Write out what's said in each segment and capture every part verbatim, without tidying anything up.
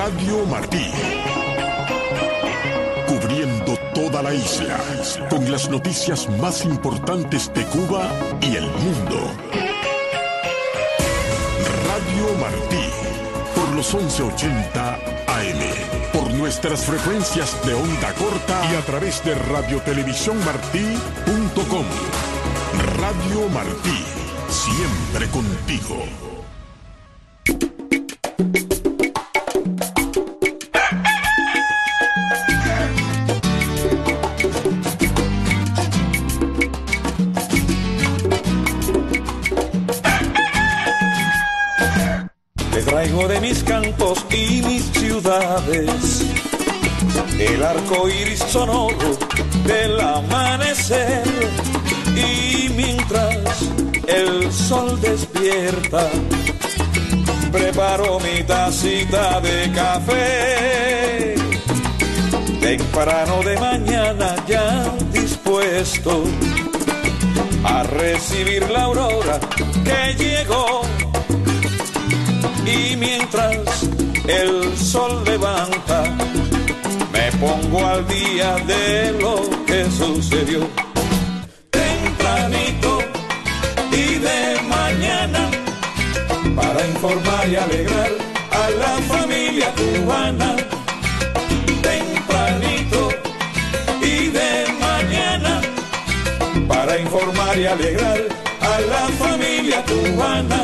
Radio Martí. Cubriendo toda la isla, con las noticias más importantes de Cuba y el mundo. Radio Martí, por los once ochenta A M, por nuestras frecuencias de onda corta y a través de radiotelevisión-martí punto com. Radio Martí, siempre contigo. Te traigo de mis campos y mis ciudades el arco iris sonoro del amanecer, y mientras el sol despierta preparo mi tacita de café. Temprano de mañana ya dispuesto a recibir la aurora que llegó, y mientras el sol levanta me pongo al día de lo que sucedió. Tempranito y de mañana, para informar y alegrar a la familia cubana. Tempranito y de mañana, para informar y alegrar a la familia cubana.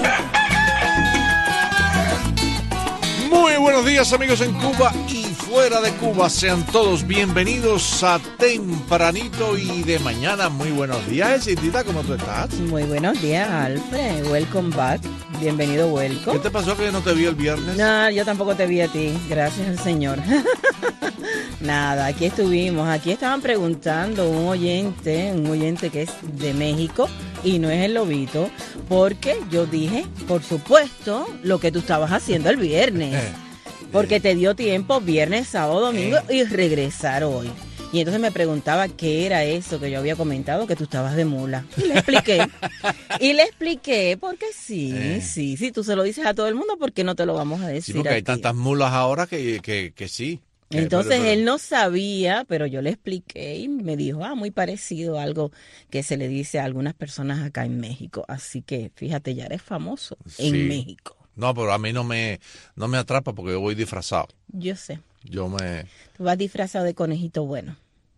Muy buenos días, amigos en Cuba y fuera de Cuba. Sean todos bienvenidos a Tempranito y de mañana. Muy buenos días, Edita, ¿cómo tú estás? Muy buenos días, Alfred. Welcome back. Bienvenido, welcome. ¿Qué te pasó que no te vi el viernes? No, yo tampoco te vi a ti. Gracias al Señor. Nada, aquí estuvimos. Aquí estaban preguntando un oyente, un oyente que es de México y no es el Lobito, porque yo dije, por supuesto, lo que tú estabas haciendo el viernes. Eh, porque eh, te dio tiempo viernes, sábado, domingo eh. y regresar hoy. Y entonces me preguntaba qué era eso que yo había comentado, que tú estabas de mula. Y le expliqué. y le expliqué, porque sí, Eh. sí, sí, tú se lo dices a todo el mundo, ¿por qué no te lo vamos a decir Sí, porque a hay ti? tantas mulas ahora que, que, que sí. Que- Entonces pero- pero- él no sabía, pero yo le expliqué y me dijo, ah, muy parecido a algo que se le dice a algunas personas acá en México. Así que, fíjate, ya eres famoso Sí. en México. No, pero a mí no me, no me atrapa porque yo voy disfrazado. Yo sé. Yo me... Tú vas disfrazado de conejito bueno.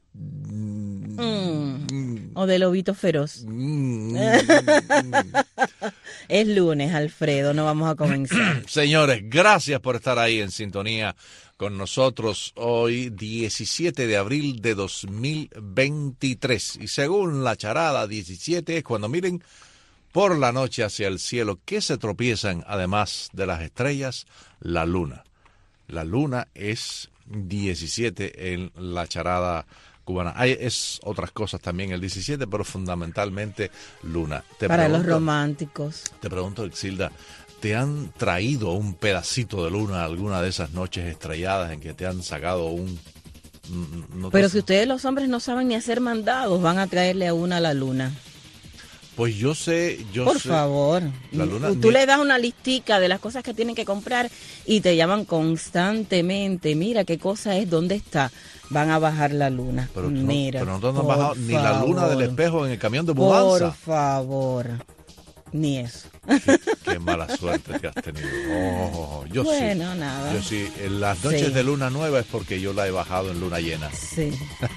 Mm. O de lobito feroz. Mm, mm, Es lunes, Alfredo, no vamos a comenzar. Señores, gracias por estar ahí en sintonía con nosotros hoy, diecisiete de abril de dos mil veintitrés. Y según la charada, diecisiete es cuando miren por la noche hacia el cielo que se tropiezan, además de las estrellas, la luna. La luna es diecisiete en la charada cubana. Hay es otras cosas también el diecisiete, pero fundamentalmente luna. Te Para los pregunto- románticos. Te pregunto, Exilda, ¿te han traído un pedacito de luna alguna de esas noches estrelladas en que te han sacado un... no te- Pero si ustedes los hombres no saben ni hacer mandados, van a traerle a una a la luna. Pues yo sé, yo Por sé... favor. La luna Tú ni- le das una listica de las cosas que tienen que comprar y te llaman constantemente. Mira qué cosa es, dónde está. Van a bajar la luna. Pero, tú no- Mira, pero nosotros no por hemos bajado ni la luna del favor. espejo en el camión de Por mudanza. favor. Ni eso. Qué, qué mala suerte que has tenido. Oh, yo Bueno, sí. nada. Yo sí. En las noches Sí. de luna nueva es porque yo la he bajado en luna llena. Sí.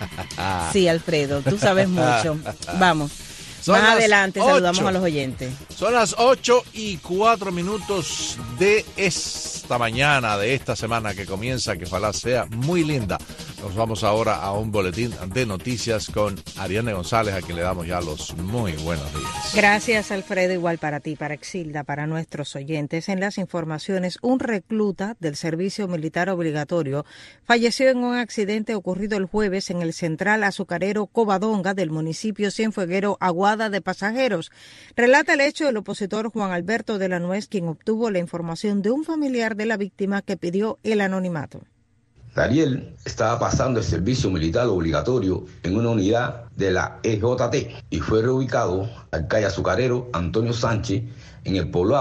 Sí, Alfredo, tú sabes mucho. Vamos. Son Más las adelante saludamos ocho. a los oyentes. Son las ocho y cuatro minutos de esta mañana, de esta semana que comienza, que ojalá sea muy linda. Nos vamos ahora a un boletín de noticias con Ariane González, a quien le damos ya los muy buenos días. Gracias, Alfredo. Igual para ti, para Exilda, para nuestros oyentes. En las informaciones, un recluta del servicio militar obligatorio falleció en un accidente ocurrido el jueves en el central azucarero Covadonga del municipio Cienfueguero, Aguada de Pasajeros. Relata el hecho el opositor Juan Alberto de la Nuez, quien obtuvo la información de un familiar de la víctima que pidió el anonimato. Dariel estaba pasando el servicio militar obligatorio en una unidad de la E J T y fue reubicado al calle azucarero Antonio Sánchez en el poblado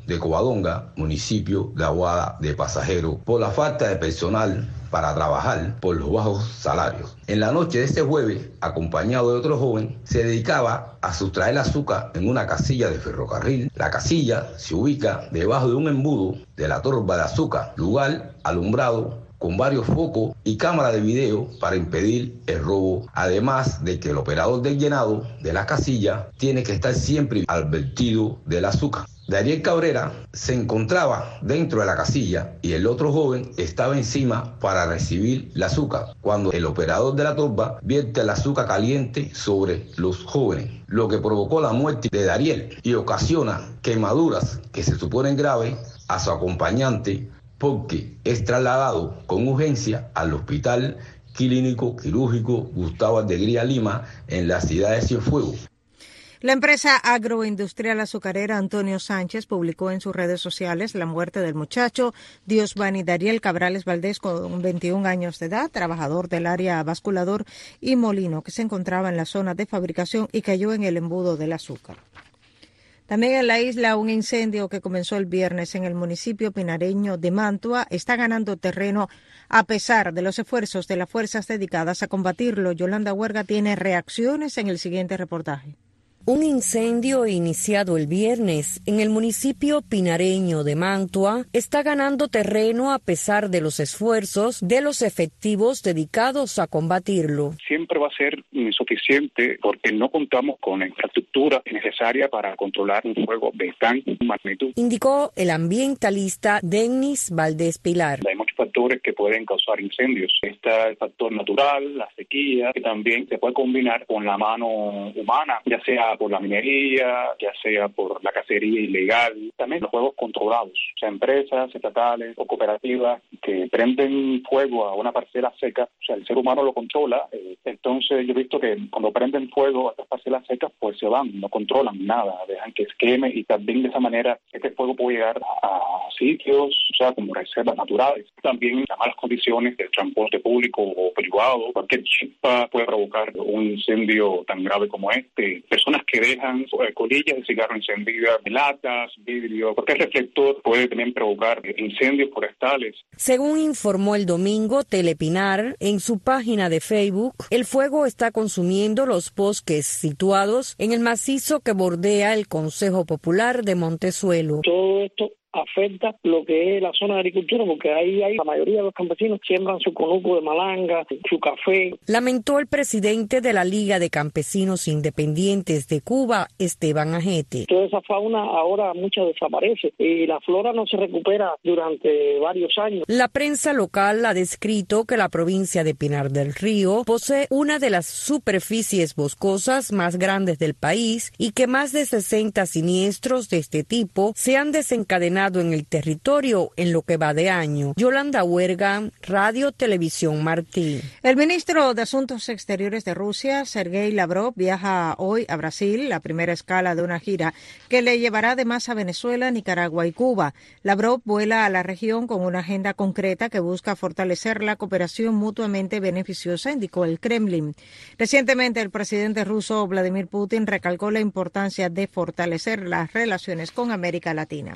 de Covadonga, municipio de Aguada de Pasajeros, por la falta de personal para trabajar por los bajos salarios. En la noche de este jueves, acompañado de otro joven, se dedicaba a sustraer azúcar en una casilla de ferrocarril. La casilla se ubica debajo de un embudo de la torba de azúcar, lugar alumbrado con varios focos y cámara de video para impedir el robo, además de que el operador del llenado de la casilla tiene que estar siempre advertido del azúcar. Dariel Cabrera se encontraba dentro de la casilla y el otro joven estaba encima para recibir el azúcar, cuando el operador de la torba vierte el azúcar caliente sobre los jóvenes, lo que provocó la muerte de Dariel y ocasiona quemaduras que se suponen graves a su acompañante, porque es trasladado con urgencia al Hospital Clínico Quirúrgico Gustavo Alegría Lima en la ciudad de Cienfuegos. La empresa agroindustrial azucarera Antonio Sánchez publicó en sus redes sociales la muerte del muchacho Diosvani Dariel Cabrales Valdés, con veintiún años de edad, trabajador del área basculador y molino, que se encontraba en la zona de fabricación y cayó en el embudo del azúcar. También en la isla, un incendio que comenzó el viernes en el municipio pinareño de Mantua está ganando terreno a pesar de los esfuerzos de las fuerzas dedicadas a combatirlo. Yolanda Huerga tiene reacciones en el siguiente reportaje. Un incendio iniciado el viernes en el municipio pinareño de Mantua está ganando terreno a pesar de los esfuerzos de los efectivos dedicados a combatirlo. Siempre va a ser insuficiente porque no contamos con la infraestructura necesaria para controlar un fuego de tan magnitud, indicó el ambientalista Denis Valdés Pilar. Hay muchos factores que pueden causar incendios. Está el factor natural, la sequía, que también se puede combinar con la mano humana, ya sea por la minería, ya sea por la cacería ilegal, también los fuegos controlados, o sea, empresas estatales o cooperativas que prenden fuego a una parcela seca, o sea, el ser humano lo controla, eh, entonces yo he visto que cuando prenden fuego a estas parcelas secas, pues se van, no controlan nada, dejan que se queme y también de esa manera este fuego puede llegar a sitios, o sea, como reservas naturales. También las malas condiciones del transporte público o privado, cualquier chispa puede provocar un incendio tan grave como este. Personas que dejan eh, colillas de cigarro encendidas, latas, vidrio, cualquier reflector puede también provocar incendios forestales. Según informó el domingo Telepinar en su página de Facebook, el fuego está consumiendo los bosques situados en el macizo que bordea el Consejo Popular de Montezuelo. Todo esto afecta lo que es la zona de agricultura, porque ahí hay la mayoría de los campesinos siembran su conuco de malanga, su café. Lamentó el presidente de la Liga de Campesinos Independientes de Cuba, Esteban Ajete. Toda esa fauna ahora mucha desaparece y la flora no se recupera durante varios años. La prensa local ha descrito que la provincia de Pinar del Río posee una de las superficies boscosas más grandes del país y que más de sesenta siniestros de este tipo se han desencadenado en el territorio en lo que va de año. Yolanda Huerga, Radio Televisión Martí. El ministro de Asuntos Exteriores de Rusia, Sergei Lavrov, viaja hoy a Brasil, la primera escala de una gira que le llevará además a Venezuela, Nicaragua y Cuba. Lavrov vuela a la región con una agenda concreta que busca fortalecer la cooperación mutuamente beneficiosa, indicó el Kremlin. Recientemente, el presidente ruso Vladimir Putin recalcó la importancia de fortalecer las relaciones con América Latina.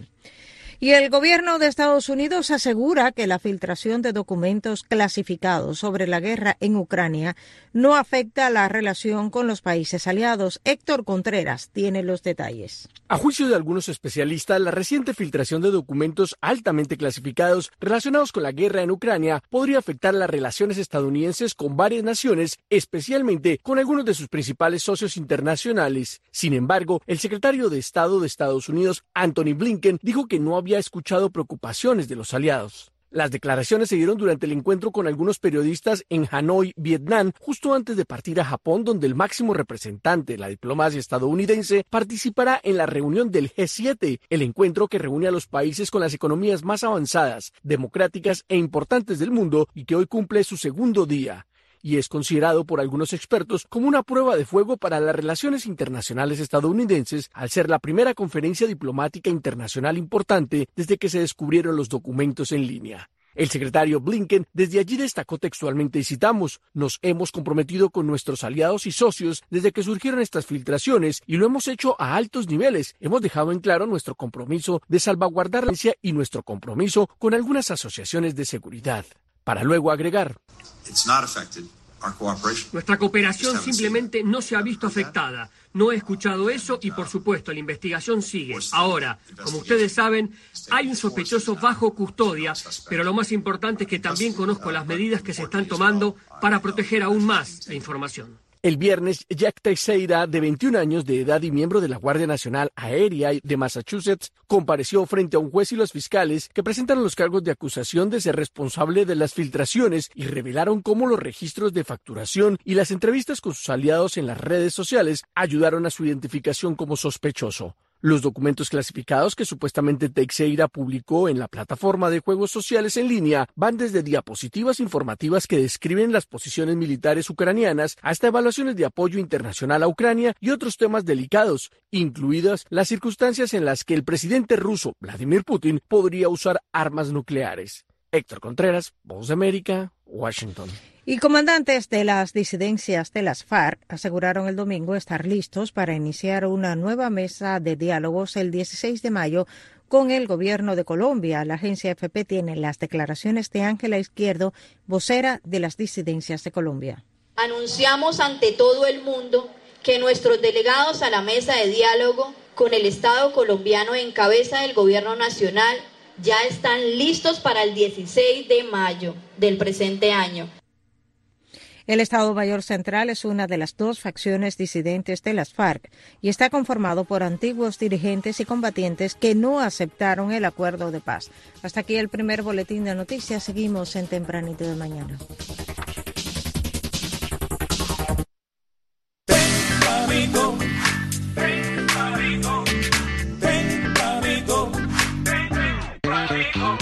Y el gobierno de Estados Unidos asegura que la filtración de documentos clasificados sobre la guerra en Ucrania no afecta la relación con los países aliados. Héctor Contreras tiene los detalles. A juicio de algunos especialistas, la reciente filtración de documentos altamente clasificados relacionados con la guerra en Ucrania podría afectar las relaciones estadounidenses con varias naciones, especialmente con algunos de sus principales socios internacionales. Sin embargo, el secretario de Estado de Estados Unidos, Anthony Blinken, dijo que no había escuchado preocupaciones de los aliados. Las declaraciones se dieron durante el encuentro con algunos periodistas en Hanoi, Vietnam, justo antes de partir a Japón, donde el máximo representante de la diplomacia estadounidense participará en la reunión del G siete, el encuentro que reúne a los países con las economías más avanzadas, democráticas e importantes del mundo y que hoy cumple su segundo día. Y es considerado por algunos expertos como una prueba de fuego para las relaciones internacionales estadounidenses, al ser la primera conferencia diplomática internacional importante desde que se descubrieron los documentos en línea. El secretario Blinken desde allí destacó textualmente, y citamos, nos hemos comprometido con nuestros aliados y socios desde que surgieron estas filtraciones y lo hemos hecho a altos niveles. Hemos dejado en claro nuestro compromiso de salvaguardar la ciencia y nuestro compromiso con algunas asociaciones de seguridad. Para luego agregar, nuestra cooperación simplemente no se ha visto afectada. No he escuchado eso y, por supuesto, la investigación sigue. Ahora, como ustedes saben, hay un sospechoso bajo custodia, pero lo más importante es que también conozco las medidas que se están tomando para proteger aún más la información. El viernes, Jack Teixeira, de veintiún años de edad y miembro de la Guardia Nacional Aérea de Massachusetts, compareció frente a un juez y los fiscales que presentaron los cargos de acusación de ser responsable de las filtraciones y revelaron cómo los registros de facturación y las entrevistas con sus aliados en las redes sociales ayudaron a su identificación como sospechoso. Los documentos clasificados que supuestamente Teixeira publicó en la plataforma de juegos sociales en línea van desde diapositivas informativas que describen las posiciones militares ucranianas hasta evaluaciones de apoyo internacional a Ucrania y otros temas delicados, incluidas las circunstancias en las que el presidente ruso Vladimir Putin podría usar armas nucleares. Héctor Contreras, Voz de América, Washington. Y comandantes de las disidencias de las FARC aseguraron el domingo estar listos para iniciar una nueva mesa de diálogos el dieciséis de mayo con el gobierno de Colombia. La agencia F P tiene las declaraciones de Ángela Izquierdo, vocera de las disidencias de Colombia. Anunciamos ante todo el mundo que nuestros delegados a la mesa de diálogo con el Estado colombiano en cabeza del gobierno nacional ya están listos para el dieciséis de mayo del presente año. El Estado Mayor Central es una de las dos facciones disidentes de las FARC y está conformado por antiguos dirigentes y combatientes que no aceptaron el acuerdo de paz. Hasta aquí el primer boletín de noticias. Seguimos en Tempranito de Mañana. Tempranito, tempranito, tempranito, tempranito.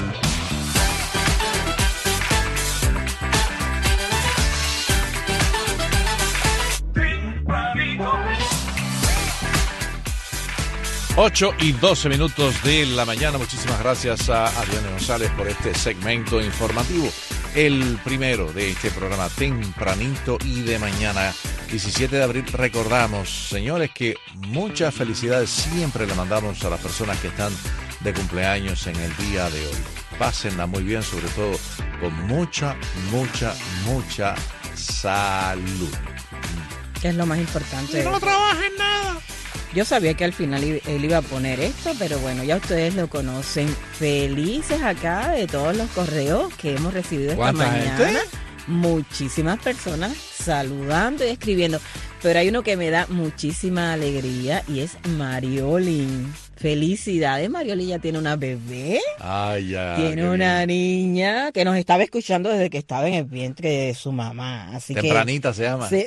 ocho y doce minutos de la mañana. Muchísimas gracias a Adriana González por este segmento informativo. El primero de este programa Tempranito y de mañana, diecisiete de abril. Recordamos, señores, que muchas felicidades siempre le mandamos a las personas que están de cumpleaños en el día de hoy. Pásenla muy bien, sobre todo con mucha, mucha, mucha salud. Que es lo más importante. Y no trabajen nada. Yo sabía que al final él iba a poner esto, pero bueno, ya ustedes lo conocen. Felices acá de todos los correos que hemos recibido esta mañana. Gente? Muchísimas personas saludando y escribiendo. Pero hay uno que me da muchísima alegría y es Mariolín. Felicidades, Marioli ya tiene una bebé. Ay, ya. Tiene una bien. niña que nos estaba escuchando desde que estaba en el vientre de su mamá. Así Tempranita que, se llama. Sí.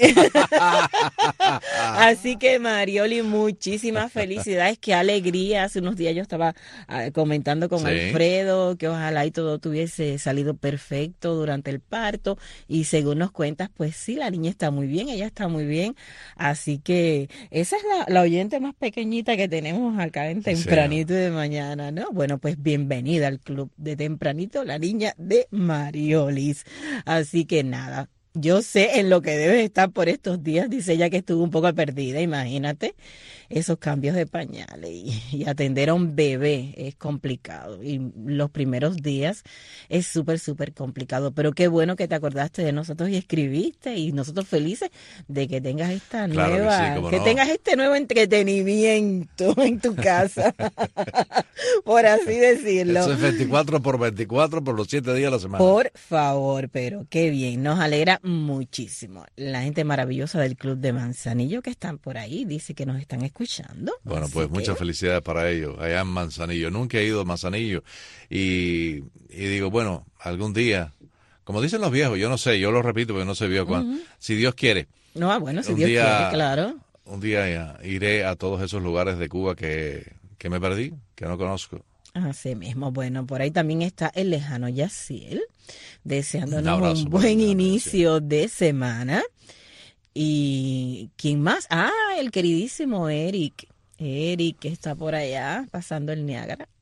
Así que, Marioli, muchísimas felicidades. Qué alegría. Hace unos días yo estaba uh, comentando con sí. Alfredo que ojalá y todo tuviese salido perfecto durante el parto. Y según nos cuentas, pues sí, la niña está muy bien, ella está muy bien. Así que esa es la, la oyente más pequeñita que tenemos acá en Tempranito sí. de mañana, ¿no? Bueno, pues bienvenida al club de Tempranito, la niña de Mariolis. Así que nada, yo sé en lo que debes estar por estos días, dice ella que estuvo un poco perdida, imagínate, esos cambios de pañales y, y atender a un bebé es complicado y los primeros días es súper, súper complicado, pero qué bueno que te acordaste de nosotros y escribiste y nosotros felices de que tengas esta claro nueva, que, sí, que no. tengas este nuevo entretenimiento en tu casa, por así decirlo. Eso es veinticuatro por veinticuatro por los siete días de la semana. Por favor, pero qué bien, nos alegra muchísimo. La gente maravillosa del Club de Manzanillo que están por ahí, dice que nos están escuchando. Bueno, pues que... muchas felicidades para ellos, allá en Manzanillo. Nunca he ido a Manzanillo y, y digo, bueno, algún día, como dicen los viejos, yo no sé, yo lo repito porque no sé viejo cuándo, uh-huh. si Dios quiere. No, bueno, si Dios día, quiere, claro. Un día ya, iré a todos esos lugares de Cuba que, que me perdí, que no conozco. Así mismo, bueno, por ahí también está el lejano Yaciel, deseándonos un, abrazo, un buen inicio de semana. ¿Y quién más? Ah, el queridísimo Eric. Eric, que está por allá pasando el Niágara.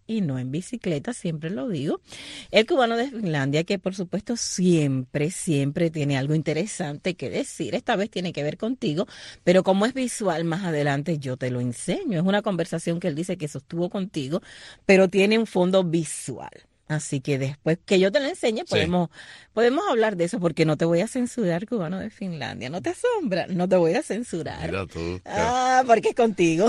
y no en bicicleta, siempre lo digo. El cubano de Finlandia, que por supuesto siempre, siempre tiene algo interesante que decir. Esta vez tiene que ver contigo, pero como es visual, más adelante yo te lo enseño. Es una conversación que él dice que sostuvo contigo, pero tiene un fondo visual. Así que después que yo te lo enseñe, podemos, sí. podemos hablar de eso, porque no te voy a censurar, cubano de Finlandia. ¿No te asombra? No te voy a censurar. Mira tú. Ah, porque es contigo.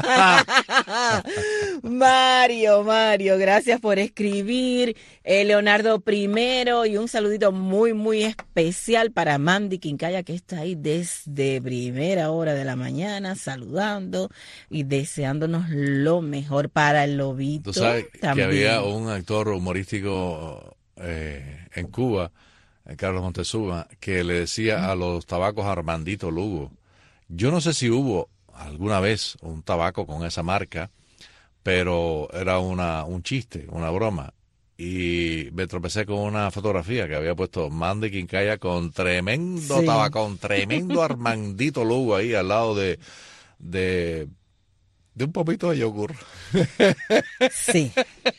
Mario, Mario, gracias por escribir. Eh, Leonardo primero, y un saludito muy, muy especial para Mandy Quincaya, que está ahí desde primera hora de la mañana, saludando y deseándonos lo mejor para el lobito. Tú sabes también. Que había un actor humorístico eh, en Cuba, Carlos Montezuma, que le decía a los tabacos Armandito Lugo. Yo no sé si hubo alguna vez un tabaco con esa marca, pero era una un chiste, una broma. Y me tropecé con una fotografía que había puesto Mandy Quincaya con tremendo sí. tabacón, tremendo Armandito Lugo ahí al lado de, de, de un popito de yogur. Sí.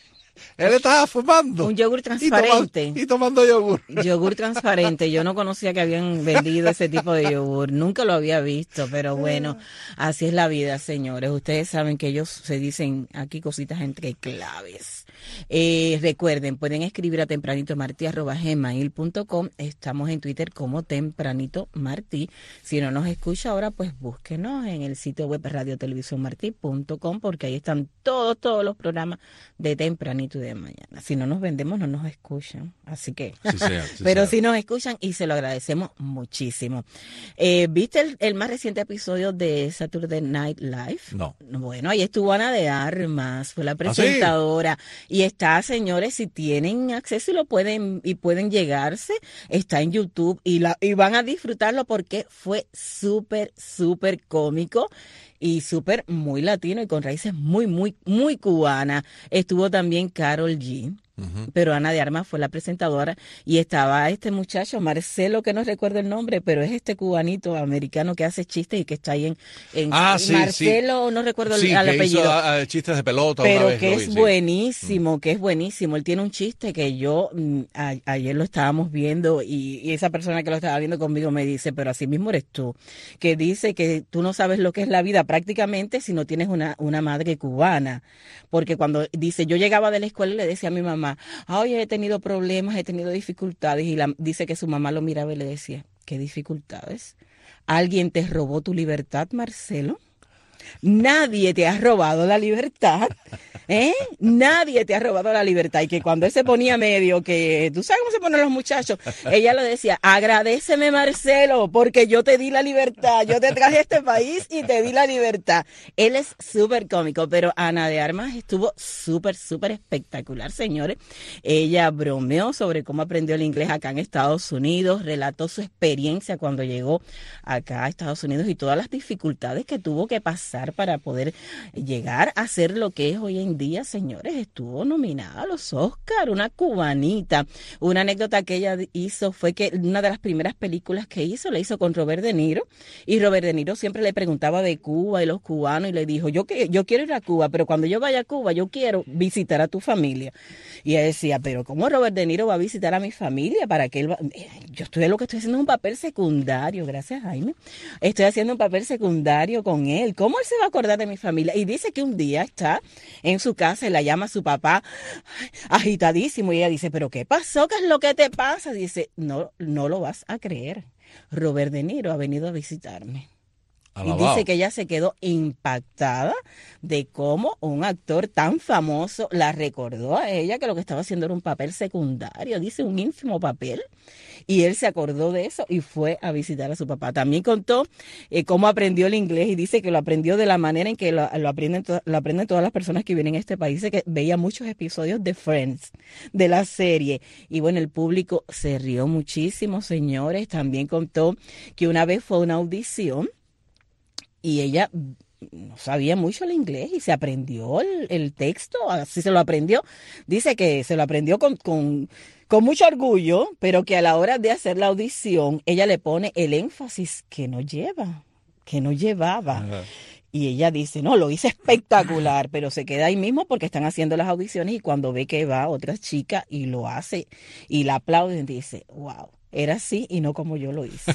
Él estaba fumando. Un yogur transparente. Y, toma, y tomando yogur. Yogur transparente. Yo no conocía que habían vendido ese tipo de yogur. Nunca lo había visto, pero bueno, así es la vida, señores. Ustedes saben que ellos se dicen aquí cositas entre claves. Eh, recuerden, pueden escribir a tempranito martí arroba gmail punto com. Estamos en Twitter como Tempranito Martí. Si no nos escucha ahora, pues búsquenos en el sitio web radio televisión martí punto com, porque ahí están todos, todos los programas de Tempranito de mañana. Si no nos vendemos, no nos escuchan. Así que, sí sea, sí pero sea. sí nos escuchan y se lo agradecemos muchísimo. Eh, ¿Viste el, el más reciente episodio de Saturday Night Live? No. Bueno, ahí estuvo Ana de Armas, fue la presentadora. ¿Ah, sí? Y está, señores, si tienen acceso y lo pueden y pueden llegarse, está en YouTube y, la, y van a disfrutarlo porque fue súper, súper cómico y súper muy latino y con raíces muy, muy, muy cubanas. Estuvo también Karol G. Uh-huh. Pero Ana de Armas fue la presentadora y estaba este muchacho, Marcelo, que no recuerdo el nombre, pero es este cubanito americano que hace chistes y que está ahí en, en ah, sí, Marcelo, sí. no recuerdo sí, el, el que apellido. Hizo, uh, chistes de pelota. Pero una vez, que vi, es sí. buenísimo, mm. que es buenísimo. Él tiene un chiste que yo mm, a, ayer lo estábamos viendo y, y esa persona que lo estaba viendo conmigo me dice, pero así mismo eres tú, que dice que tú no sabes lo que es la vida prácticamente si no tienes una, una madre cubana. Porque cuando dice, yo llegaba de la escuela y le decía a mi mamá, oye, he tenido problemas, he tenido dificultades, y la, dice que su mamá lo miraba y le decía, ¿qué dificultades? ¿Alguien te robó tu libertad, Marcelo? Nadie te ha robado la libertad, ¿eh? Nadie te ha robado la libertad. Y que cuando él se ponía medio, que tú sabes cómo se ponen los muchachos, ella le decía, agradéceme, Marcelo, porque yo te di la libertad, yo te traje a este país y te di la libertad. Él es súper cómico, pero Ana de Armas estuvo súper, súper espectacular, señores. Ella bromeó sobre cómo aprendió el inglés acá en Estados Unidos, relató su experiencia cuando llegó acá a Estados Unidos y todas las dificultades que tuvo que pasar para poder llegar a ser lo que es hoy en día, señores. Estuvo nominada a los Oscar, una cubanita. Una anécdota que ella hizo fue que una de las primeras películas que hizo, la hizo con Robert De Niro, y Robert De Niro siempre le preguntaba de Cuba y los cubanos, y le dijo, yo, que, yo quiero ir a Cuba, pero cuando yo vaya a Cuba, yo quiero visitar a tu familia. Y ella decía, pero ¿cómo Robert De Niro va a visitar a mi familia? ¿Para qué él va? Yo estoy, lo que estoy haciendo es un papel secundario, gracias, Jaime. Estoy haciendo un papel secundario con él. ¿Cómo él se va a acordar de mi familia? Y dice que un día está en su casa y la llama a su papá agitadísimo y ella dice, ¿pero qué pasó? ¿Qué es lo que te pasa? Dice, no, no lo vas a creer. Robert De Niro ha venido a visitarme. Alabao. Y dice que ella se quedó impactada de cómo un actor tan famoso la recordó a ella que lo que estaba haciendo era un papel secundario, dice un ínfimo papel, y él se acordó de eso y fue a visitar a su papá. También contó eh, cómo aprendió el inglés y dice que lo aprendió de la manera en que lo, lo, aprenden, to- lo aprenden todas las personas que vienen a este país. Dice que veía muchos episodios de Friends, de la serie, y bueno, el público se rió muchísimo, señores. También contó que una vez fue a una audición y ella no sabía mucho el inglés y se aprendió el, el texto, así se lo aprendió. Dice que se lo aprendió con, con, con mucho orgullo, pero que a la hora de hacer la audición, ella le pone el énfasis que no lleva, que no llevaba. Ajá. Y ella dice, no, lo hice espectacular, pero se queda ahí mismo porque están haciendo las audiciones y cuando ve que va otra chica y lo hace y la aplauden, dice, wow, era así y no como yo lo hice.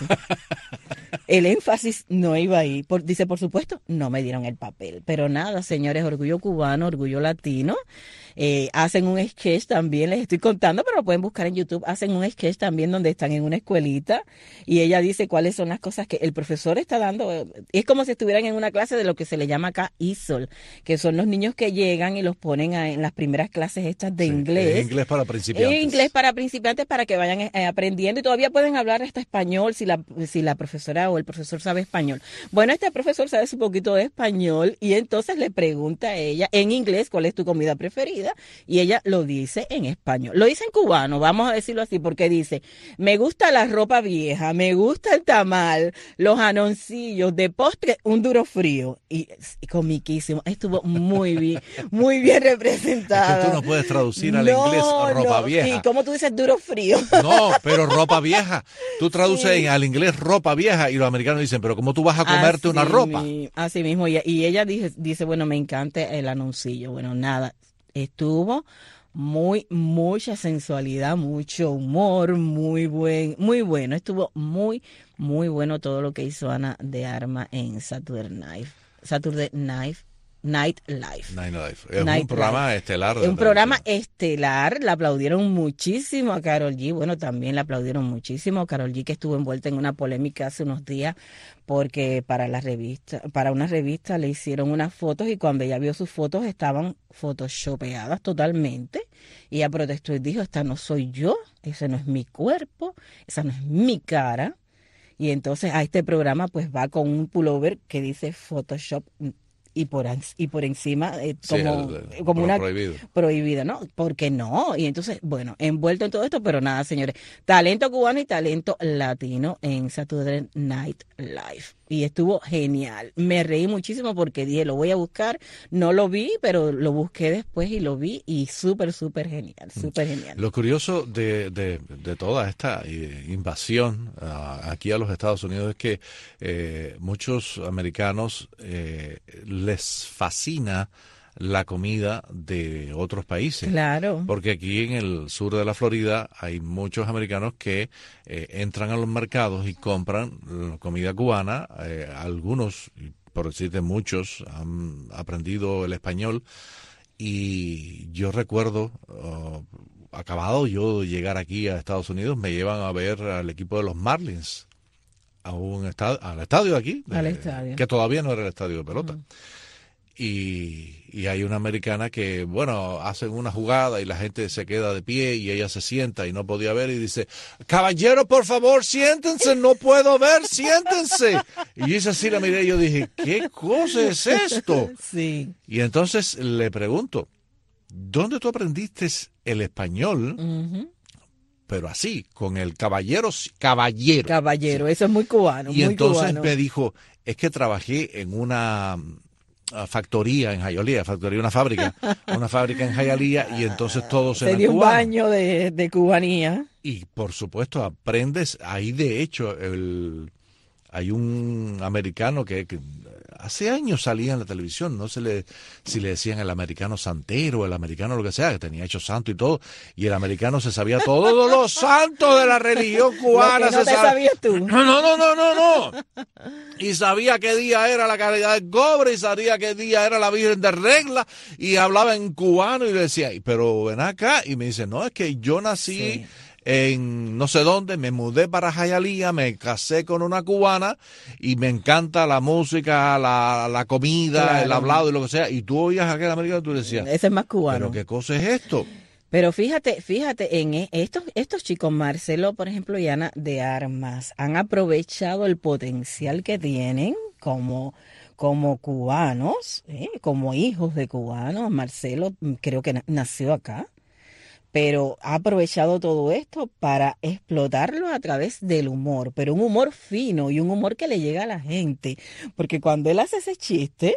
El énfasis no iba ahí. Por, dice, por supuesto, no me dieron el papel. Pero nada, señores, orgullo cubano, orgullo latino. Eh, hacen un sketch también, les estoy contando, pero lo pueden buscar en YouTube. Hacen un sketch también donde están en una escuelita y ella dice cuáles son las cosas que el profesor está dando. Es como si estuvieran en una clase de lo que se le llama acá I S O L, que son los niños que llegan y los ponen a, en las primeras clases estas de sí, inglés. Inglés para principiantes. Inglés para principiantes para que vayan eh, aprendiendo y todavía pueden hablar hasta español si la, si la profesora o el profesor sabe español. Bueno, este profesor sabe un poquito de español y entonces le pregunta a ella en inglés cuál es tu comida preferida y ella lo dice en español. Lo dice en cubano, vamos a decirlo así, porque dice, me gusta la ropa vieja, me gusta el tamal, los anoncillos, de postre, un duro frío. Y, y comiquísimo, estuvo muy bien, muy bien representada. Es que tú no puedes traducir al no, inglés ropa no. vieja. ¿Y cómo tú dices duro frío? No, pero ropa vieja. Tú traduces sí. al inglés ropa vieja y los americanos dicen, pero ¿cómo tú vas a comerte así una ropa? Mi, así mismo. Y, y ella dice, dice, bueno, me encanta el anoncillo. Bueno, nada, estuvo muy, mucha sensualidad, mucho humor, muy buen, muy bueno. Estuvo muy, muy bueno todo lo que hizo Ana de Armas en Saturday Night, Saturday Night Night Live. Night Live. Es Night un programa Live. estelar. Es un programa estelar. La aplaudieron muchísimo a Karol G. Bueno, también la aplaudieron muchísimo a Karol G, que estuvo envuelta en una polémica hace unos días porque para la revista, para una revista le hicieron unas fotos y cuando ella vio sus fotos estaban photoshopeadas totalmente. Y ella protestó y dijo, esta no soy yo, ese no es mi cuerpo, esa no es mi cara. Y entonces a este programa pues va con un pullover que dice Photoshop y por y por encima eh, como, sí, el, como una prohibido. prohibida, ¿no? ¿Por qué no? Y entonces, bueno, envuelto en todo esto, pero nada, señores, talento cubano y talento latino en Saturday Night Live. Y estuvo genial. Me reí muchísimo porque dije, lo voy a buscar. No lo vi, pero lo busqué después y lo vi y súper, súper genial, súper genial. Lo curioso de, de, de toda esta invasión uh, aquí a los Estados Unidos es que eh, muchos americanos eh, les fascina la comida de otros países. Claro. Porque aquí en el sur de la Florida hay muchos americanos que eh, entran a los mercados y compran comida cubana. Eh, algunos, por decirte muchos, han aprendido el español. Y yo recuerdo, uh, acabado yo de llegar aquí a Estados Unidos, me llevan a ver al equipo de los Marlins a un estadio, al estadio de aquí, al eh, estadio. que todavía no era el estadio de pelota. Uh-huh. Y, y hay una americana que, bueno, hacen una jugada y la gente se queda de pie y ella se sienta y no podía ver y dice, caballero, por favor, siéntense, no puedo ver, siéntense. Y yo hice así, la miré y yo dije, ¿qué cosa es esto? Sí. Y entonces le pregunto, ¿dónde tú aprendiste el español? Uh-huh. Pero así, con el caballero, caballero. Caballero, sí. Eso es muy cubano. Y muy entonces cubano. me dijo, es que trabajé en una factoría en Hialeah, factoría, una fábrica, una fábrica en Hialeah y entonces todos se dio un cubanos. baño de, de cubanía. Y por supuesto aprendes, ahí de hecho el, hay un americano que, que hace años salía en la televisión, no sé le, si le decían el americano santero, el americano lo que sea, que tenía hecho santo y todo, y el americano se sabía todos los santos de la religión cubana. Lo que no se te sabe. sabías tú. No, no, no, no, no, no. Y sabía qué día era la caridad del cobre, y sabía qué día era la Virgen de Regla, y hablaba en cubano, y le decía, pero ven acá, y me dice, no, es que yo nací... Sí. En no sé dónde, me mudé para Hialeah, me casé con una cubana y me encanta la música, la, la comida, claro. El hablado y lo que sea. Y tú oías a aquel americano y tú decías, ese es más cubano. ¿Pero qué cosa es esto? Pero fíjate, fíjate, en estos, estos chicos, Marcelo, por ejemplo, y Ana de Armas, han aprovechado el potencial que tienen como... como cubanos, ¿eh? Como hijos de cubanos. Marcelo creo que nació acá. Pero ha aprovechado todo esto para explotarlo a través del humor, pero un humor fino y un humor que le llega a la gente. Porque cuando él hace ese chiste,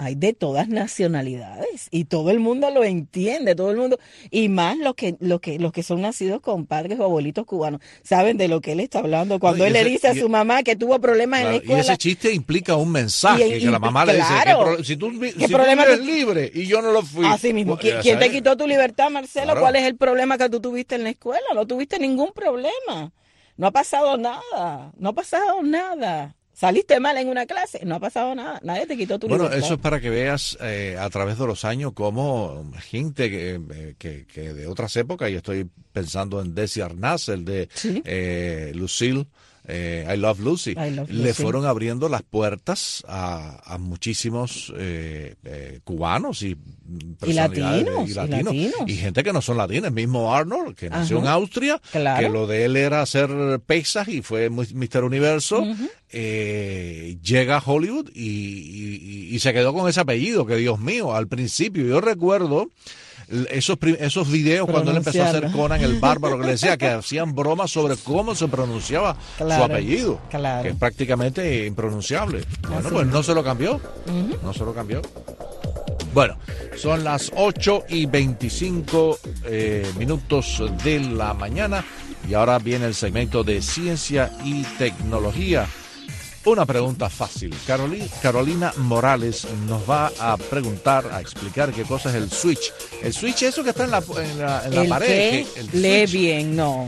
hay de todas nacionalidades y todo el mundo lo entiende, todo el mundo, y más los que los que los que son nacidos con padres o abuelitos cubanos, saben de lo que él está hablando cuando no, él ese, le dice a su mamá que tuvo problemas claro, en la escuela. Y ese chiste implica un mensaje y, y, que la mamá claro, le dice que si tú, si tú eres libre y yo no lo fui. Así mismo, ¿quién, ¿quién te quitó tu libertad, Marcelo? Claro. ¿Cuál es el problema que tú tuviste en la escuela? No tuviste ningún problema. No ha pasado nada, no ha pasado nada. Saliste mal en una clase, no ha pasado nada, nadie te quitó tu bueno, libertad. Bueno, eso es para que veas eh, a través de los años cómo gente que, que, que de otras épocas, y estoy pensando en Desi Arnaz, el de ¿sí? eh, Lucille, eh, I Love Lucy, I Love le Lucy. Fueron abriendo las puertas a, a muchísimos eh, eh, cubanos y personalidades y latinos, y, latinos, y latinos y gente que no son latinos, el mismo Arnold, que nació Ajá. en Austria, claro. que lo de él era hacer pesas y fue míster Universo, uh-huh. eh, llega a Hollywood y, y, y se quedó con ese apellido, que Dios mío, al principio yo recuerdo esos esos videos cuando él empezó a hacer Conan el Bárbaro, que le decía que hacían bromas sobre cómo se pronunciaba claro, su apellido, claro. que es prácticamente impronunciable. Bueno, pues no se lo cambió, uh-huh. no se lo cambió. Bueno, son las ocho y veinticinco eh, minutos de la mañana y ahora viene el segmento de ciencia y tecnología. Una pregunta fácil. Carolina, Carolina Morales nos va a preguntar, a explicar qué cosa es el switch. El switch es eso que está en la, en la, en la ¿El pared. Qué? Que, el Lee switch. bien, no.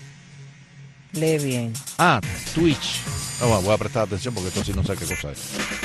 Lee bien. Ah, Twitch. No, bueno, voy a prestar atención porque esto sí no sé qué cosa es.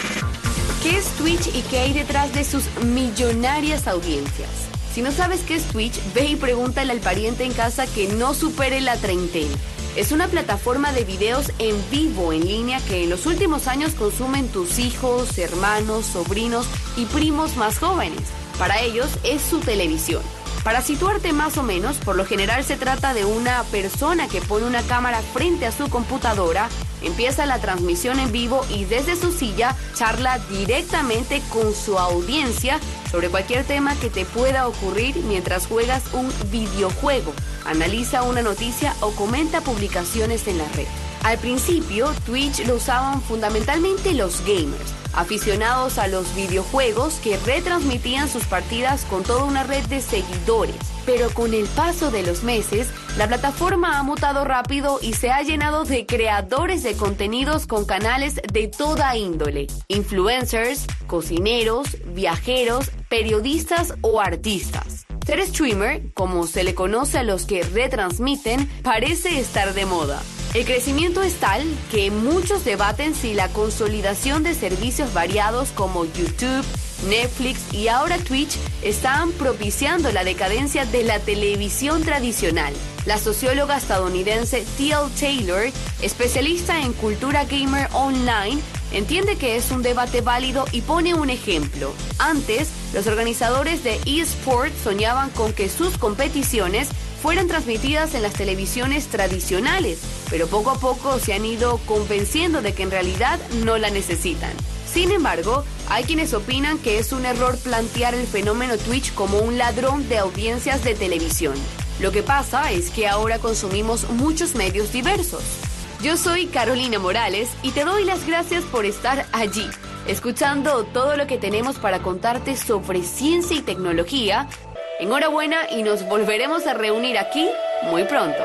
¿Qué es Twitch y qué hay detrás de sus millonarias audiencias? Si no sabes qué es Twitch, ve y pregúntale al pariente en casa que no supere la treintena. Es una plataforma de videos en vivo en línea que en los últimos años consumen tus hijos, hermanos, sobrinos y primos más jóvenes. Para ellos es su televisión. Para situarte más o menos, por lo general se trata de una persona que pone una cámara frente a su computadora, empieza la transmisión en vivo y desde su silla charla directamente con su audiencia sobre cualquier tema que te pueda ocurrir mientras juegas un videojuego, analiza una noticia o comenta publicaciones en la red. Al principio, Twitch lo usaban fundamentalmente los gamers, aficionados a los videojuegos que retransmitían sus partidas con toda una red de seguidores. Pero con el paso de los meses, la plataforma ha mutado rápido y se ha llenado de creadores de contenidos con canales de toda índole. Influencers, cocineros, viajeros, periodistas o artistas. Ser streamer, como se le conoce a los que retransmiten, parece estar de moda. El crecimiento es tal que muchos debaten si la consolidación de servicios variados como YouTube, Netflix y ahora Twitch están propiciando la decadencia de la televisión tradicional. La socióloga estadounidense T L Taylor, especialista en cultura gamer online, entiende que es un debate válido y pone un ejemplo. Antes, los organizadores de eSport soñaban con que sus competiciones fueran transmitidas en las televisiones tradicionales, pero poco a poco se han ido convenciendo de que en realidad no la necesitan. Sin embargo, hay quienes opinan que es un error plantear el fenómeno Twitch como un ladrón de audiencias de televisión. Lo que pasa es que ahora consumimos muchos medios diversos. Yo soy Carolina Morales y te doy las gracias por estar allí, escuchando todo lo que tenemos para contarte sobre ciencia y tecnología. Enhorabuena y nos volveremos a reunir aquí muy pronto.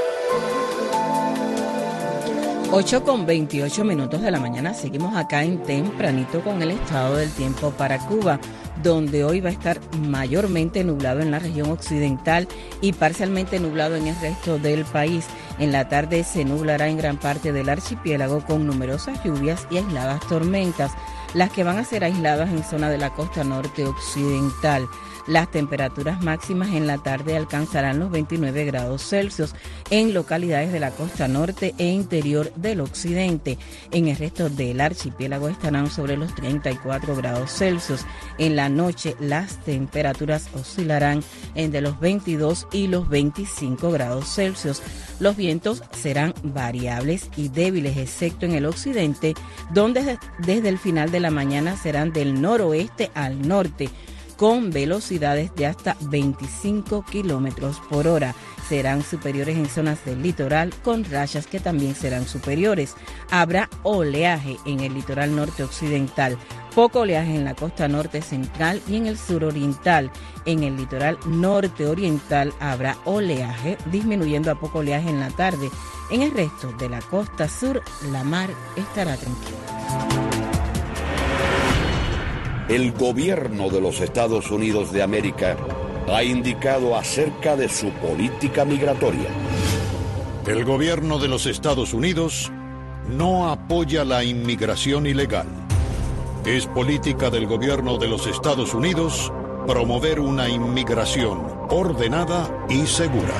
ocho con veintiocho minutos de la mañana, seguimos acá en Tempranito con el estado del tiempo para Cuba, donde hoy va a estar mayormente nublado en la región occidental y parcialmente nublado en el resto del país. En la tarde se nublará en gran parte del archipiélago con numerosas lluvias y aisladas tormentas, las que van a ser aisladas en zona de la costa norte occidental. Las temperaturas máximas en la tarde alcanzarán los veintinueve grados Celsius en localidades de la costa norte e interior del occidente. En el resto del archipiélago estarán sobre los treinta y cuatro grados Celsius. En la noche las temperaturas oscilarán entre los veintidós y los veinticinco grados Celsius. Los vientos serán variables y débiles, excepto en el occidente, donde desde el final de la mañana serán del noroeste al norte, con velocidades de hasta veinticinco kilómetros por hora. Serán superiores en zonas del litoral, con rachas que también serán superiores. Habrá oleaje en el litoral norte occidental. Poco oleaje en la costa norte central y en el suroriental. En el litoral norte oriental habrá oleaje, disminuyendo a poco oleaje en la tarde. En el resto de la costa sur, la mar estará tranquila. El gobierno de los Estados Unidos de América ha indicado acerca de su política migratoria. El gobierno de los Estados Unidos no apoya la inmigración ilegal. Es política del gobierno de los Estados Unidos promover una inmigración ordenada y segura.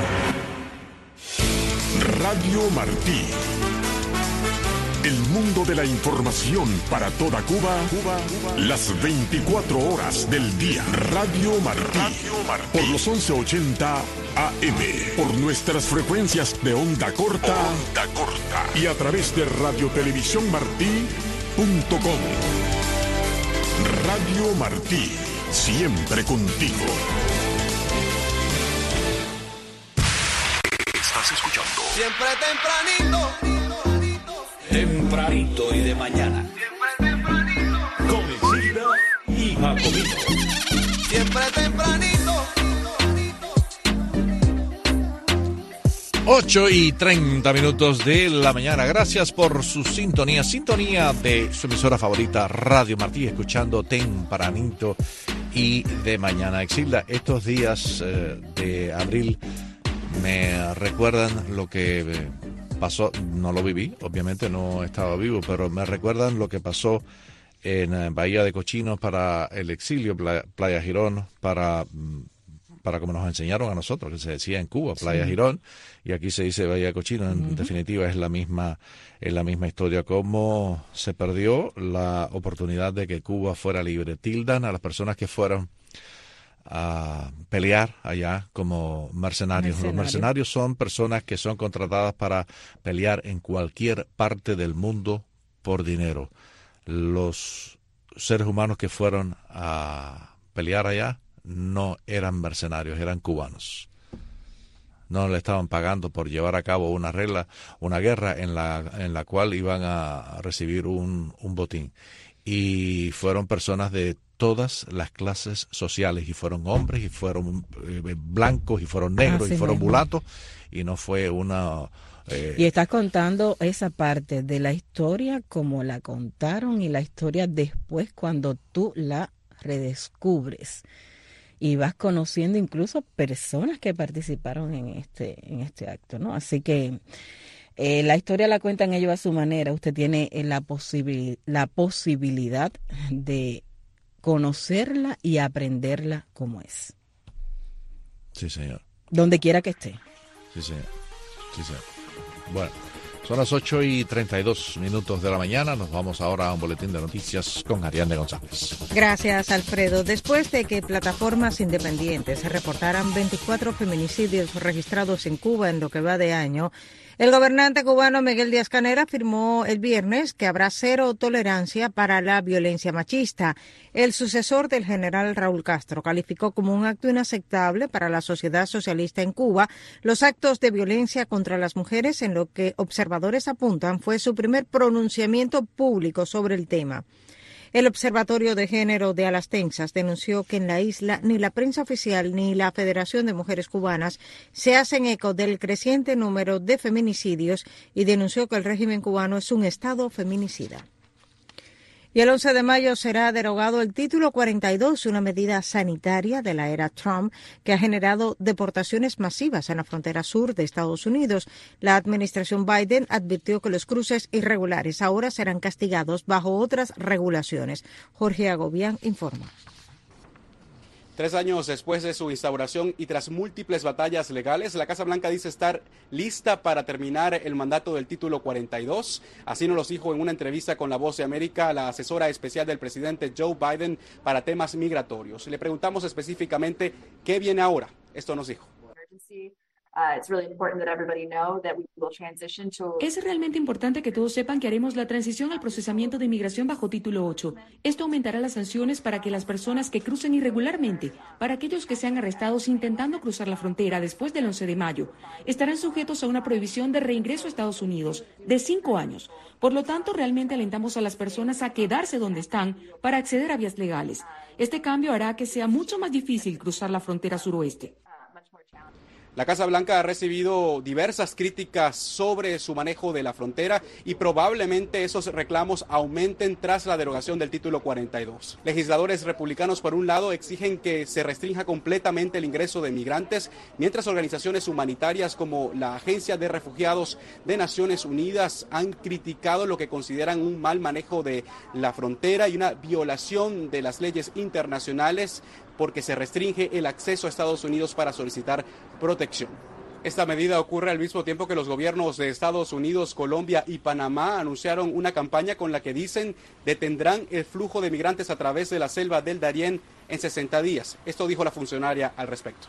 Radio Martí. El mundo de la información para toda Cuba, Cuba, Cuba, las veinticuatro horas del día. Radio Martí, Radio Martí. Por los once ochenta A M, por nuestras frecuencias de onda corta, onda corta y a través de radio televisión martí punto com. Radio Martí, siempre contigo. Estás escuchando siempre tempranito. Tempranito y de mañana. Siempre tempranito. Con Isidra y Jacobino. Siempre tempranito. ocho y treinta minutos de la mañana. Gracias por su sintonía. Sintonía de su emisora favorita, Radio Martí, escuchando tempranito y de mañana. Exilda, estos días eh, de abril me recuerdan lo que... Eh, pasó, no lo viví, obviamente no estaba vivo, pero me recuerdan lo que pasó en Bahía de Cochinos para el exilio, Playa, Playa Girón, para, para como nos enseñaron a nosotros, que se decía en Cuba, Playa sí. Girón, y aquí se dice Bahía de Cochinos. En uh-huh. definitiva es la misma, es la misma historia, cómo se perdió la oportunidad de que Cuba fuera libre. Tildan a las personas que fueron a pelear allá como mercenarios. Mercenario. Los mercenarios son personas que son contratadas para pelear en cualquier parte del mundo por dinero. Los seres humanos que fueron a pelear allá no eran mercenarios, eran cubanos. No le estaban pagando por llevar a cabo una regla, una guerra en la en la cual iban a recibir un, un botín. Y fueron personas de todas las clases sociales, y fueron hombres, y fueron eh, blancos, y fueron negros, Así y fueron mismo. mulatos, y no fue una... Eh... Y estás contando esa parte de la historia como la contaron, y la historia después cuando tú la redescubres, y vas conociendo incluso personas que participaron en este, en este acto, ¿no? Así que... Eh, la historia la cuentan ellos a su manera. Usted tiene eh, la, posibil- la posibilidad de conocerla y aprenderla como es. Sí, señor. Donde quiera que esté. Sí, señor. Sí, señor. Bueno, son las ocho y treinta y dos minutos de la mañana. Nos vamos ahora a un boletín de noticias con Ariane González. Gracias, Alfredo. Después de que plataformas independientes reportaran veinticuatro feminicidios registrados en Cuba en lo que va de año, el gobernante cubano Miguel Díaz-Canel afirmó el viernes que habrá cero tolerancia para la violencia machista. El sucesor del general Raúl Castro calificó como un acto inaceptable para la sociedad socialista en Cuba los actos de violencia contra las mujeres, en lo que observadores apuntan fue su primer pronunciamiento público sobre el tema. El Observatorio de Género de Alas Tensas denunció que en la isla ni la prensa oficial ni la Federación de Mujeres Cubanas se hacen eco del creciente número de feminicidios, y denunció que el régimen cubano es un estado feminicida. Y el once de mayo será derogado el Título cuarenta y dos, una medida sanitaria de la era Trump que ha generado deportaciones masivas en la frontera sur de Estados Unidos. La administración Biden advirtió que los cruces irregulares ahora serán castigados bajo otras regulaciones. Jorge Agobián informa. Tres años después de su instauración y tras múltiples batallas legales, la Casa Blanca dice estar lista para terminar el mandato del Título cuarenta y dos. Así nos lo dijo en una entrevista con La Voz de América la asesora especial del presidente Joe Biden para temas migratorios. Le preguntamos específicamente qué viene ahora. Esto nos dijo. Es realmente importante que todos sepan que haremos la transición al procesamiento de inmigración bajo título ocho. Esto aumentará las sanciones para que las personas que crucen irregularmente, para aquellos que sean arrestados intentando cruzar la frontera después del once de mayo, estarán sujetos a una prohibición de reingreso a Estados Unidos de cinco años. Por lo tanto, realmente alentamos a las personas a quedarse donde están para acceder a vías legales. Este cambio hará que sea mucho más difícil cruzar la frontera suroeste. La Casa Blanca ha recibido diversas críticas sobre su manejo de la frontera y probablemente esos reclamos aumenten tras la derogación del título cuarenta y dos. Legisladores republicanos, por un lado, exigen que se restrinja completamente el ingreso de migrantes, mientras organizaciones humanitarias como la Agencia de Refugiados de Naciones Unidas han criticado lo que consideran un mal manejo de la frontera y una violación de las leyes internacionales, porque se restringe el acceso a Estados Unidos para solicitar protección. Esta medida ocurre al mismo tiempo que los gobiernos de Estados Unidos, Colombia y Panamá anunciaron una campaña con la que dicen detendrán el flujo de migrantes a través de la selva del Darién en sesenta días. Esto dijo la funcionaria al respecto.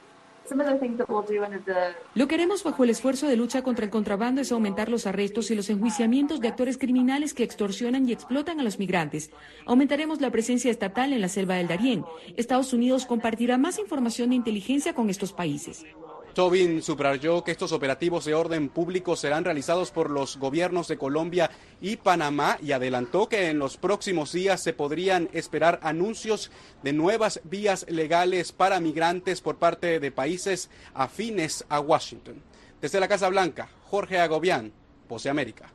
Lo que haremos bajo el esfuerzo de lucha contra el contrabando es aumentar los arrestos y los enjuiciamientos de actores criminales que extorsionan y explotan a los migrantes. Aumentaremos la presencia estatal en la selva del Darién. Estados Unidos compartirá más información de inteligencia con estos países. Tobin subrayó que estos operativos de orden público serán realizados por los gobiernos de Colombia y Panamá y adelantó que en los próximos días se podrían esperar anuncios de nuevas vías legales para migrantes por parte de países afines a Washington. Desde la Casa Blanca, Jorge Agobián, Voz de América.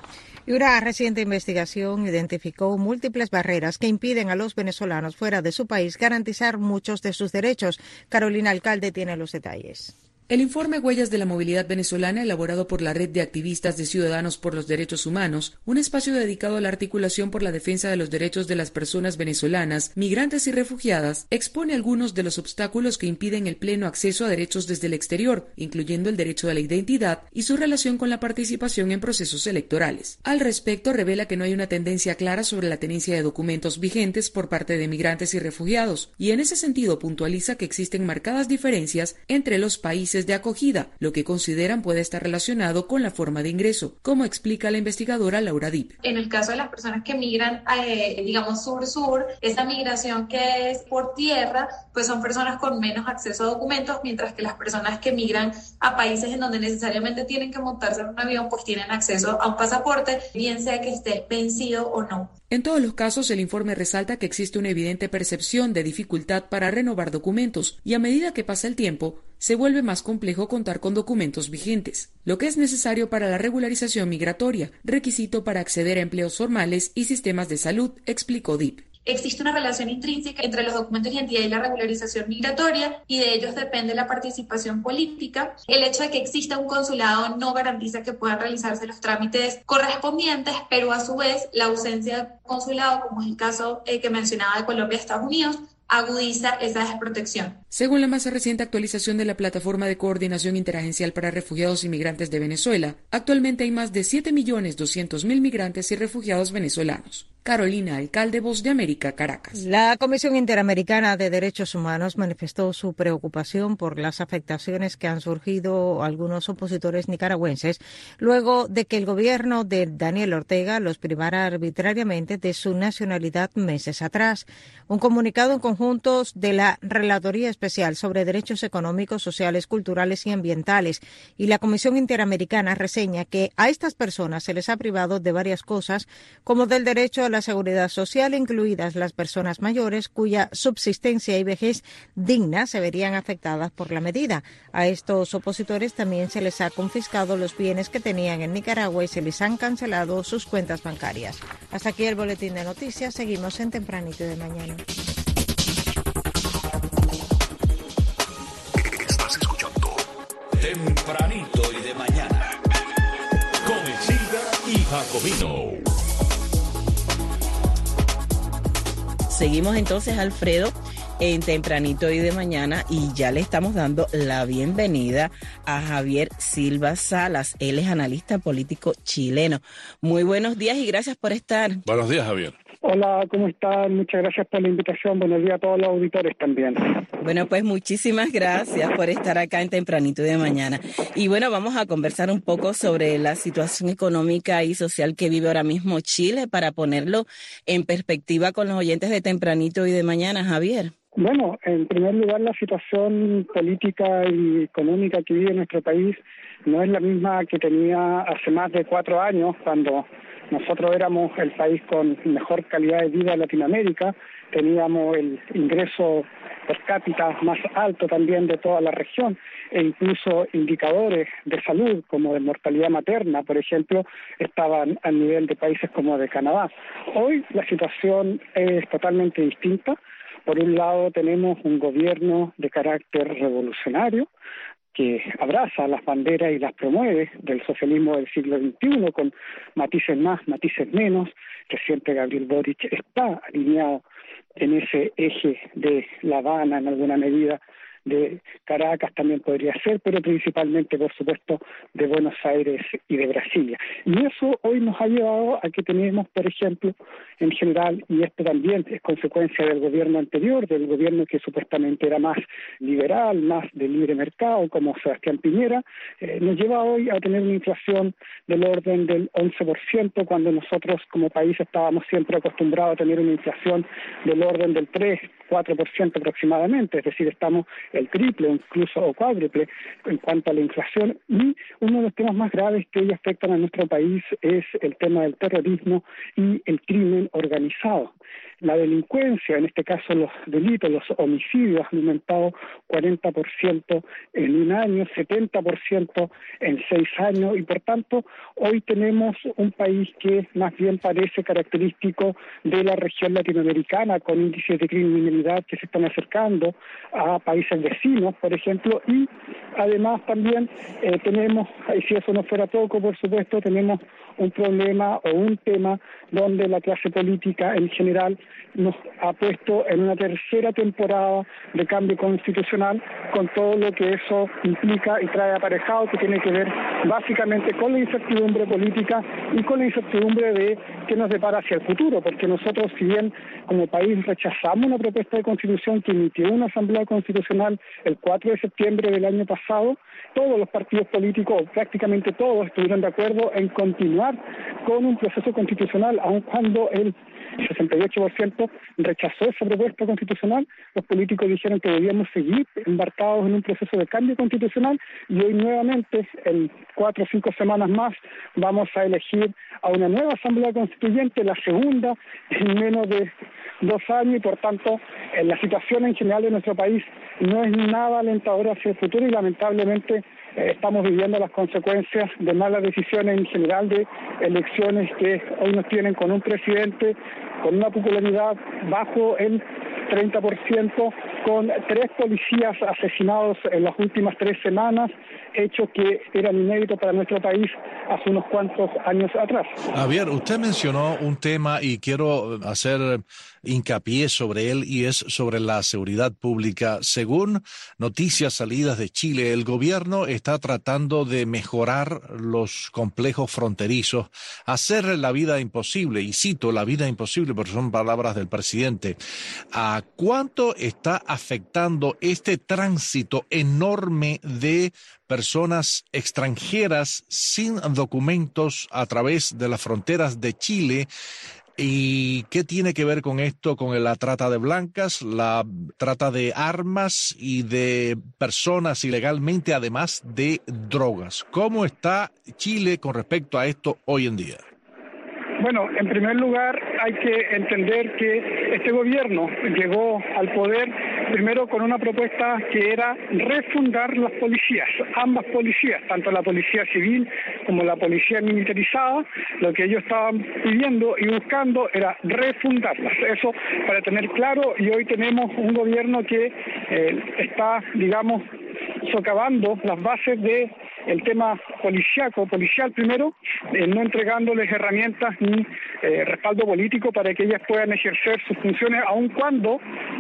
Y una reciente investigación identificó múltiples barreras que impiden a los venezolanos fuera de su país garantizar muchos de sus derechos. Carolina Alcalde tiene los detalles. El informe Huellas de la Movilidad Venezolana, elaborado por la Red de Activistas de Ciudadanos por los Derechos Humanos, un espacio dedicado a la articulación por la defensa de los derechos de las personas venezolanas, migrantes y refugiadas, expone algunos de los obstáculos que impiden el pleno acceso a derechos desde el exterior, incluyendo el derecho a la identidad y su relación con la participación en procesos electorales. Al respecto, revela que no hay una tendencia clara sobre la tenencia de documentos vigentes por parte de migrantes y refugiados, y en ese sentido puntualiza que existen marcadas diferencias entre los países de acogida, lo que consideran puede estar relacionado con la forma de ingreso, como explica la investigadora Laura Dip. En el caso de las personas que migran, eh, digamos sur-sur, esa migración que es por tierra, pues son personas con menos acceso a documentos, mientras que las personas que migran a países en donde necesariamente tienen que montarse en un avión, pues tienen acceso a un pasaporte, bien sea que esté vencido o no. En todos los casos, el informe resalta que existe una evidente percepción de dificultad para renovar documentos y a medida que pasa el tiempo, se vuelve más complejo contar con documentos vigentes, lo que es necesario para la regularización migratoria, requisito para acceder a empleos formales y sistemas de salud, explicó Dip. Existe una relación intrínseca entre los documentos de identidad y la regularización migratoria y de ellos depende la participación política. El hecho de que exista un consulado no garantiza que puedan realizarse los trámites correspondientes, pero a su vez la ausencia de consulado, como es el caso eh, que mencionaba de Colombia y Estados Unidos, agudiza esa desprotección. Según la más reciente actualización de la Plataforma de Coordinación Interagencial para Refugiados y Migrantes de Venezuela, actualmente hay más de siete millones doscientos mil migrantes y refugiados venezolanos. Carolina Alcalde, Voz de América, Caracas. La Comisión Interamericana de Derechos Humanos manifestó su preocupación por las afectaciones que han surgido a algunos opositores nicaragüenses luego de que el gobierno de Daniel Ortega los privara arbitrariamente de su nacionalidad meses atrás. Un comunicado en conjunto de la Relatoría Especial sobre Derechos Económicos, Sociales, Culturales y Ambientales y la Comisión Interamericana reseña que a estas personas se les ha privado de varias cosas, como del derecho a la seguridad social, incluidas las personas mayores cuya subsistencia y vejez digna se verían afectadas por la medida. A estos opositores también se les ha confiscado los bienes que tenían en Nicaragua y se les han cancelado sus cuentas bancarias. Hasta aquí el boletín de noticias. Seguimos en Tempranito de Mañana. Estás escuchando Tempranito y de Mañana con Isilda y Jacobino. Seguimos entonces, Alfredo, en Tempranito y de Mañana y ya le estamos dando la bienvenida a Javier Silva Salas. Él es analista político chileno. Muy buenos días y gracias por estar. Buenos días, Javier. Hola, ¿cómo están? Muchas gracias por la invitación. Buenos días a todos los auditores también. Bueno, pues muchísimas gracias por estar acá en Tempranito de Mañana. Y bueno, vamos a conversar un poco sobre la situación económica y social que vive ahora mismo Chile para ponerlo en perspectiva con los oyentes de Tempranito y de Mañana, Javier. Bueno, en primer lugar, la situación política y económica que vive nuestro país no es la misma que tenía hace más de cuatro años, cuando nosotros éramos el país con mejor calidad de vida de Latinoamérica, teníamos el ingreso per cápita más alto también de toda la región, e incluso indicadores de salud como de mortalidad materna, por ejemplo, estaban al nivel de países como de Canadá. Hoy la situación es totalmente distinta. Por un lado tenemos un gobierno de carácter revolucionario que abraza las banderas y las promueve del socialismo del siglo veintiuno con matices más, matices menos. El presidente Gabriel Boric está alineado en ese eje de La Habana en alguna medida, de Caracas también podría ser, pero principalmente, por supuesto, de Buenos Aires y de Brasilia. Y eso hoy nos ha llevado a que tenemos, por ejemplo, en general, y esto también es consecuencia del gobierno anterior, del gobierno que supuestamente era más liberal, más de libre mercado, como Sebastián Piñera, eh, nos lleva hoy a tener una inflación del orden del once por ciento, cuando nosotros como país estábamos siempre acostumbrados a tener una inflación del orden del tres, cuatro por ciento aproximadamente, es decir, estamos el triple, incluso o cuádruple en cuanto a la inflación. Y uno de los temas más graves que hoy afectan a nuestro país es el tema del terrorismo y el crimen organizado. La delincuencia, en este caso los delitos, los homicidios, han aumentado cuarenta por ciento en un año, setenta por ciento en seis años, y por tanto hoy tenemos un país que más bien parece característico de la región latinoamericana, con índices de criminalidad que se están acercando a países vecinos, por ejemplo, y además también eh, tenemos, y si eso no fuera poco, por supuesto, tenemos un problema o un tema donde la clase política en general nos ha puesto en una tercera temporada de cambio constitucional, con todo lo que eso implica y trae aparejado, que tiene que ver básicamente con la incertidumbre política y con la incertidumbre de qué nos depara hacia el futuro, porque nosotros, si bien como país rechazamos una propuesta de constitución que emitió una asamblea constitucional el cuatro de septiembre del año pasado, todos los partidos políticos, prácticamente todos, estuvieron de acuerdo en continuar con un proceso constitucional, aun cuando el sesenta y ocho por ciento rechazó esa propuesta constitucional. Los políticos dijeron que debíamos seguir embarcados en un proceso de cambio constitucional, y hoy nuevamente, en cuatro o cinco semanas más, vamos a elegir a una nueva asamblea constituyente, la segunda en menos de dos años, y por tanto en la situación en general de nuestro país no es nada alentadora hacia el futuro, y lamentablemente eh, estamos viviendo las consecuencias de malas decisiones en general, de elecciones que hoy nos tienen con un presidente con una popularidad bajo el treinta por ciento, con tres policías asesinados en las últimas tres semanas, hechos que eran inéditos para nuestro país hace unos cuantos años atrás. Javier, usted mencionó un tema y quiero hacer hincapié sobre él, y es sobre la seguridad pública. Según noticias salidas de Chile, el gobierno está tratando de mejorar los complejos fronterizos, hacer la vida imposible, y cito la vida imposible porque son palabras del presidente. ¿A cuánto está afectando este tránsito enorme de personas extranjeras sin documentos a través de las fronteras de Chile? ¿Y qué tiene que ver con esto, con la trata de blancas, la trata de armas y de personas ilegalmente, además de drogas? ¿Cómo está Chile con respecto a esto hoy en día? Bueno, en primer lugar hay que entender que este gobierno llegó al poder primero con una propuesta que era refundar las policías, ambas policías, tanto la policía civil como la policía militarizada. Lo que ellos estaban pidiendo y buscando era refundarlas, eso para tener claro, y hoy tenemos un gobierno que eh, está, digamos, socavando las bases de el tema policiaco, policial primero, eh, no entregándoles herramientas ni eh, respaldo político para que ellas puedan ejercer sus funciones, aun cuando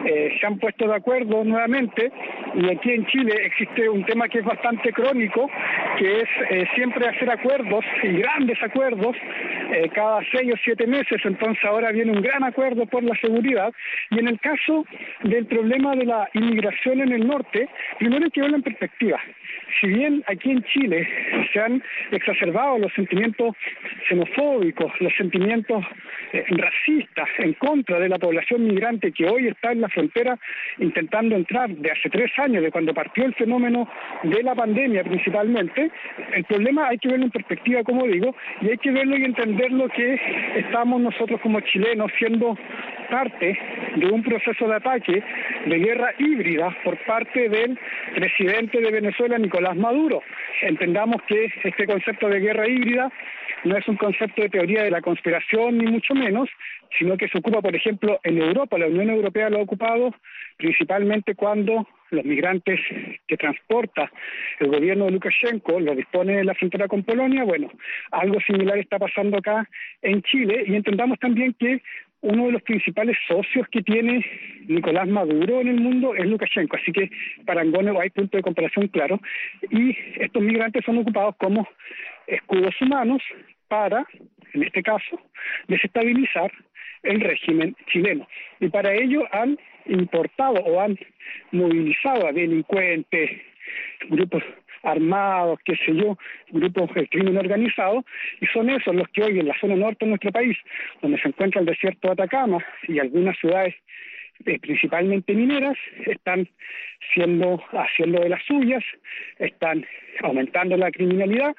eh, se han puesto de acuerdo nuevamente, y aquí en Chile existe un tema que es bastante crónico, que es eh, siempre hacer acuerdos, y grandes acuerdos, eh, cada seis o siete meses. Entonces ahora viene un gran acuerdo por la seguridad, y en el caso del problema de la inmigración en el norte, primero hay que verlo en perspectiva. Si bien aquí en Chile se han exacerbado los sentimientos xenofóbicos, los sentimientos eh, racistas en contra de la población migrante que hoy está en la frontera intentando entrar de hace tres años, de cuando partió el fenómeno de la pandemia principalmente, el problema hay que verlo en perspectiva, como digo, y hay que verlo y entenderlo que estamos nosotros como chilenos siendo parte de un proceso de ataque, de guerra híbrida por parte del presidente de Venezuela, Nicolás Maduro. Entendamos que este concepto de guerra híbrida no es un concepto de teoría de la conspiración, ni mucho menos, sino que se ocupa, por ejemplo, en Europa. La Unión Europea lo ha ocupado principalmente cuando los migrantes que transporta el gobierno de Lukashenko lo dispone en la frontera con Polonia. Bueno, algo similar está pasando acá en Chile, y entendamos también que uno de los principales socios que tiene Nicolás Maduro en el mundo es Lukashenko, así que para Angone hay punto de comparación claro, y estos migrantes son ocupados como escudos humanos para, en este caso, desestabilizar el régimen chileno, y para ello han importado o han movilizado a delincuentes, grupos armados, qué sé yo, grupos de crimen organizado, y son esos los que hoy en la zona norte de nuestro país, donde se encuentra el desierto de Atacama y algunas ciudades eh, principalmente mineras, están siendo haciendo de las suyas, están aumentando la criminalidad,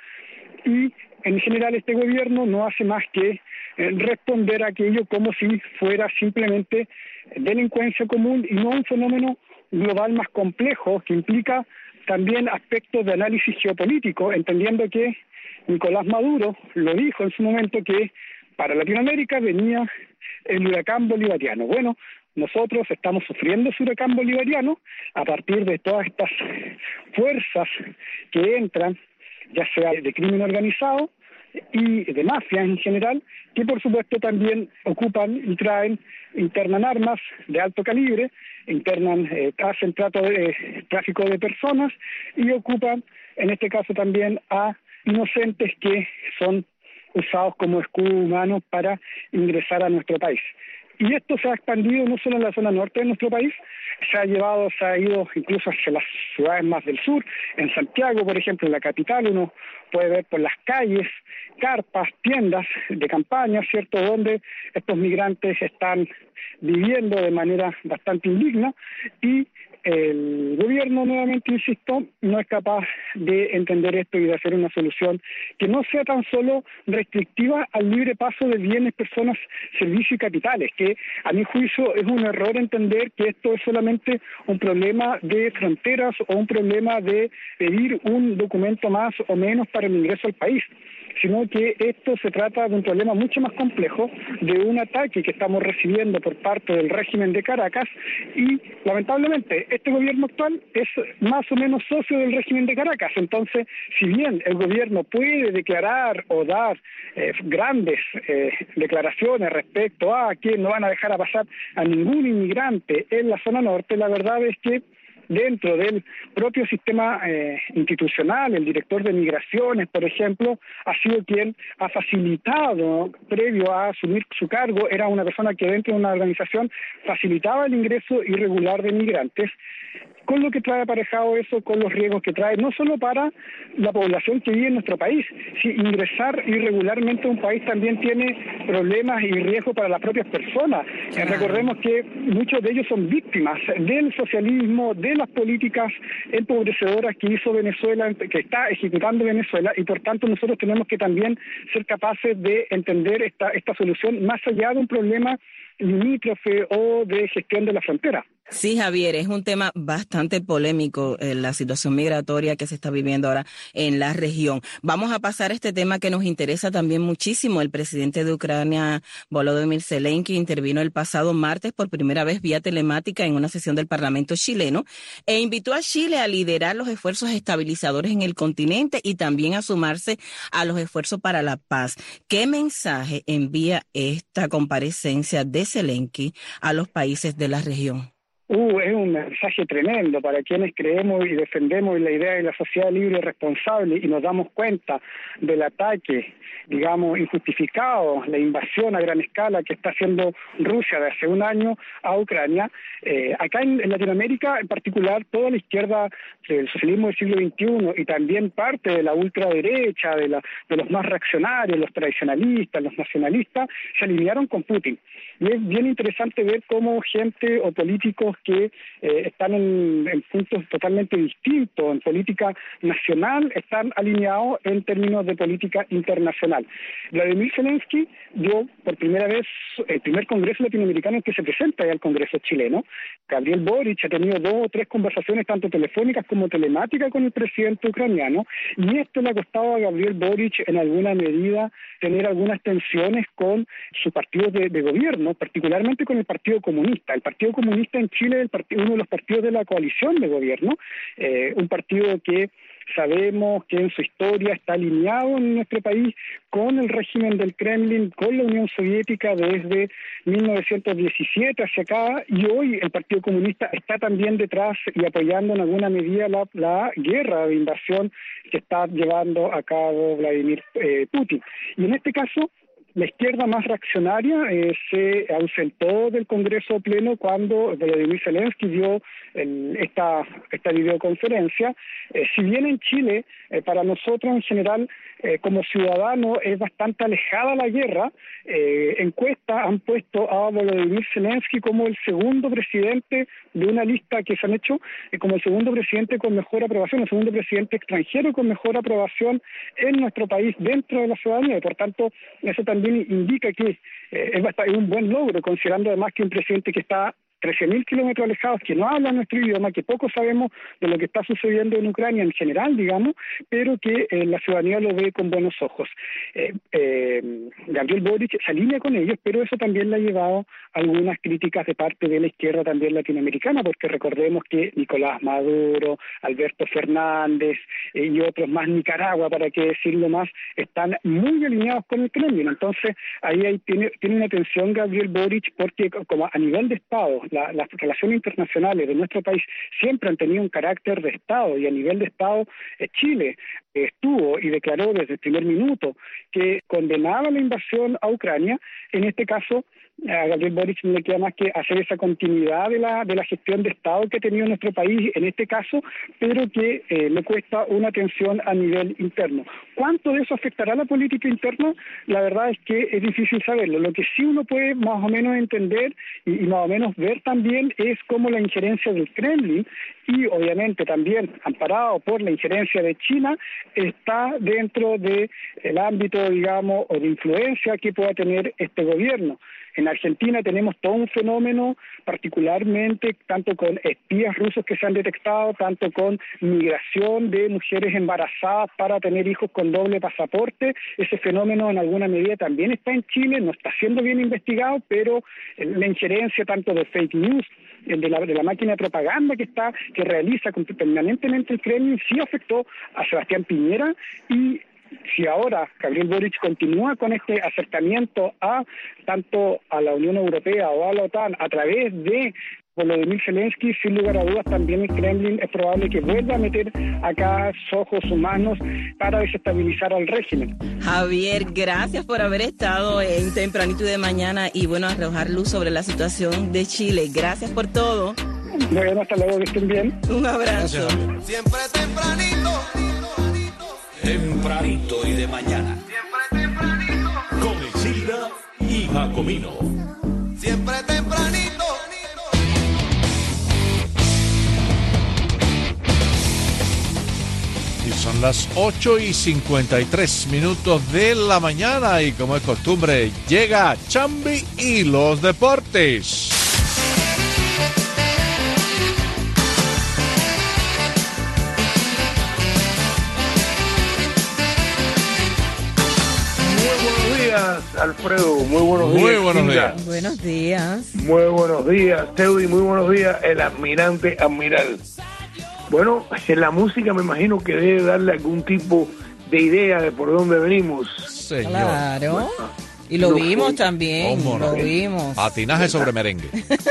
y en general este gobierno no hace más que eh, responder a aquello como si fuera simplemente delincuencia común y no un fenómeno global más complejo que implica también aspectos de análisis geopolítico, entendiendo que Nicolás Maduro lo dijo en su momento que para Latinoamérica venía el huracán bolivariano. Bueno, nosotros estamos sufriendo ese huracán bolivariano a partir de todas estas fuerzas que entran, ya sea de crimen organizado y de mafia en general, que por supuesto también ocupan y traen, internan armas de alto calibre, internan, eh, hacen trato de eh, tráfico de personas y ocupan, en este caso también, a inocentes que son usados como escudo humano para ingresar a nuestro país. Y esto se ha expandido no solo en la zona norte de nuestro país, se ha llevado, se ha ido incluso hacia las ciudades más del sur. En Santiago, por ejemplo, en la capital, uno puede ver por las calles carpas, tiendas de campaña, ¿cierto?, donde estos migrantes están viviendo de manera bastante indigna, y el gobierno, nuevamente insisto, no es capaz de entender esto y de hacer una solución que no sea tan solo restrictiva al libre paso de bienes, personas, servicios y capitales, que a mi juicio es un error entender que esto es solamente un problema de fronteras o un problema de pedir un documento más o menos para el ingreso al país, sino que esto se trata de un problema mucho más complejo, de un ataque que estamos recibiendo por parte del régimen de Caracas, y lamentablemente este gobierno actual es más o menos socio del régimen de Caracas. Entonces, si bien el gobierno puede declarar o dar eh, grandes eh, declaraciones respecto a que no van a dejar a pasar a ningún inmigrante en la zona norte, la verdad es que dentro del propio sistema eh, institucional, el director de migraciones, por ejemplo, ha sido quien ha facilitado, previo a asumir su cargo, era una persona que dentro de una organización facilitaba el ingreso irregular de migrantes, con lo que trae aparejado eso, con los riesgos que trae, no solo para la población que vive en nuestro país, si ingresar irregularmente a un país también tiene problemas y riesgos para las propias personas. Eh, recordemos que muchos de ellos son víctimas del socialismo, de las políticas empobrecedoras que hizo Venezuela, que está ejecutando Venezuela, y por tanto nosotros tenemos que también ser capaces de entender esta, esta solución más allá de un problema limítrofe o de gestión de la frontera. Sí, Javier, es un tema bastante polémico, eh, la situación migratoria que se está viviendo ahora en la región. Vamos a pasar a este tema que nos interesa también muchísimo. El presidente de Ucrania, Volodymyr Zelensky, intervino el pasado martes por primera vez vía telemática en una sesión del Parlamento chileno e invitó a Chile a liderar los esfuerzos estabilizadores en el continente y también a sumarse a los esfuerzos para la paz. ¿Qué mensaje envía esta comparecencia de Zelensky a los países de la región? Uh, es un mensaje tremendo para quienes creemos y defendemos la idea de la sociedad libre y responsable y nos damos cuenta del ataque, digamos, injustificado, la invasión a gran escala que está haciendo Rusia de hace un año a Ucrania. Eh, acá en, en Latinoamérica, en particular, toda la izquierda del socialismo del siglo veintiuno y también parte de la ultraderecha, de, la, de los más reaccionarios, los tradicionalistas, los nacionalistas, se alinearon con Putin. Y es bien interesante ver cómo gente o políticos que eh, están en, en puntos totalmente distintos, en política nacional, están alineados en términos de política internacional. Vladimir Zelensky dio por primera vez el primer congreso latinoamericano en que se presenta ya al Congreso chileno. Gabriel Boric ha tenido dos o tres conversaciones, tanto telefónicas como telemáticas, con el presidente ucraniano, y esto le ha costado a Gabriel Boric en alguna medida tener algunas tensiones con sus partidos de, de gobierno, particularmente con el Partido Comunista. El Partido Comunista en Chile es el partido, uno de los partidos de la coalición de gobierno, eh, un partido que sabemos que en su historia está alineado en nuestro país con el régimen del Kremlin, con la Unión Soviética desde mil novecientos diecisiete hacia acá, y hoy el Partido Comunista está también detrás y apoyando en alguna medida la, la guerra de invasión que está llevando a cabo Vladimir eh, Putin. Y en este caso, la izquierda más reaccionaria eh, se ausentó del Congreso Pleno cuando Volodymyr Zelensky dio el, esta, esta videoconferencia. Eh, si bien en Chile, eh, para nosotros en general, eh, como ciudadanos, es bastante alejada la guerra, eh, encuestas han puesto a Volodymyr Zelensky como el segundo presidente de una lista que se han hecho, eh, como el segundo presidente con mejor aprobación, el segundo presidente extranjero con mejor aprobación en nuestro país dentro de la ciudadanía, y por tanto, eso también indica que eh, es, bastante, es un buen logro, considerando además que un presidente que está trece mil kilómetros alejados, que no habla nuestro idioma, que poco sabemos de lo que está sucediendo en Ucrania en general, digamos, pero que eh, la ciudadanía lo ve con buenos ojos. Eh, eh, Gabriel Boric se alinea con ellos, pero eso también le ha llevado algunas críticas de parte de la izquierda también latinoamericana, porque recordemos que Nicolás Maduro, Alberto Fernández eh, y otros más, Nicaragua, para qué decirlo más, están muy alineados con el Kremlin. Entonces, ahí hay, tiene, tiene una tensión Gabriel Boric, porque como a nivel de Estado, La, las relaciones internacionales de nuestro país siempre han tenido un carácter de Estado, y a nivel de Estado eh, Chile eh, estuvo y declaró desde el primer minuto que condenaba la invasión a Ucrania. En este caso, a Gabriel Boric no le queda más que hacer esa continuidad de la de la gestión de Estado que ha tenido nuestro país en este caso, pero que eh, le cuesta una tensión a nivel interno. ¿Cuánto de eso afectará a la política interna? La verdad es que es difícil saberlo. Lo que sí uno puede más o menos entender y, y más o menos ver también es cómo la injerencia del Kremlin, y obviamente también amparado por la injerencia de China, está dentro del ámbito, digamos, o de influencia que pueda tener este gobierno. En Argentina tenemos todo un fenómeno, particularmente tanto con espías rusos que se han detectado, tanto con migración de mujeres embarazadas para tener hijos con doble pasaporte. Ese fenómeno en alguna medida también está en Chile, no está siendo bien investigado, pero la injerencia tanto de fake news, de la, de la máquina de propaganda que está, que realiza permanentemente el Kremlin, sí afectó a Sebastián Piñera. Y si ahora Gabriel Boric continúa con este acercamiento a tanto a la Unión Europea o a la OTAN a través de Volodymyr Zelensky, sin lugar a dudas también el Kremlin es probable que vuelva a meter acá ojos humanos para desestabilizar al régimen. Javier, gracias por haber estado en Tempranito de Mañana y bueno, arrojar luz sobre la situación de Chile. Gracias por todo. Bueno, hasta luego, que estén bien. Un abrazo. Gracias. Siempre tempranito. Tempranito y de mañana. Siempre tempranito. Con Exilda y Jacomino. Siempre tempranito. Y son las ocho y cincuenta y tres minutos de la mañana y como es costumbre llega Chambi y los deportes. Alfredo, muy buenos muy días. Buenos Kinga. días. Buenos días. Muy buenos días, Teudi, muy buenos días, el admirante Admiral. Bueno, en la música me imagino que debe darle algún tipo de idea de por dónde venimos. Señor. Claro. Bueno, Y lo No vimos fue- también, ¿Cómo no? lo vimos. Patinaje sobre merengue.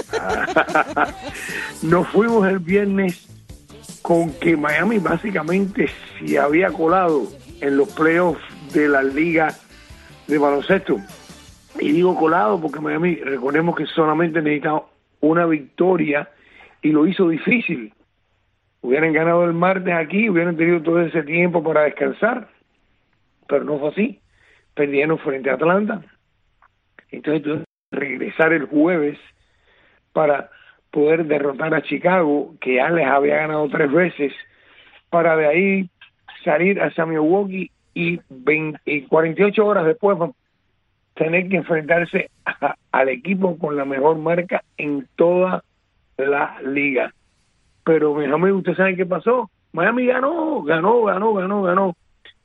Nos fuimos el viernes con que Miami básicamente se había colado en los playoffs de la liga de baloncesto. Y digo colado porque Miami, recordemos que solamente necesitaba una victoria y lo hizo difícil. Hubieran ganado el martes aquí, hubieran tenido todo ese tiempo para descansar, pero no fue así. Perdieron frente a Atlanta. Entonces tuvieron que regresar el jueves para poder derrotar a Chicago, que ya les había ganado tres veces, para de ahí salir hacia Milwaukee y, veinte, y cuarenta y ocho horas después tener que enfrentarse a, al equipo con la mejor marca en toda la liga. Pero, mis amigos, ¿ustedes saben qué pasó? Miami ganó, ganó, ganó, ganó, ganó.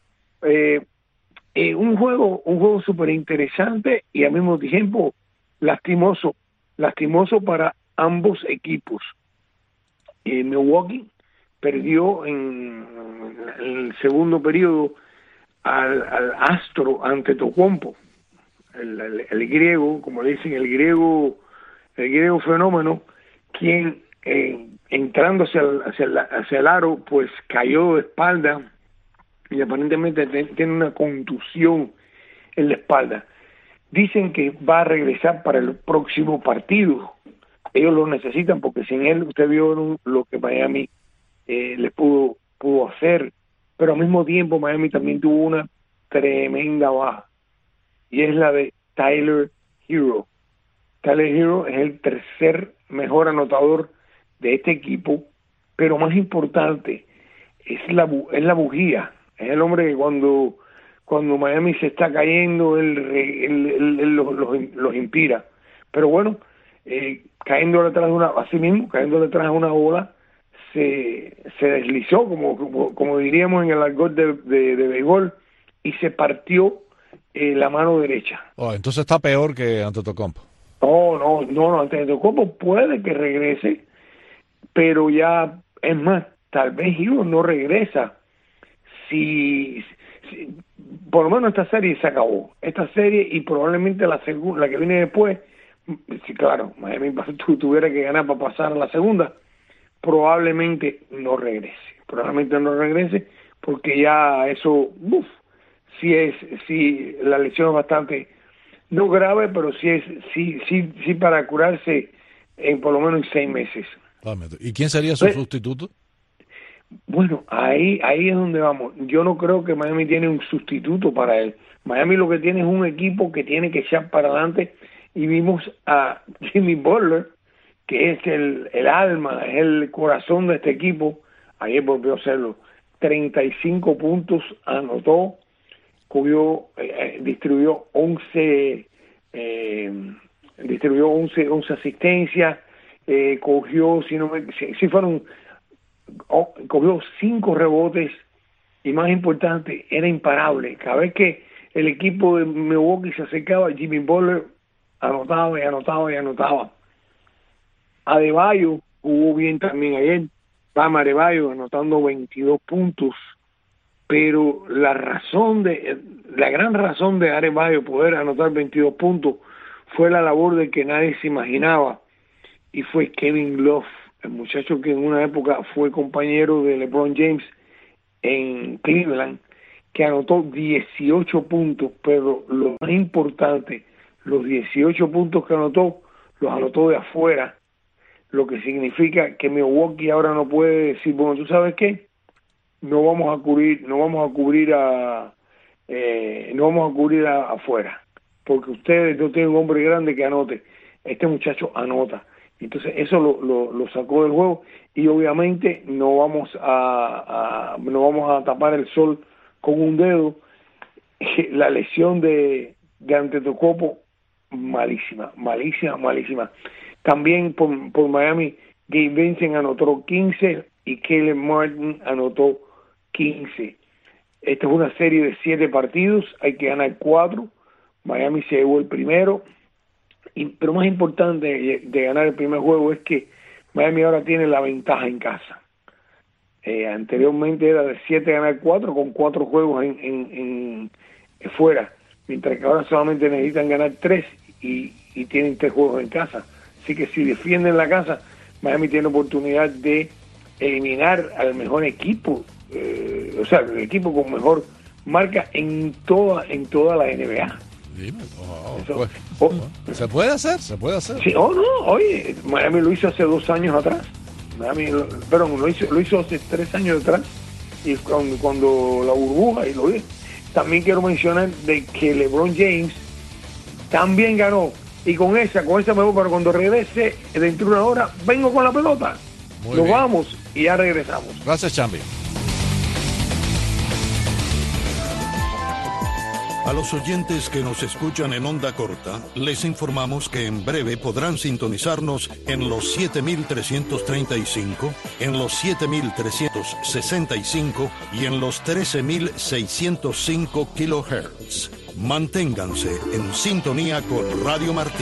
Eh, eh, un juego, un juego súper interesante y al mismo tiempo lastimoso, lastimoso para ambos equipos. Eh, Milwaukee perdió en, en el segundo periodo al, al astro Antetokounmpo, el, el, el griego, como le dicen, el griego, el griego fenómeno, quien eh, entrando hacia el, hacia, el, hacia el aro, pues cayó de espalda y aparentemente te, tiene una contusión en la espalda. Dicen que va a regresar para el próximo partido. Ellos lo necesitan porque sin él, usted vio lo que Miami eh, le pudo, pudo hacer, pero al mismo tiempo Miami también tuvo una tremenda baja y es la de Tyler Hero. Tyler Hero es el tercer mejor anotador de este equipo, pero más importante es la bu- es la bujía, es el hombre que cuando cuando Miami se está cayendo él, él, él, él los, los, los inspira, pero bueno, eh, cayendo detrás de una, así mismo, cayendo detrás de una bola, se, se deslizó, como, como, como diríamos en el argot de, de, de béisbol, y se partió eh, la mano derecha. Oh, entonces está peor que Antetokounmpo. No, no, no, no, Antetokounmpo puede que regrese, pero ya, es más, tal vez Hero no regresa. Si, si, por lo menos esta serie se acabó. Esta serie y probablemente la segunda, la que viene después, sí, claro, Miami tuviera que ganar para pasar a la segunda, probablemente no regrese. Probablemente no regrese porque ya eso, uff, sí es, sí, la lesión es bastante, no grave, pero sí es, sí, sí, sí para curarse en por lo menos en seis meses. ¿Y quién sería su Pues, sustituto? Bueno, ahí ahí es donde vamos. Yo no creo que Miami tiene un sustituto para él. Miami lo que tiene es un equipo que tiene que echar para adelante y vimos a Jimmy Butler, que es el, el alma, es el corazón de este equipo. Ayer volvió a hacerlo. treinta y cinco puntos anotó, cogió, eh, distribuyó once, eh, distribuyó once, once asistencias, eh, cogió, si no me, si, si fueron Oh, cogió cinco rebotes y más importante, era imparable. Cada vez que el equipo de Milwaukee se acercaba, Jimmy Butler anotaba y anotaba y anotaba. Adebayo jugó bien también ayer, Bam Adebayo anotando veintidós puntos, pero la razón de la gran razón de Adebayo poder anotar veintidós puntos fue la labor de que nadie se imaginaba, y fue Kevin Love, el muchacho que en una época fue compañero de LeBron James en Cleveland, que anotó dieciocho puntos, pero lo más importante, los dieciocho puntos que anotó, los anotó de afuera, lo que significa que Milwaukee ahora no puede decir, bueno, ¿tú sabes qué? No vamos a cubrir, no vamos a cubrir a, eh, no vamos a cubrir a, afuera, porque ustedes no tienen un hombre grande que anote. Este muchacho anota. Entonces eso lo, lo, lo sacó del juego y obviamente no vamos a, a no vamos a tapar el sol con un dedo. La lesión de, de Antetokounmpo, malísima, malísima, malísima. También por, por Miami, Gabe Vincent anotó quince y Caleb Martin anotó quince. Esta es una serie de siete partidos, hay que ganar cuatro. Miami se llevó el primero. Y, pero más importante de, de ganar el primer juego es que Miami ahora tiene la ventaja en casa. Eh, anteriormente era de siete ganar cuatro con cuatro juegos en, en, en, en fuera. mientras que ahora solamente necesitan ganar tres y, y tienen tres juegos en casa. Así que si defienden la casa, Miami tiene oportunidad de eliminar al mejor equipo, eh, o sea, el equipo con mejor marca en toda en toda la N B A. Dime, oh, Eso, pues, oh, se puede hacer, se puede hacer. Sí, oh no, oye, Miami lo hizo hace dos años atrás. Miami, lo, perdón, lo hizo, lo hizo hace tres años atrás, y cuando, cuando la burbuja, y lo dije. También quiero mencionar de que LeBron James también ganó, y con esa, con esa me voy, pero cuando regrese dentro de una hora, vengo con la pelota. Muy Nos bien. vamos y ya regresamos. Gracias, Chambi. A los oyentes que nos escuchan en onda corta, les informamos que en breve podrán sintonizarnos en los siete mil trescientos treinta y cinco, en los siete mil trescientos sesenta y cinco y en los trece mil seiscientos cinco kilohertz. Manténganse en sintonía con Radio Martí.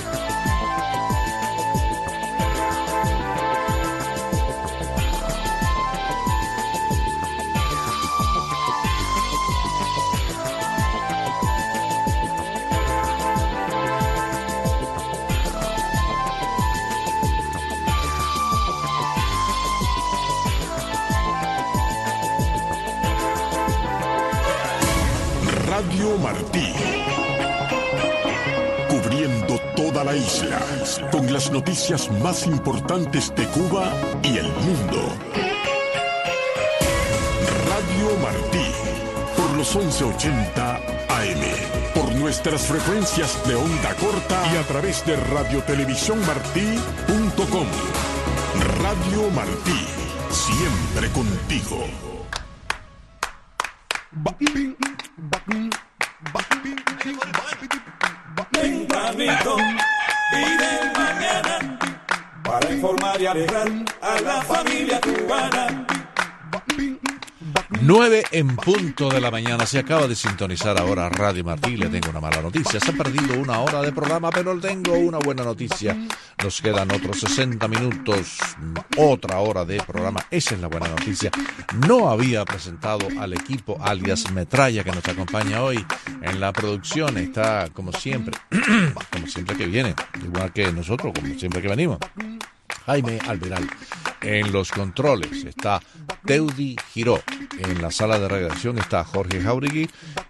Radio Martí, cubriendo toda la isla con las noticias más importantes de Cuba y el mundo. Radio Martí, por los once ochenta A M, por nuestras frecuencias de onda corta y a través de radio televisión martí punto com. Radio Martí, siempre contigo. Tempranito y de mañana, para informar y alegrar a la familia cubana. nueve en punto de la mañana. Se acaba de sintonizar ahora Radio Martí. Le tengo una mala noticia. Se ha perdido una hora de programa, pero le tengo una buena noticia. Nos quedan otros sesenta minutos, otra hora de programa. Esa es la buena noticia. No había presentado al equipo alias Metralla que nos acompaña hoy en la producción. Está como siempre, como siempre que viene, igual que nosotros, como siempre que venimos. Jaime Alveral. En los controles está Teudi Giró. En la sala de redacción está Jorge Jauregui,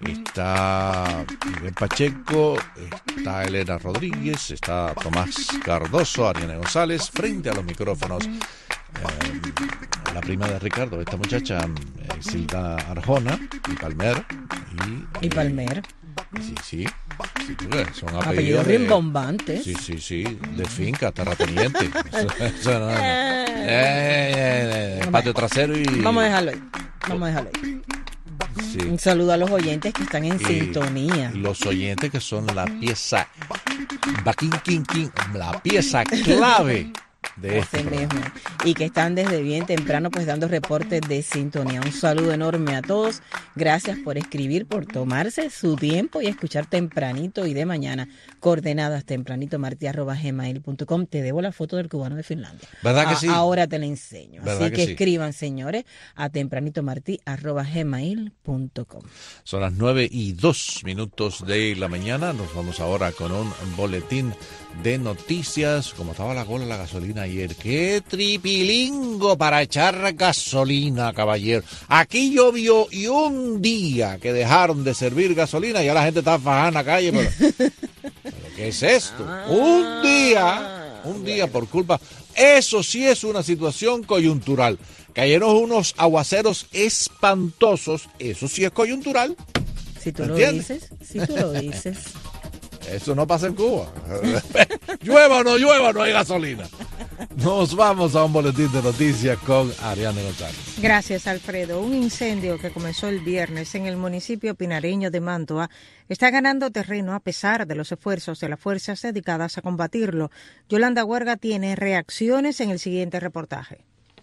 está Miguel Pacheco, está Elena Rodríguez, está Tomás Cardoso, Ariana González, frente a los micrófonos. Eh, la prima de Ricardo, esta muchacha, eh, Silda Arjona y Palmer. Y, y Palmer. Sí, sí. Sí, son apellidos apellidos rimbombantes. Sí, sí, sí, de finca, terrateniente. Eso no, no. Eh, eh, eh, patio trasero y... Vamos a dejarlo ahí. Vamos a dejarlo ahí. Sí. Un saludo a los oyentes que están en Y sintonía. los oyentes que son la pieza, baquín, quin, quin, la pieza clave de este Ese programa. mismo. Y que están desde bien temprano pues dando reportes de sintonía. Un saludo enorme a todos. Gracias por escribir, por tomarse su tiempo y escuchar tempranito y de mañana. Coordenadas tempranito martí arroba gmail punto com. Te debo la foto del cubano de Finlandia. ¿Verdad que A- sí? Ahora te la enseño. ¿Verdad Así que que, sí? escriban, señores, a tempranito martí arroba gmail punto com. Son las nueve y dos minutos de la mañana. Nos vamos ahora con un boletín de noticias. Como estaba la cola de la gasolina ayer. ¡Qué tripilingo para echar gasolina, caballero! Aquí llovió y un día que dejaron de servir gasolina y ya la gente está fajando en la calle. Pero, ¿pero qué es esto? Un día, un día por culpa... Eso sí es una situación coyuntural. Cayeron unos aguaceros espantosos. Eso sí es coyuntural. Si tú lo ¿Entiendes? dices, si tú lo dices. Eso no pasa en Cuba. Llueva o no llueva, no hay gasolina. Nos vamos a un boletín de noticias con Ariana González. Gracias, Alfredo. Un incendio que comenzó el viernes en el municipio pinareño de Mantua está ganando terreno a pesar de los esfuerzos de las fuerzas dedicadas a combatirlo. Yolanda Huerga tiene reacciones en el siguiente reportaje.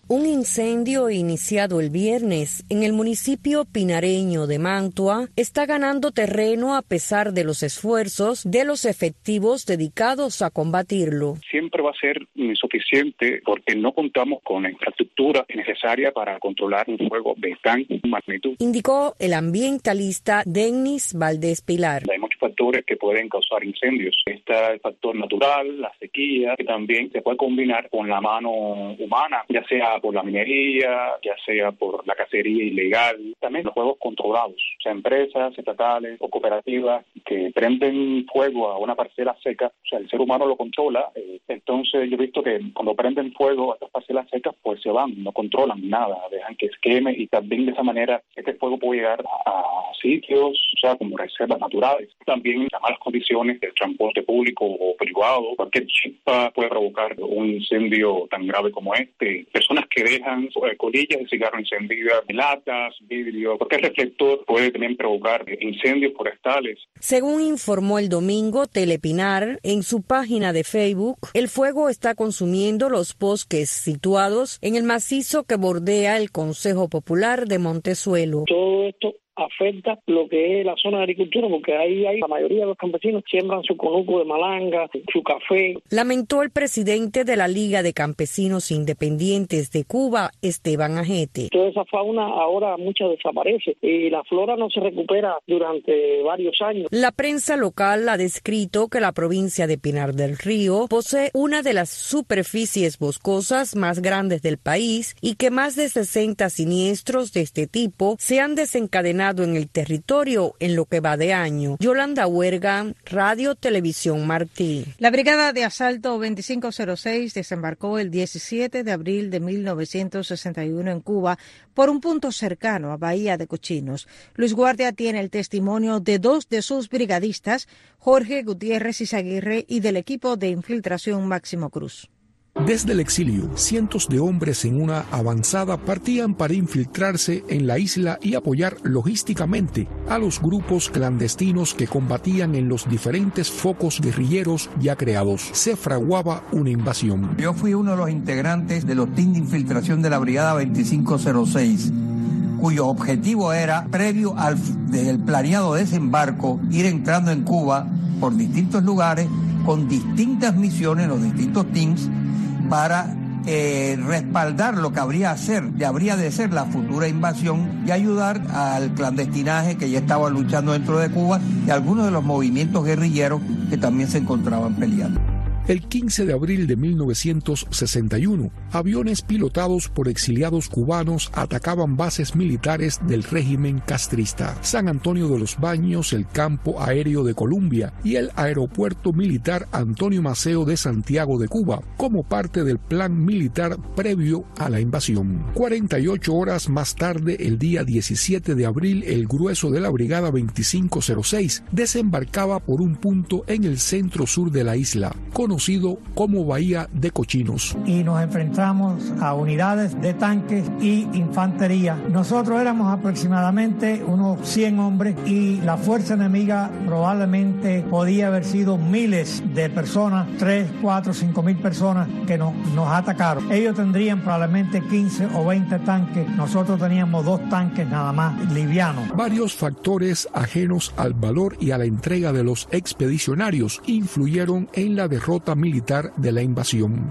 Un incendio iniciado el viernes en el municipio pinareño de Mantua está ganando terreno a pesar de los esfuerzos de los efectivos dedicados a combatirlo. Siempre va a ser insuficiente porque no contamos con la infraestructura necesaria para controlar un fuego de tan magnitud, indicó el ambientalista Denis Valdés Pilar. Hay muchos factores que pueden causar incendios. Está el factor natural, la sequía, que también se puede combinar con la mano humana, ya sea por la minería, ya sea por la cacería ilegal, también los fuegos controlados, o sea, empresas estatales o cooperativas que prenden fuego a una parcela seca, o sea, el ser humano lo controla, eh, entonces yo he visto que cuando prenden fuego a estas parcelas secas, pues se van, no controlan nada, dejan que se queme y también de esa manera este fuego puede llegar a, a sitios, o sea, como reservas naturales. También las malas condiciones del transporte público o privado, cualquier chispa puede provocar un incendio tan grave como este. Personas que dejan eh, colillas de cigarro encendidas, latas, vidrio, porque el reflector puede también provocar incendios forestales. Según informó el domingo Telepinar en su página de Facebook, el fuego está consumiendo los bosques situados en el macizo que bordea el Consejo Popular de Montezuelo. Todo esto afecta lo que es la zona de agricultura, porque ahí hay la mayoría de los campesinos siembran su conuco de malanga, su café. Lamentó el presidente de la Liga de Campesinos Independientes de Cuba, Esteban Ajete. Toda esa fauna ahora mucha desaparece y la flora no se recupera durante varios años. La prensa local ha descrito que la provincia de Pinar del Río posee una de las superficies boscosas más grandes del país y que más de sesenta siniestros de este tipo se han desencadenado en el territorio en lo que va de año. Yolanda Huerga, Radio Televisión Martí. La Brigada de Asalto veinticinco cero seis desembarcó el diecisiete de abril de mil novecientos sesenta y uno en Cuba por un punto cercano a Bahía de Cochinos. Luis Guardia tiene el testimonio de dos de sus brigadistas, Jorge Gutiérrez Izaguirre, y del equipo de infiltración Máximo Cruz. Desde el exilio, cientos de hombres en una avanzada partían para infiltrarse en la isla y apoyar logísticamente a los grupos clandestinos que combatían en los diferentes focos guerrilleros ya creados. Se fraguaba una invasión. Yo fui uno de los integrantes de los teams de infiltración de la Brigada veinticinco cero seis, cuyo objetivo era, previo al del planeado desembarco, ir entrando en Cuba por distintos lugares con distintas misiones, los distintos teams, para eh, respaldar lo que habría, hacer, habría de ser la futura invasión y ayudar al clandestinaje que ya estaba luchando dentro de Cuba y algunos de los movimientos guerrilleros que también se encontraban peleando. El quince de abril de mil novecientos sesenta y uno, aviones pilotados por exiliados cubanos atacaban bases militares del régimen castrista. San Antonio de los Baños, el Campo Aéreo de Colombia y el Aeropuerto Militar Antonio Maceo de Santiago de Cuba, como parte del plan militar previo a la invasión. cuarenta y ocho horas más tarde, el día diecisiete de abril, el grueso de la Brigada veinticinco cero seis desembarcaba por un punto en el centro sur de la isla, conocido como Bahía de Cochinos. Y nos enfrentamos a unidades de tanques y infantería. Nosotros éramos aproximadamente unos cien hombres y la fuerza enemiga probablemente podía haber sido miles de personas, tres, cuatro, cinco mil personas que no, nos atacaron. Ellos tendrían probablemente quince o veinte tanques. Nosotros teníamos dos tanques nada más livianos. Varios factores ajenos al valor y a la entrega de los expedicionarios influyeron en la derrota militar de la invasión.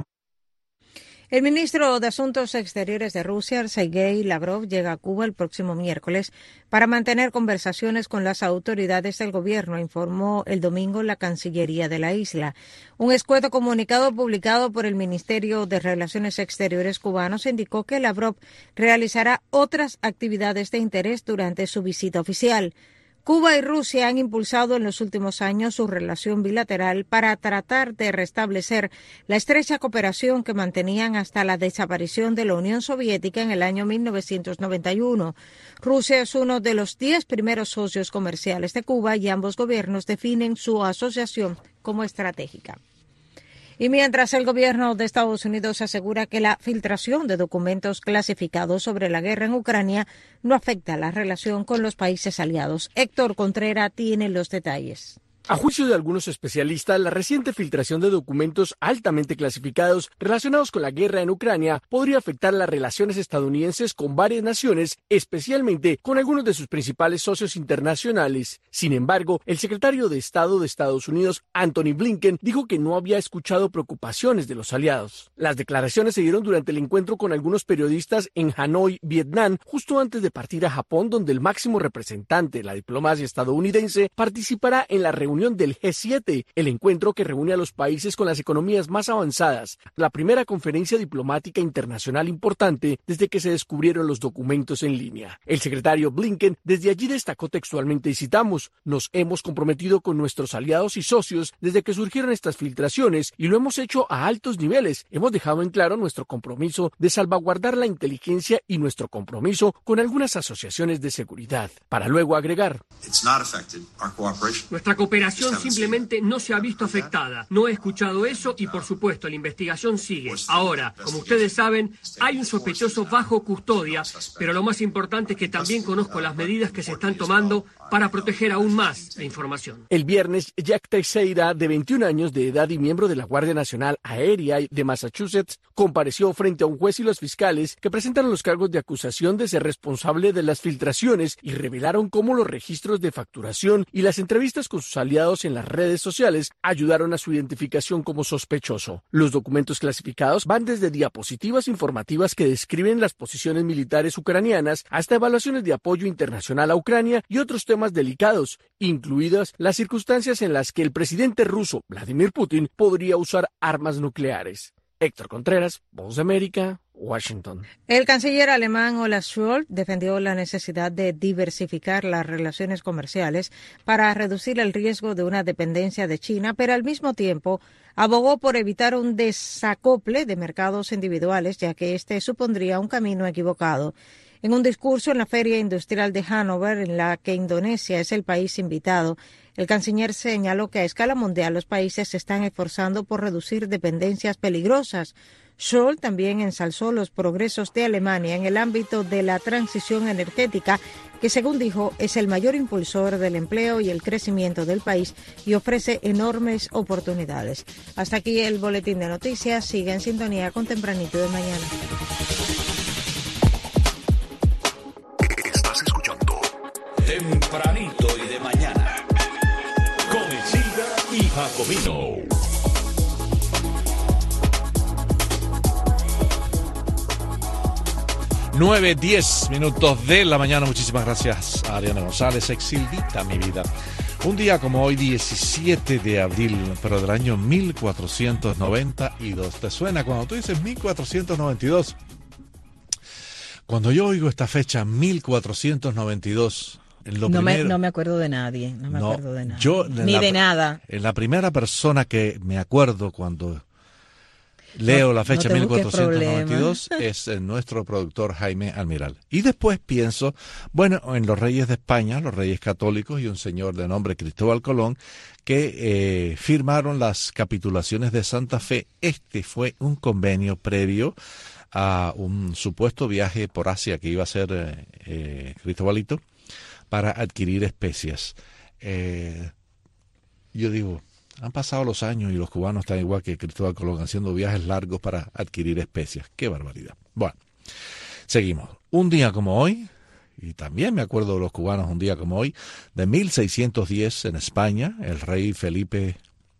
El ministro de Asuntos Exteriores de Rusia, Sergei Lavrov, llega a Cuba el próximo miércoles para mantener conversaciones con las autoridades del gobierno, informó el domingo la Cancillería de la isla. Un escueto comunicado publicado por el Ministerio de Relaciones Exteriores cubano indicó que Lavrov realizará otras actividades de interés durante su visita oficial. Cuba y Rusia han impulsado en los últimos años su relación bilateral para tratar de restablecer la estrecha cooperación que mantenían hasta la desaparición de la Unión Soviética en el año mil novecientos noventa y uno. Rusia es uno de los diez primeros socios comerciales de Cuba y ambos gobiernos definen su asociación como estratégica. Y mientras el gobierno de Estados Unidos asegura que la filtración de documentos clasificados sobre la guerra en Ucrania no afecta la relación con los países aliados. Héctor Contreras tiene los detalles. A juicio de algunos especialistas, la reciente filtración de documentos altamente clasificados relacionados con la guerra en Ucrania podría afectar las relaciones estadounidenses con varias naciones, especialmente con algunos de sus principales socios internacionales. Sin embargo, el secretario de Estado de Estados Unidos, Anthony Blinken, dijo que no había escuchado preocupaciones de los aliados. Las declaraciones se dieron durante el encuentro con algunos periodistas en Hanoi, Vietnam, justo antes de partir a Japón, donde el máximo representante de la diplomacia estadounidense participará en la reunión del G siete, el encuentro que reúne a los países con las economías más avanzadas, la primera conferencia diplomática internacional importante desde que se descubrieron los documentos en línea. El secretario Blinken desde allí destacó textualmente, y citamos, nos hemos comprometido con nuestros aliados y socios desde que surgieron estas filtraciones y lo hemos hecho a altos niveles. Hemos dejado en claro nuestro compromiso de salvaguardar la inteligencia y nuestro compromiso con algunas asociaciones de seguridad. Para luego agregar, nuestra cooperación simplemente no se ha visto afectada. No he escuchado eso y, por supuesto, la investigación sigue. Ahora, como ustedes saben, hay un sospechoso bajo custodia, pero lo más importante es que también conozco las medidas que se están tomando para proteger aún más la información. El viernes, Jack Teixeira, de veintiún años de edad y miembro de la Guardia Nacional Aérea de Massachusetts, compareció frente a un juez y los fiscales que presentaron los cargos de acusación de ser responsable de las filtraciones y revelaron cómo los registros de facturación y las entrevistas con sus aliados en las redes sociales ayudaron a su identificación como sospechoso. Los documentos clasificados van desde diapositivas informativas que describen las posiciones militares ucranianas hasta evaluaciones de apoyo internacional a Ucrania y otros temas delicados, incluidas las circunstancias en las que el presidente ruso Vladimir Putin podría usar armas nucleares. Héctor Contreras, Voz de América, Washington. El canciller alemán Olaf Scholz defendió la necesidad de diversificar las relaciones comerciales para reducir el riesgo de una dependencia de China, pero al mismo tiempo abogó por evitar un desacople de mercados individuales, ya que este supondría un camino equivocado. En un discurso en la Feria Industrial de Hannover, en la que Indonesia es el país invitado, el canciller señaló que a escala mundial los países se están esforzando por reducir dependencias peligrosas. Scholz también ensalzó los progresos de Alemania en el ámbito de la transición energética, que según dijo es el mayor impulsor del empleo y el crecimiento del país y ofrece enormes oportunidades. Hasta aquí el boletín de noticias. Sigue en sintonía con Tempranito de Mañana. Estás escuchando Tempranito y de Mañana con Isilda y Jacomino. nueve, diez minutos de la mañana. Muchísimas gracias a Ariana González, Exildita, mi vida. Un día como hoy, diecisiete de abril, pero del año mil cuatrocientos noventa y dos. ¿Te suena cuando tú dices mil cuatrocientos noventa y dos? Cuando yo oigo esta fecha, mil cuatrocientos noventa y dos, lo no, primero, me, no me acuerdo de nadie, no me no, acuerdo de nada. Yo, Ni la, de nada. La primera persona que me acuerdo cuando leo no, la fecha no mil cuatrocientos noventa y dos es eh, nuestro productor Jaime Almiral. Y después pienso, bueno, en los reyes de España, los reyes católicos y un señor de nombre Cristóbal Colón, que eh, firmaron las capitulaciones de Santa Fe. Este fue un convenio previo a un supuesto viaje por Asia que iba a hacer eh, eh, Cristobalito para adquirir especias. Eh, yo digo, han pasado los años y los cubanos están igual que Cristóbal Colón, haciendo viajes largos para adquirir especias. ¡Qué barbaridad! Bueno, seguimos. Un día como hoy, y también me acuerdo de los cubanos, un día como hoy, de mil seiscientos diez en España, el rey Felipe,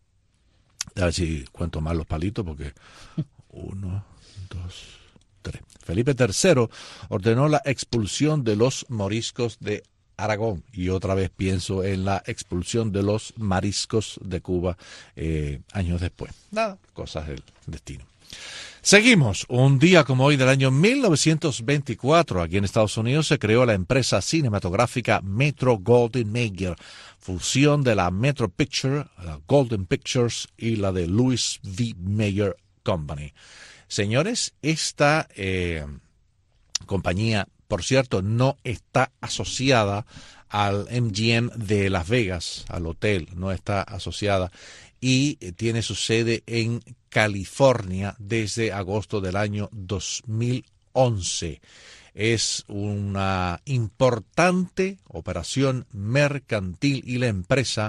a ver si cuento mal los palitos, porque uno, dos, tres. Felipe tercero ordenó la expulsión de los moriscos de Aragón, y otra vez pienso en la expulsión de los mariscos de Cuba eh, años después. Nada, cosas del destino. Seguimos. Un día como hoy del año mil novecientos veinticuatro, aquí en Estados Unidos se creó la empresa cinematográfica Metro-Goldwyn-Mayer, fusión de la Metro Picture, la Golden Pictures y la de Louis V. Mayer Company. Señores, esta eh, compañía, por cierto, no está asociada al M G M de Las Vegas, al hotel, no está asociada, y tiene su sede en California desde agosto del año dos mil once. Es una importante operación mercantil y la empresa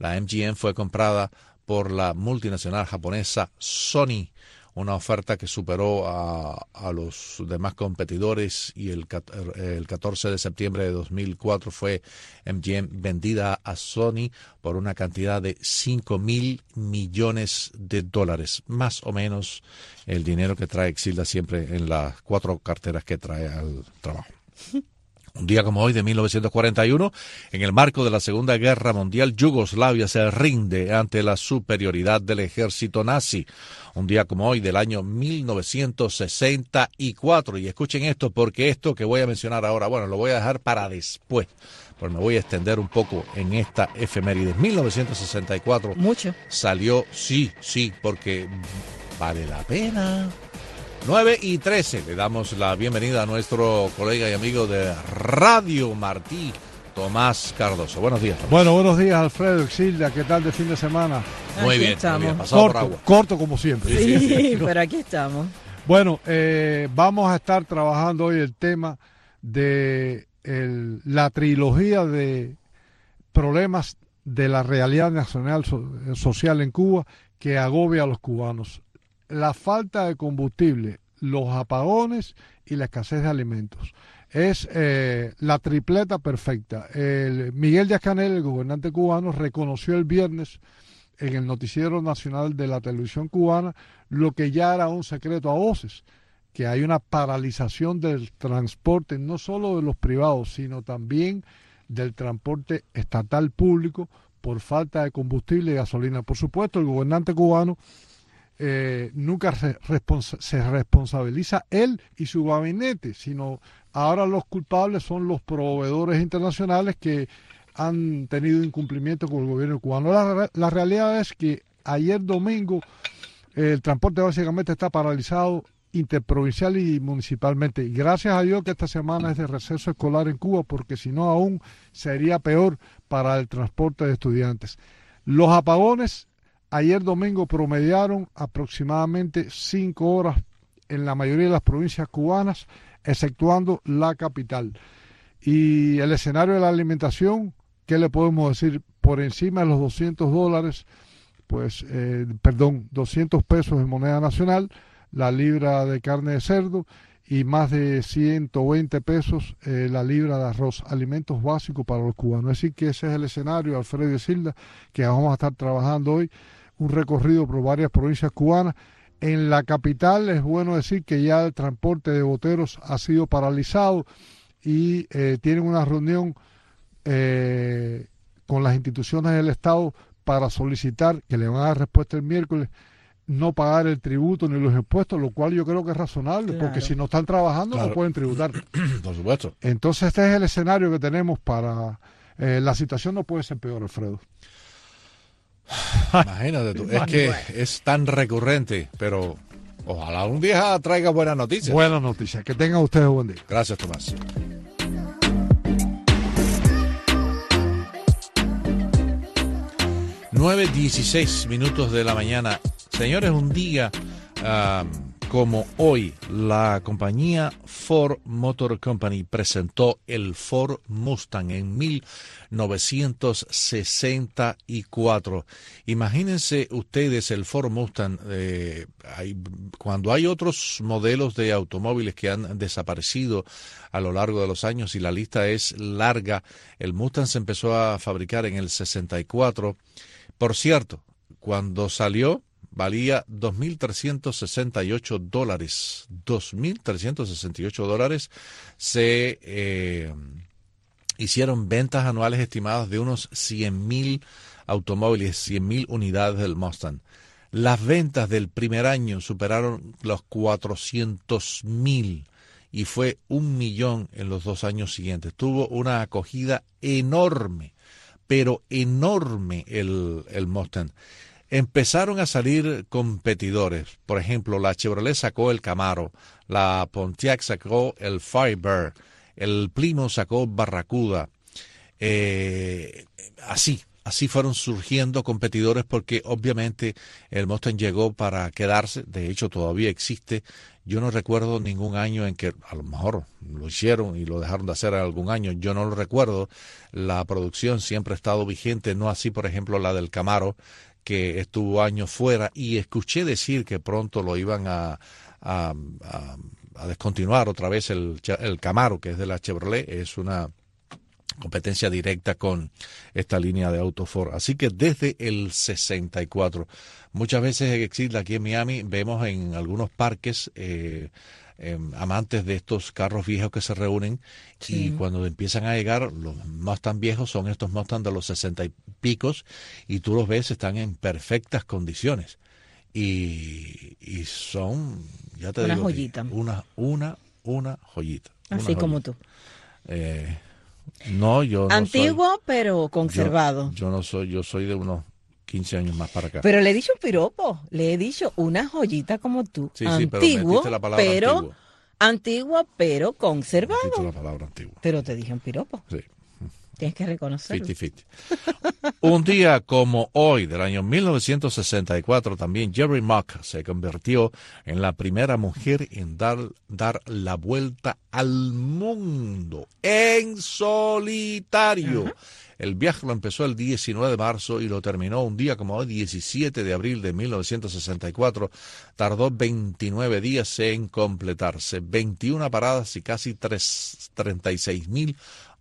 La M G M fue comprada por la multinacional japonesa Sony, una oferta que superó a, a los demás competidores, y el, el catorce de septiembre de dos mil cuatro fue M G M vendida a Sony por una cantidad de cinco mil millones de dólares, más o menos el dinero que trae Exilda siempre en las cuatro carteras que trae al trabajo. Un día como hoy de mil novecientos cuarenta y uno, en el marco de la Segunda Guerra Mundial, Yugoslavia se rinde ante la superioridad del ejército nazi. Un día como hoy del año mil novecientos sesenta y cuatro, y escuchen esto porque esto que voy a mencionar ahora, bueno, lo voy a dejar para después, porque me voy a extender un poco en esta efeméride. mil novecientos sesenta y cuatro. Mucho. Salió, sí, sí, porque vale la pena. nueve y trece, le damos la bienvenida a nuestro colega y amigo de Radio Martí, Tomás Cardoso. Buenos días, Tomás. Bueno, buenos días, Alfredo, Exilda, ¿qué tal de fin de semana? Muy Aquí bien, estamos. muy bien, pasado Corto, por agua. corto como siempre. Sí, sí, sí, pero aquí estamos. Bueno, eh, vamos a estar trabajando hoy el tema de el, la trilogía de problemas de la realidad nacional so, social en Cuba que agobia a los cubanos. La falta de combustible, los apagones y la escasez de alimentos. Es eh, la tripleta perfecta. El Miguel Díaz-Canel, el gobernante cubano, reconoció el viernes en el noticiero nacional de la televisión cubana lo que ya era un secreto a voces, que hay una paralización del transporte, no solo de los privados, sino también del transporte estatal público por falta de combustible y gasolina. Por supuesto, el gobernante cubano Eh, nunca se, responsa- se responsabiliza él y su gabinete, sino ahora los culpables son los proveedores internacionales que han tenido incumplimiento con el gobierno cubano. La, la realidad es que ayer domingo eh, el transporte básicamente está paralizado interprovincial y municipalmente. Y gracias a Dios que esta semana es de receso escolar en Cuba, porque si no aún sería peor para el transporte de estudiantes. Los apagones ayer domingo promediaron aproximadamente cinco horas en la mayoría de las provincias cubanas, exceptuando la capital. Y el escenario de la alimentación, ¿qué le podemos decir? Por encima de los doscientos dólares, pues, eh, perdón, doscientos pesos en moneda nacional, la libra de carne de cerdo, y más de ciento veinte pesos eh, la libra de arroz, alimentos básicos para los cubanos. Es decir, que ese es el escenario, Alfredo y Silda, que vamos a estar trabajando hoy. Un recorrido por varias provincias cubanas. En la capital es bueno decir que ya el transporte de boteros ha sido paralizado y eh, tienen una reunión eh, con las instituciones del Estado para solicitar, que le van a dar respuesta el miércoles, no pagar el tributo ni los impuestos, lo cual yo creo que es razonable, claro, porque si no están trabajando claro, no pueden tributar. Por supuesto. Entonces este es el escenario que tenemos para... Eh, la situación no puede ser peor, Alfredo. Imagínate tú, es que es tan recurrente, pero ojalá un día traiga buenas noticias. Buenas noticias, que tengan ustedes buen día. Gracias, Tomás. nueve dieciséis minutos de la mañana. Señores, un día um, como hoy, la compañía Ford Motor Company presentó el Ford Mustang en mil novecientos sesenta y cuatro. Imagínense ustedes el Ford Mustang, eh, hay, cuando hay otros modelos de automóviles que han desaparecido a lo largo de los años y la lista es larga. El Mustang se empezó a fabricar en el sesenta y cuatro. Por cierto, cuando salió valía dos mil trescientos sesenta y ocho dólares. dos mil trescientos sesenta y ocho dólares. Se eh, hicieron ventas anuales estimadas de unos cien mil automóviles, cien mil unidades del Mustang. Las ventas del primer año superaron los cuatrocientos mil y fue un millón en los dos años siguientes. Tuvo una acogida enorme, pero enorme el, el Mustang. Empezaron a salir competidores. Por ejemplo, la Chevrolet sacó el Camaro, la Pontiac sacó el Firebird, el Plymouth sacó Barracuda. Eh, así, así fueron surgiendo competidores porque obviamente el Mustang llegó para quedarse. De hecho, todavía existe Yo no recuerdo ningún año en que, a lo mejor lo hicieron y lo dejaron de hacer algún año, yo no lo recuerdo. La producción siempre ha estado vigente, no así, por ejemplo, la del Camaro, que estuvo años fuera, y escuché decir que pronto lo iban a, a, a, a descontinuar otra vez el, el Camaro, que es de la Chevrolet, es una competencia directa con esta línea de auto Ford. Así que desde el sesenta y cuatro, muchas veces existe aquí en Miami, vemos en algunos parques eh, eh, amantes de estos carros viejos que se reúnen, sí. Y cuando empiezan a llegar, los Mustang viejos son estos Mustang de los sesenta y picos, y tú los ves, están en perfectas condiciones. Y, y son, ya te una digo, joyita. Una, una, una joyita. Así una como joyita. tú. Eh, No, yo no Antiguo, soy, pero conservado. Yo, yo no soy, yo soy de unos quince años más para acá. Pero le he dicho un piropo, le he dicho una joyita como tú. Sí, antiguo, sí, pero, la palabra pero antiguo. antiguo, pero conservado. Metiste la palabra antiguo. Pero te dije un piropo. Sí. Tienes que reconocerlo. cincuenta cincuenta. Un día como hoy, del año mil novecientos sesenta y cuatro, también Jerry Mock se convirtió en la primera mujer en dar, dar la vuelta al mundo en solitario. Uh-huh. El viaje lo empezó el diecinueve de marzo y lo terminó un día como hoy, diecisiete de abril de mil novecientos sesenta y cuatro. Tardó veintinueve días en completarse. veintiuna paradas y casi treinta y seis mil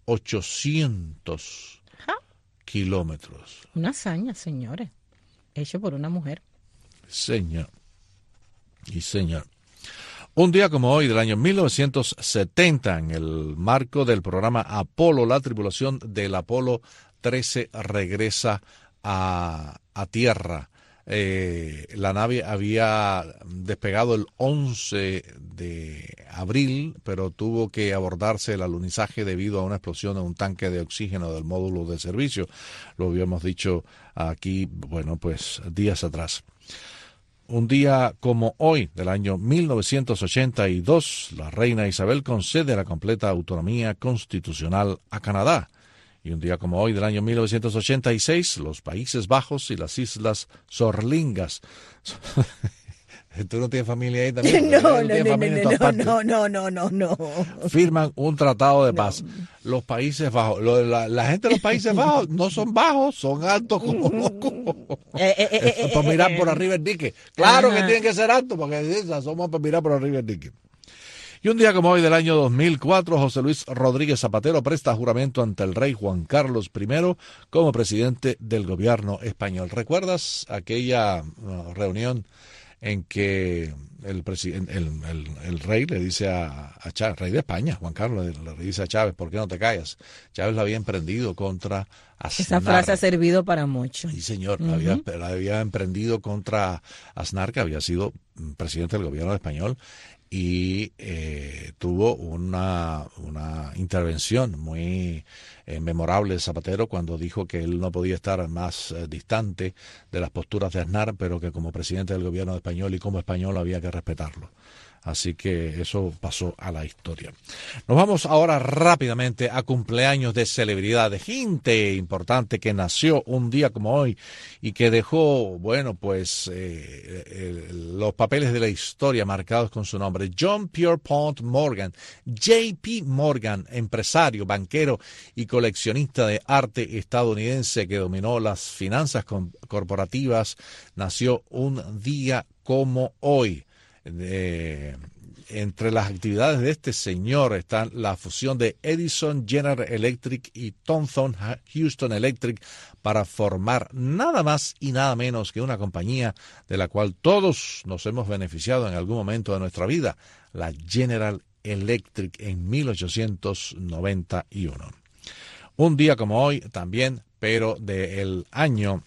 ochocientos kilómetros. Una hazaña, señores. Hecho por una mujer. Señor. Y señor. Un día como hoy del año mil novecientos setenta, en el marco del programa Apolo, la tripulación del Apolo trece regresa a, a tierra. Eh, la nave había despegado el once de abril, pero tuvo que abordarse el alunizaje debido a una explosión en un tanque de oxígeno del módulo de servicio. Lo habíamos dicho aquí, bueno, pues días atrás. Un día como hoy, del año mil novecientos ochenta y dos, la reina Isabel concede la completa autonomía constitucional a Canadá. Y un día como hoy, del año mil novecientos ochenta y seis, los Países Bajos y las Islas Sorlingas. ¿Tú no tienes familia ahí también? No, no, no, no, no, no, no, no, no. Firman un tratado de paz. No. Los Países Bajos, lo, la, la gente de los Países Bajos no son bajos, son altos como locos. Eh, eh, eh, eh, para mirar eh, por arriba el dique. Claro ajá. que tienen que ser altos, porque somos para mirar por arriba el dique. Y un día como hoy del año dos mil cuatro, José Luis Rodríguez Zapatero presta juramento ante el rey Juan Carlos primero como presidente del gobierno español. ¿Recuerdas aquella uh, reunión en que el, presidente, el, el, el rey le dice a, a Chávez, rey de España, Juan Carlos, le, le dice a Chávez, ¿por qué no te callas? Chávez la había emprendido contra Aznar. Esa frase ha servido para mucho. Sí, señor, Uh-huh. la, había, la había emprendido contra Aznar, que había sido presidente del gobierno español, y eh, tuvo una, una intervención muy eh, memorable de Zapatero cuando dijo que él no podía estar más eh, distante de las posturas de Aznar, pero que como presidente del gobierno español y como español había que respetarlo. Así que eso pasó a la historia. Nos vamos ahora rápidamente a cumpleaños de celebridades, gente importante que nació un día como hoy y que dejó, bueno, pues eh, eh, los papeles de la historia marcados con su nombre. John Pierpont Morgan, J P Morgan, empresario, banquero y coleccionista de arte estadounidense que dominó las finanzas corporativas, nació un día como hoy. De, entre las actividades de este señor están la fusión de Edison General Electric y Thomson Houston Electric para formar nada más y nada menos que una compañía de la cual todos nos hemos beneficiado en algún momento de nuestra vida, la General Electric, en mil ochocientos noventa y uno. Un día como hoy también, pero del año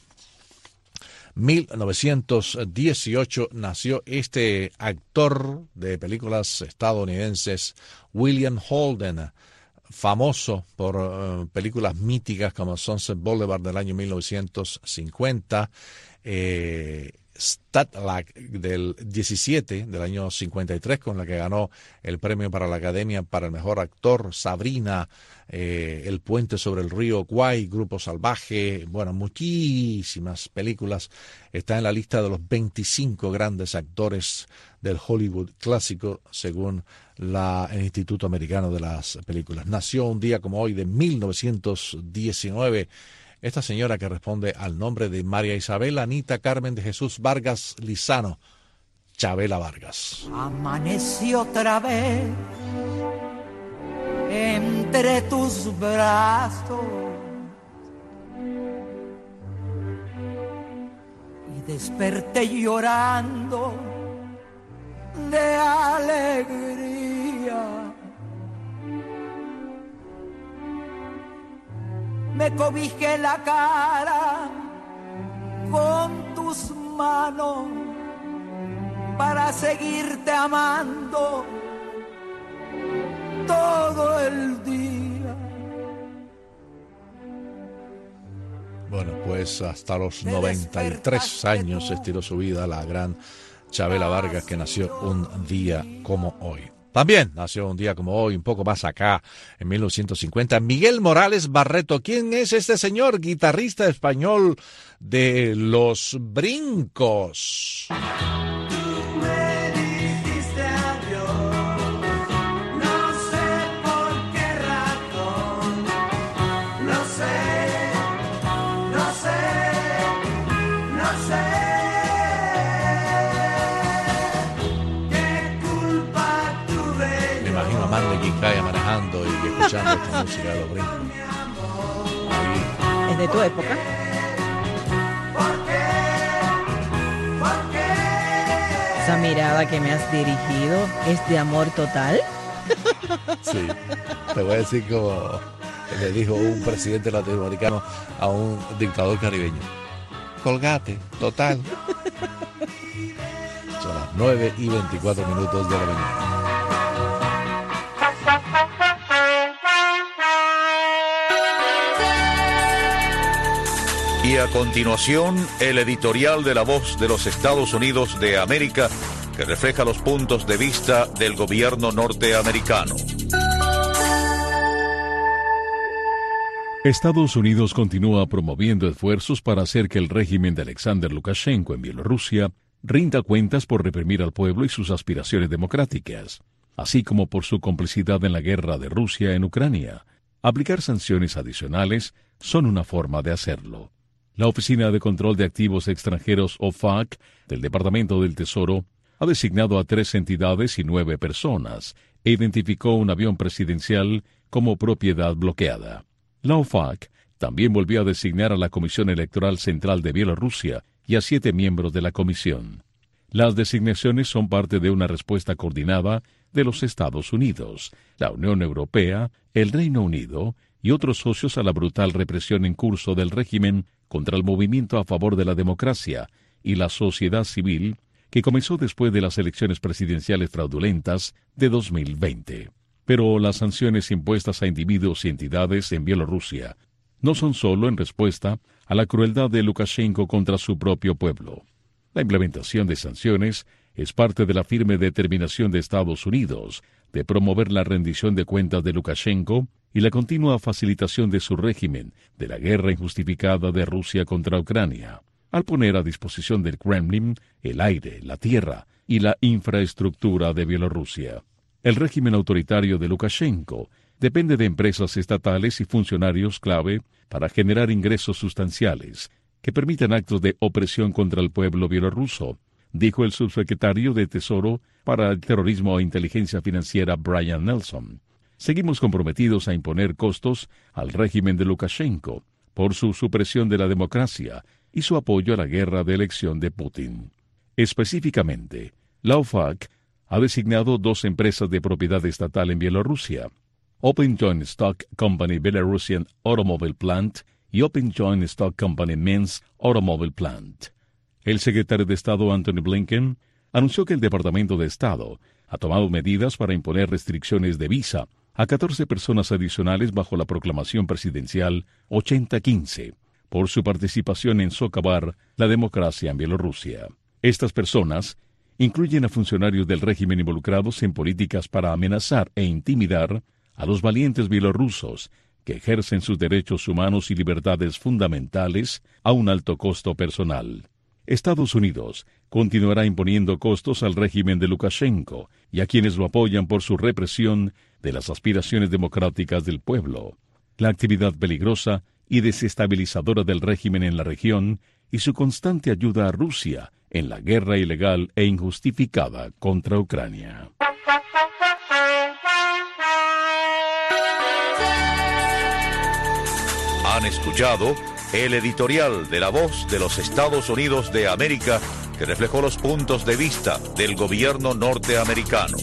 mil novecientos dieciocho, nació este actor de películas estadounidenses, William Holden, famoso por uh, películas míticas como Sunset Boulevard del año mil novecientos cincuenta, eh, Stalag del diecisiete, del año cincuenta y tres, con la que ganó el premio para la Academia para el Mejor Actor. Sabrina, eh, El Puente sobre el Río Kwai, Grupo Salvaje, bueno, muchísimas películas. Está en la lista de los veinticinco grandes actores del Hollywood clásico, según la, el Instituto Americano de las Películas. Nació un día como hoy de mil novecientos diecinueve esta señora que responde al nombre de María Isabel Anita Carmen de Jesús Vargas Lizano, Chabela Vargas. Amanecí otra vez entre tus brazos y desperté llorando de alegría. Me cobijé la cara con tus manos para seguirte amando todo el día. Bueno, pues hasta los noventa y tres años estiró su vida la gran Chabela Vargas, que nació un día como hoy. También nació un día como hoy, un poco más acá, en mil novecientos cincuenta, Miguel Morales Barreto. ¿Quién es este señor? Guitarrista español de Los Brincos. De Quincaya manejando y escuchando esta música de Los Brincos. Ahí. ¿Es de tu época? Esa mirada que me has dirigido es de amor total. Sí, te voy a decir como le dijo un presidente latinoamericano a un dictador caribeño: colgate, total. Son las nueve y veinticuatro minutos de la mañana. Y a continuación, el editorial de La Voz de los Estados Unidos de América, que refleja los puntos de vista del gobierno norteamericano. Estados Unidos continúa promoviendo esfuerzos para hacer que el régimen de Alexander Lukashenko en Bielorrusia rinda cuentas por reprimir al pueblo y sus aspiraciones democráticas, así como por su complicidad en la guerra de Rusia en Ucrania. Aplicar sanciones adicionales son una forma de hacerlo. La Oficina de Control de Activos Extranjeros, O F A C, del Departamento del Tesoro, ha designado a tres entidades y nueve personas e identificó un avión presidencial como propiedad bloqueada. La O F A C también volvió a designar a la Comisión Electoral Central de Bielorrusia y a siete miembros de la comisión. Las designaciones son parte de una respuesta coordinada de los Estados Unidos, la Unión Europea, el Reino Unido y otros socios a la brutal represión en curso del régimen contra el movimiento a favor de la democracia y la sociedad civil que comenzó después de las elecciones presidenciales fraudulentas de dos mil veinte. Pero las sanciones impuestas a individuos y entidades en Bielorrusia no son solo en respuesta a la crueldad de Lukashenko contra su propio pueblo. La implementación de sanciones es parte de la firme determinación de Estados Unidos de promover la rendición de cuentas de Lukashenko y la continua facilitación de su régimen de la guerra injustificada de Rusia contra Ucrania, al poner a disposición del Kremlin el aire, la tierra y la infraestructura de Bielorrusia. El régimen autoritario de Lukashenko depende de empresas estatales y funcionarios clave para generar ingresos sustanciales que permitan actos de opresión contra el pueblo bielorruso, dijo el subsecretario de Tesoro para el Terrorismo e Inteligencia Financiera Brian Nelson. Seguimos comprometidos a imponer costos al régimen de Lukashenko por su supresión de la democracia y su apoyo a la guerra de elección de Putin. Específicamente, la O F A C ha designado dos empresas de propiedad estatal en Bielorrusia, Open Joint Stock Company Belarusian Automobile Plant y Open Joint Stock Company Minsk Automobile Plant. El secretario de Estado Antony Blinken anunció que el Departamento de Estado ha tomado medidas para imponer restricciones de visa a catorce personas adicionales bajo la proclamación presidencial ochenta quince por su participación en socavar la democracia en Bielorrusia. Estas personas incluyen a funcionarios del régimen involucrados en políticas para amenazar e intimidar a los valientes bielorrusos que ejercen sus derechos humanos y libertades fundamentales a un alto costo personal. Estados Unidos continuará imponiendo costos al régimen de Lukashenko y a quienes lo apoyan por su represión de las aspiraciones democráticas del pueblo, la actividad peligrosa y desestabilizadora del régimen en la región y su constante ayuda a Rusia en la guerra ilegal e injustificada contra Ucrania. Han escuchado el editorial de La Voz de los Estados Unidos de América, que reflejó los puntos de vista del gobierno norteamericano.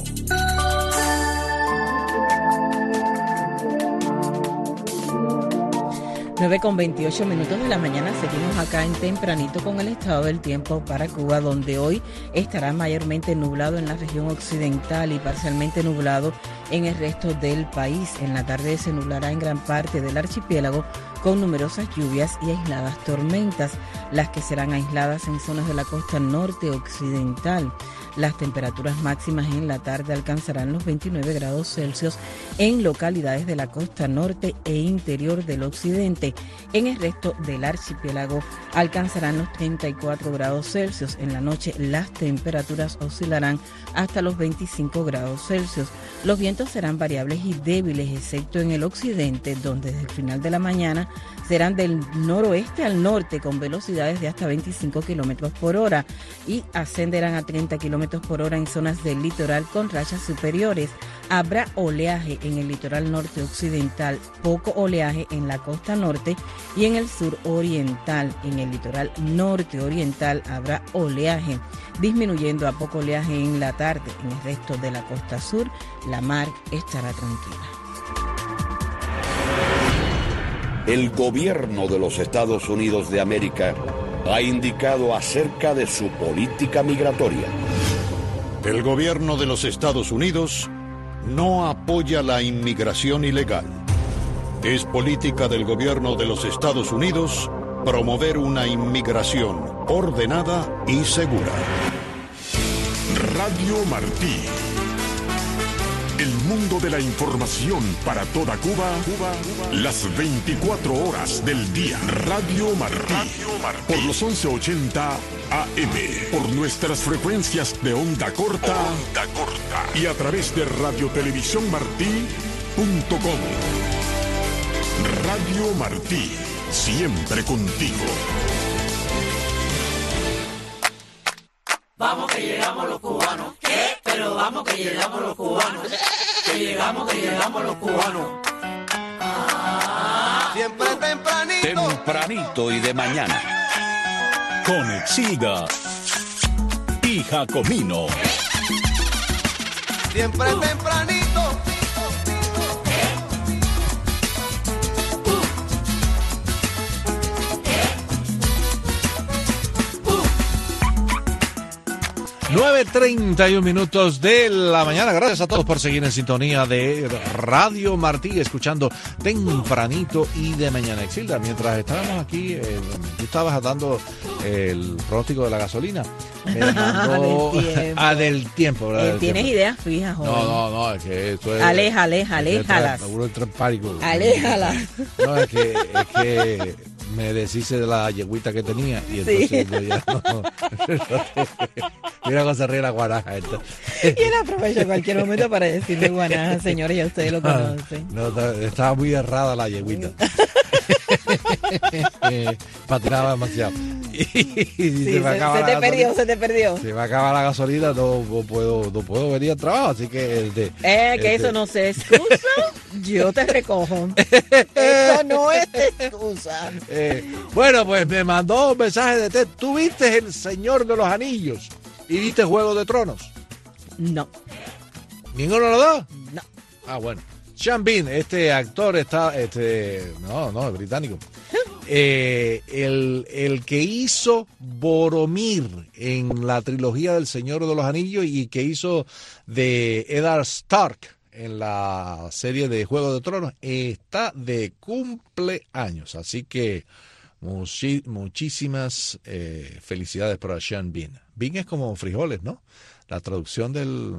nueve con veintiocho minutos de la mañana, seguimos acá en Tempranito con el estado del tiempo para Cuba, donde hoy estará mayormente nublado en la región occidental y parcialmente nublado en el resto del país. En la tarde se nublará en gran parte del archipiélago con numerosas lluvias y aisladas tormentas, las que serán aisladas en zonas de la costa norte occidental. Las temperaturas máximas en la tarde alcanzarán los veintinueve grados Celsius en localidades de la costa norte e interior del occidente. En el resto del archipiélago alcanzarán los treinta y cuatro grados Celsius. En la noche las temperaturas oscilarán hasta los veinticinco grados Celsius. Los vientos serán variables y débiles, excepto en el occidente, donde desde el final de la mañana serán del noroeste al norte con velocidades de hasta veinticinco kilómetros por hora y ascenderán a treinta kilómetros por hora en zonas del litoral con rachas superiores. Habrá oleaje en el litoral norte occidental, poco oleaje en la costa norte y en el sur oriental. En el litoral norte oriental habrá oleaje, disminuyendo a poco oleaje en la tarde. En el resto de la costa sur, la mar estará tranquila. El gobierno de los Estados Unidos de América ha indicado acerca de su política migratoria. El gobierno de los Estados Unidos no apoya la inmigración ilegal. Es política del gobierno de los Estados Unidos promover una inmigración ordenada y segura. Radio Martí. El mundo de la información para toda Cuba, Cuba, Cuba, las veinticuatro horas del día. Radio Martí. Radio Martí. Por los once ochenta A M. Por nuestras frecuencias de onda corta. Onda corta. Y a través de radio televisión martí punto com. Radio Martí. Siempre contigo. Vamos que llegamos los cubanos. ¿Qué? Pero vamos que llegamos los cubanos. Que llegamos, que llegamos los cubanos. Ah, siempre tempranito. Tempranito y de mañana. Con Exilda y Jacomino. Siempre tempranito. nueve treinta y un minutos de la mañana. Gracias a todos por seguir en sintonía de Radio Martí, escuchando Tempranito y de mañana. Exilda, mientras estábamos aquí, eh, tú estabas dando el pronóstico de la gasolina. Me mandó, del tiempo. Ah, del tiempo, ¿verdad? Eh, Del Tienes tiempo. ideas fijas, joven. No, no, no, es que eso es... Aleja, aleja, aléjalas. Uno entra en pánico. Aléjalas. No, es que, es que me deshice de la yegüita que tenía y entonces Sí. yo ya no... Mira cómo se ríe la guaraja esta. Y él aprovecha cualquier momento para decirle guanaja, señores, ya ustedes lo conocen. No, estaba muy errada la yegüita. Patinaba demasiado. Y Sí, se se, me acaba se la te gasolina. perdió, se te perdió. Se me acaba la gasolina, no, no puedo, no puedo venir al trabajo, así que este, Eh, que este, eso no se excusa, yo te recojo. Eso no es excusa. eh, bueno, pues me mandó un mensaje de texto. ¿Tú viste El Señor de los Anillos y viste Juego de Tronos? No. ¿Ninguno de los dos? No. Ah, bueno. Sean Bean, este actor está, este, no, no, es británico. Eh, el, el que hizo Boromir en la trilogía del Señor de los Anillos y que hizo de Eddard Stark en la serie de Juego de Tronos, está de cumpleaños. Así que muchi- muchísimas eh, felicidades para Sean Bean. bean es como frijoles, ¿no? La traducción del...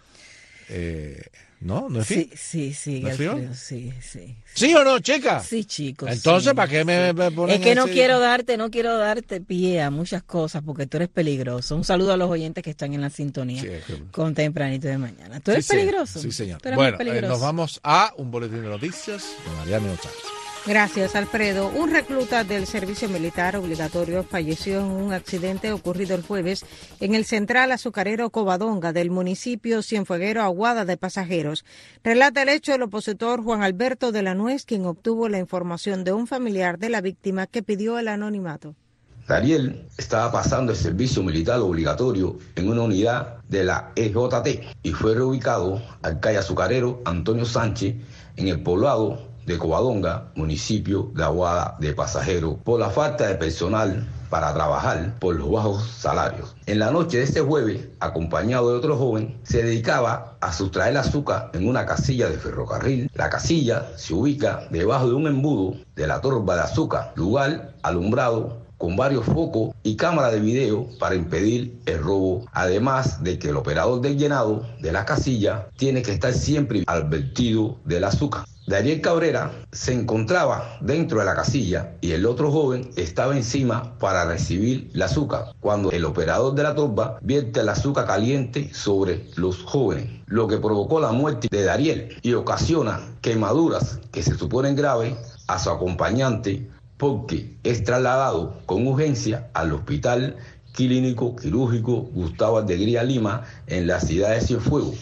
Eh, ¿No? ¿No es sí, sí, sí, ¿No es Alfredo, sí, sí. ¿Sí o no, chica? Sí, chicos. Entonces, sí, ¿para qué me, me ponen Es que no ese... quiero darte, no quiero darte pie a muchas cosas porque tú eres peligroso. Un saludo a los oyentes que están en la sintonía sí, que... con Tempranito de Mañana. ¿Tú eres sí, peligroso? Sí, señor. Bueno, eh, nos vamos a un boletín de noticias con Mariana Ochávez. Gracias, Alfredo. Un recluta del servicio militar obligatorio falleció en un accidente ocurrido el jueves en el central azucarero Covadonga del municipio Cienfueguero, Aguada de Pasajeros. Relata el hecho el opositor Juan Alberto de la Nuez, quien obtuvo la información de un familiar de la víctima que pidió el anonimato. Dariel estaba pasando el servicio militar obligatorio en una unidad de la E J T y fue reubicado al calle azucarero Antonio Sánchez en el poblado de Covadonga, municipio de Aguada de Pasajeros, por la falta de personal para trabajar por los bajos salarios. En la noche de este jueves, acompañado de otro joven, se dedicaba a sustraer azúcar en una casilla de ferrocarril. La casilla se ubica debajo de un embudo de la torba de azúcar, lugar alumbrado con varios focos y cámara de video para impedir el robo, además de que el operador del llenado de la casilla tiene que estar siempre advertido del azúcar. Dariel Cabrera se encontraba dentro de la casilla y el otro joven estaba encima para recibir el azúcar, cuando el operador de la torba vierte el azúcar caliente sobre los jóvenes, lo que provocó la muerte de Dariel y ocasiona quemaduras que se suponen graves a su acompañante, porque es trasladado con urgencia al Hospital Clínico Quirúrgico Gustavo Alegría Lima en la ciudad de Cienfuegos.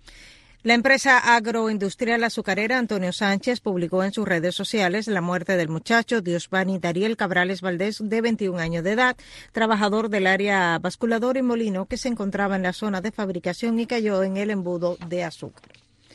La empresa agroindustrial azucarera Antonio Sánchez publicó en sus redes sociales la muerte del muchacho Diosvani Dariel Cabrales Valdés, de veintiún años de edad, trabajador del área basculador y molino que se encontraba en la zona de fabricación y cayó en el embudo de azúcar.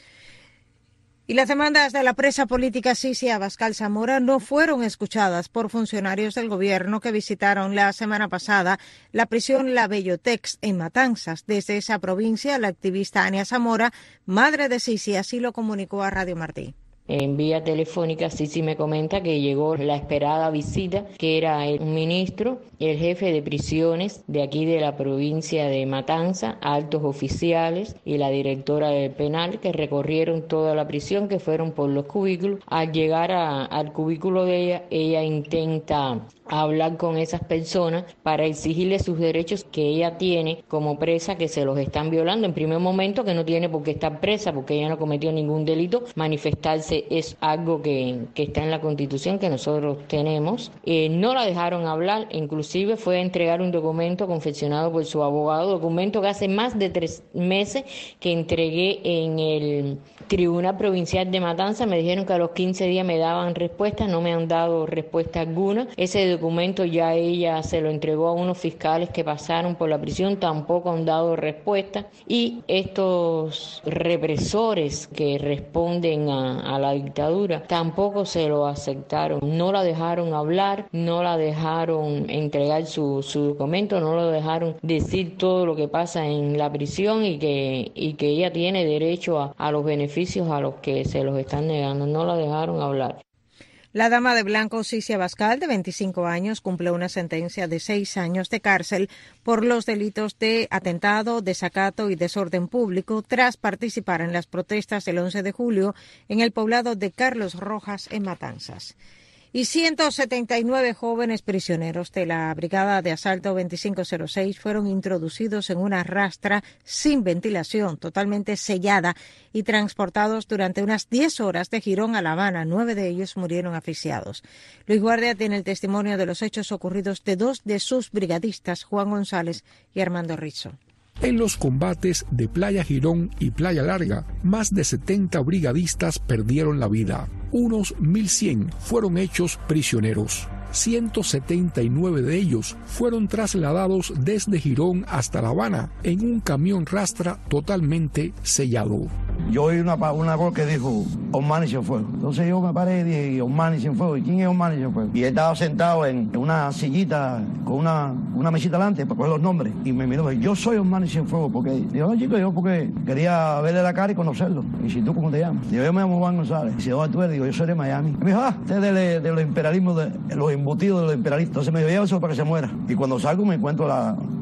Y las demandas de la presa política Cici Abascal Zamora no fueron escuchadas por funcionarios del gobierno que visitaron la semana pasada la prisión La Bellotex en Matanzas. Desde esa provincia, la activista Ania Zamora, madre de Cici, así lo comunicó a Radio Martí. En vía telefónica, Cici me comenta que llegó la esperada visita, que era el ministro, el jefe de prisiones de aquí de la provincia de Matanza, altos oficiales y la directora del penal, que recorrieron toda la prisión, que fueron por los cubículos. Al llegar a, al cubículo de ella, ella intenta hablar con esas personas para exigirle sus derechos que ella tiene como presa, que se los están violando. En primer momento, que no tiene por qué estar presa porque ella no cometió ningún delito. Manifestarse es algo que, que está en la Constitución, que nosotros tenemos. Eh, no la dejaron hablar, inclusive fue a entregar un documento confeccionado por su abogado, documento que hace más de tres meses que entregué en el Tribunal Provincial de Matanza. Me dijeron que a los quince días me daban respuesta, no me han dado respuesta alguna. Ese documento ya ella se lo entregó a unos fiscales que pasaron por la prisión, tampoco han dado respuesta. Y estos represores que responden a, a la dictadura tampoco se lo aceptaron, no la dejaron hablar, no la dejaron entregar su, su documento, no lo dejaron decir todo lo que pasa en la prisión y que, y que ella tiene derecho a, a los beneficios a los que se los están negando, no la dejaron hablar. La dama de blanco Cici Abascal, de veinticinco años, cumple una sentencia de seis años de cárcel por los delitos de atentado, desacato y desorden público tras participar en las protestas del once de julio en el poblado de Carlos Rojas, en Matanzas. Y ciento setenta y nueve jóvenes prisioneros de la Brigada de Asalto veinticinco cero seis fueron introducidos en una rastra sin ventilación, totalmente sellada, y transportados durante unas diez horas de Girón a La Habana. Nueve de ellos murieron asfixiados. Luis Guardia tiene el testimonio de los hechos ocurridos de dos de sus brigadistas, Juan González y Armando Rizzo. En los combates de Playa Girón y Playa Larga, más de setenta brigadistas perdieron la vida. Unos mil cien fueron hechos prisioneros. ciento setenta y nueve de ellos fueron trasladados desde Girón hasta La Habana en un camión rastra totalmente sellado. Yo oí una, una voz que dijo, Osmani Cienfuegos. Entonces yo me paré y dije, Osmani Cienfuegos. ¿Y quién es Osmani Cienfuegos? Y él estaba sentado en una sillita con una, una mesita delante para coger los nombres. Y me miró, yo soy Osmani Cienfuegos. Porque, digo, no, chico, yo porque quería verle la cara y conocerlo. Y si tú, ¿cómo te llamas? Digo, yo me llamo Juan González. Y si ¿dónde tú eres? Digo, yo soy de Miami. Y me dijo, ah, usted es de, de los imperialismos, de los embutidos de los imperialistas. Entonces me dijo, lleva eso para que se muera. Y cuando salgo me encuentro la,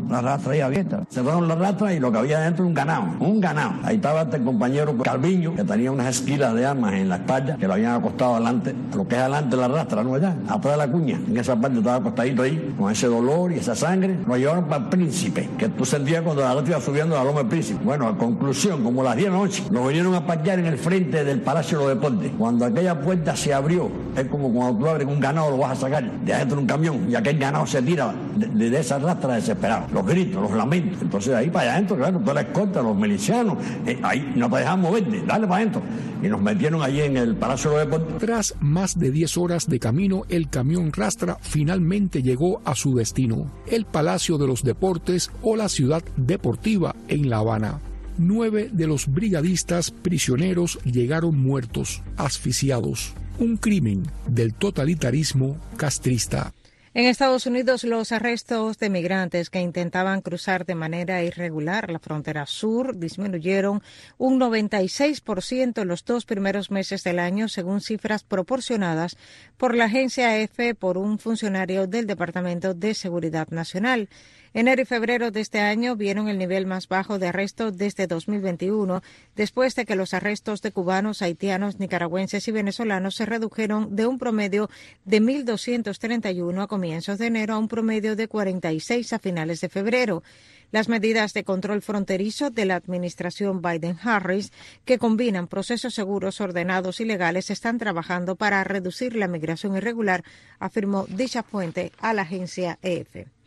la rastra ahí abierta. Cerraron la rastra y lo que había dentro era un ganado, un ganado. Ahí estaba este compañero Calviño, que tenía unas esquilas de armas en la espalda, que lo habían acostado adelante, lo que es adelante de la rastra, no allá, atrás de la cuña. En esa parte estaba acostadito ahí, con ese dolor y esa sangre. Lo llevaron para el Príncipe, que tú sentías cuando la rastra iba subiendo a la loma del Príncipe. Bueno, a conclusión, como las diez de la noche, lo vinieron a parquear en el frente del Palacio de los Deportes. Cuando aquella puerta se abrió, es como cuando tú abres un ganado, lo vas a sacar de adentro de un camión, y aquel ganado se tira de, de esa rastra desesperado. Los gritos, los lamentos. Entonces ahí para allá adentro, claro, toda la escolta, los milicianos, eh, ahí no te dejaban moverte, dale para adentro. Y nos metieron allí en el Palacio de los Deportes. Tras más de diez horas de camino, el camión rastra finalmente llegó a su destino, el Palacio de los Deportes o la Ciudad Deportiva en La Habana. Nueve de los brigadistas prisioneros llegaron muertos, asfixiados. Un crimen del totalitarismo castrista. En Estados Unidos, los arrestos de migrantes que intentaban cruzar de manera irregular la frontera sur disminuyeron un noventa y seis por ciento en los dos primeros meses del año, según cifras proporcionadas por la agencia A F P por un funcionario del Departamento de Seguridad Nacional. Enero y febrero de este año vieron el nivel más bajo de arrestos desde dos mil veintiuno, después de que los arrestos de cubanos, haitianos, nicaragüenses y venezolanos se redujeron de un promedio de mil doscientos treinta y uno a comienzos de enero a un promedio de cuarenta y seis a finales de febrero. Las medidas de control fronterizo de la administración Biden-Harris, que combinan procesos seguros, ordenados y legales, están trabajando para reducir la migración irregular, afirmó dicha fuente a la agencia A F P.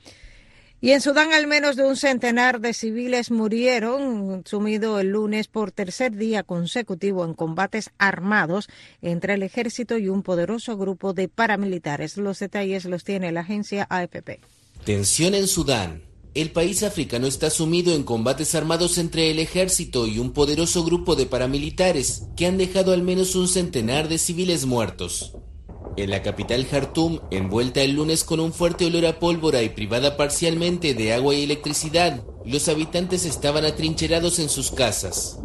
Y en Sudán, al menos de un centenar de civiles murieron, sumido el lunes por tercer día consecutivo en combates armados entre el ejército y un poderoso grupo de paramilitares. Los detalles los tiene la agencia A F P. Tensión en Sudán. El país africano está sumido en combates armados entre el ejército y un poderoso grupo de paramilitares que han dejado al menos un centenar de civiles muertos. En la capital Jartum, envuelta el lunes con un fuerte olor a pólvora y privada parcialmente de agua y electricidad, los habitantes estaban atrincherados en sus casas.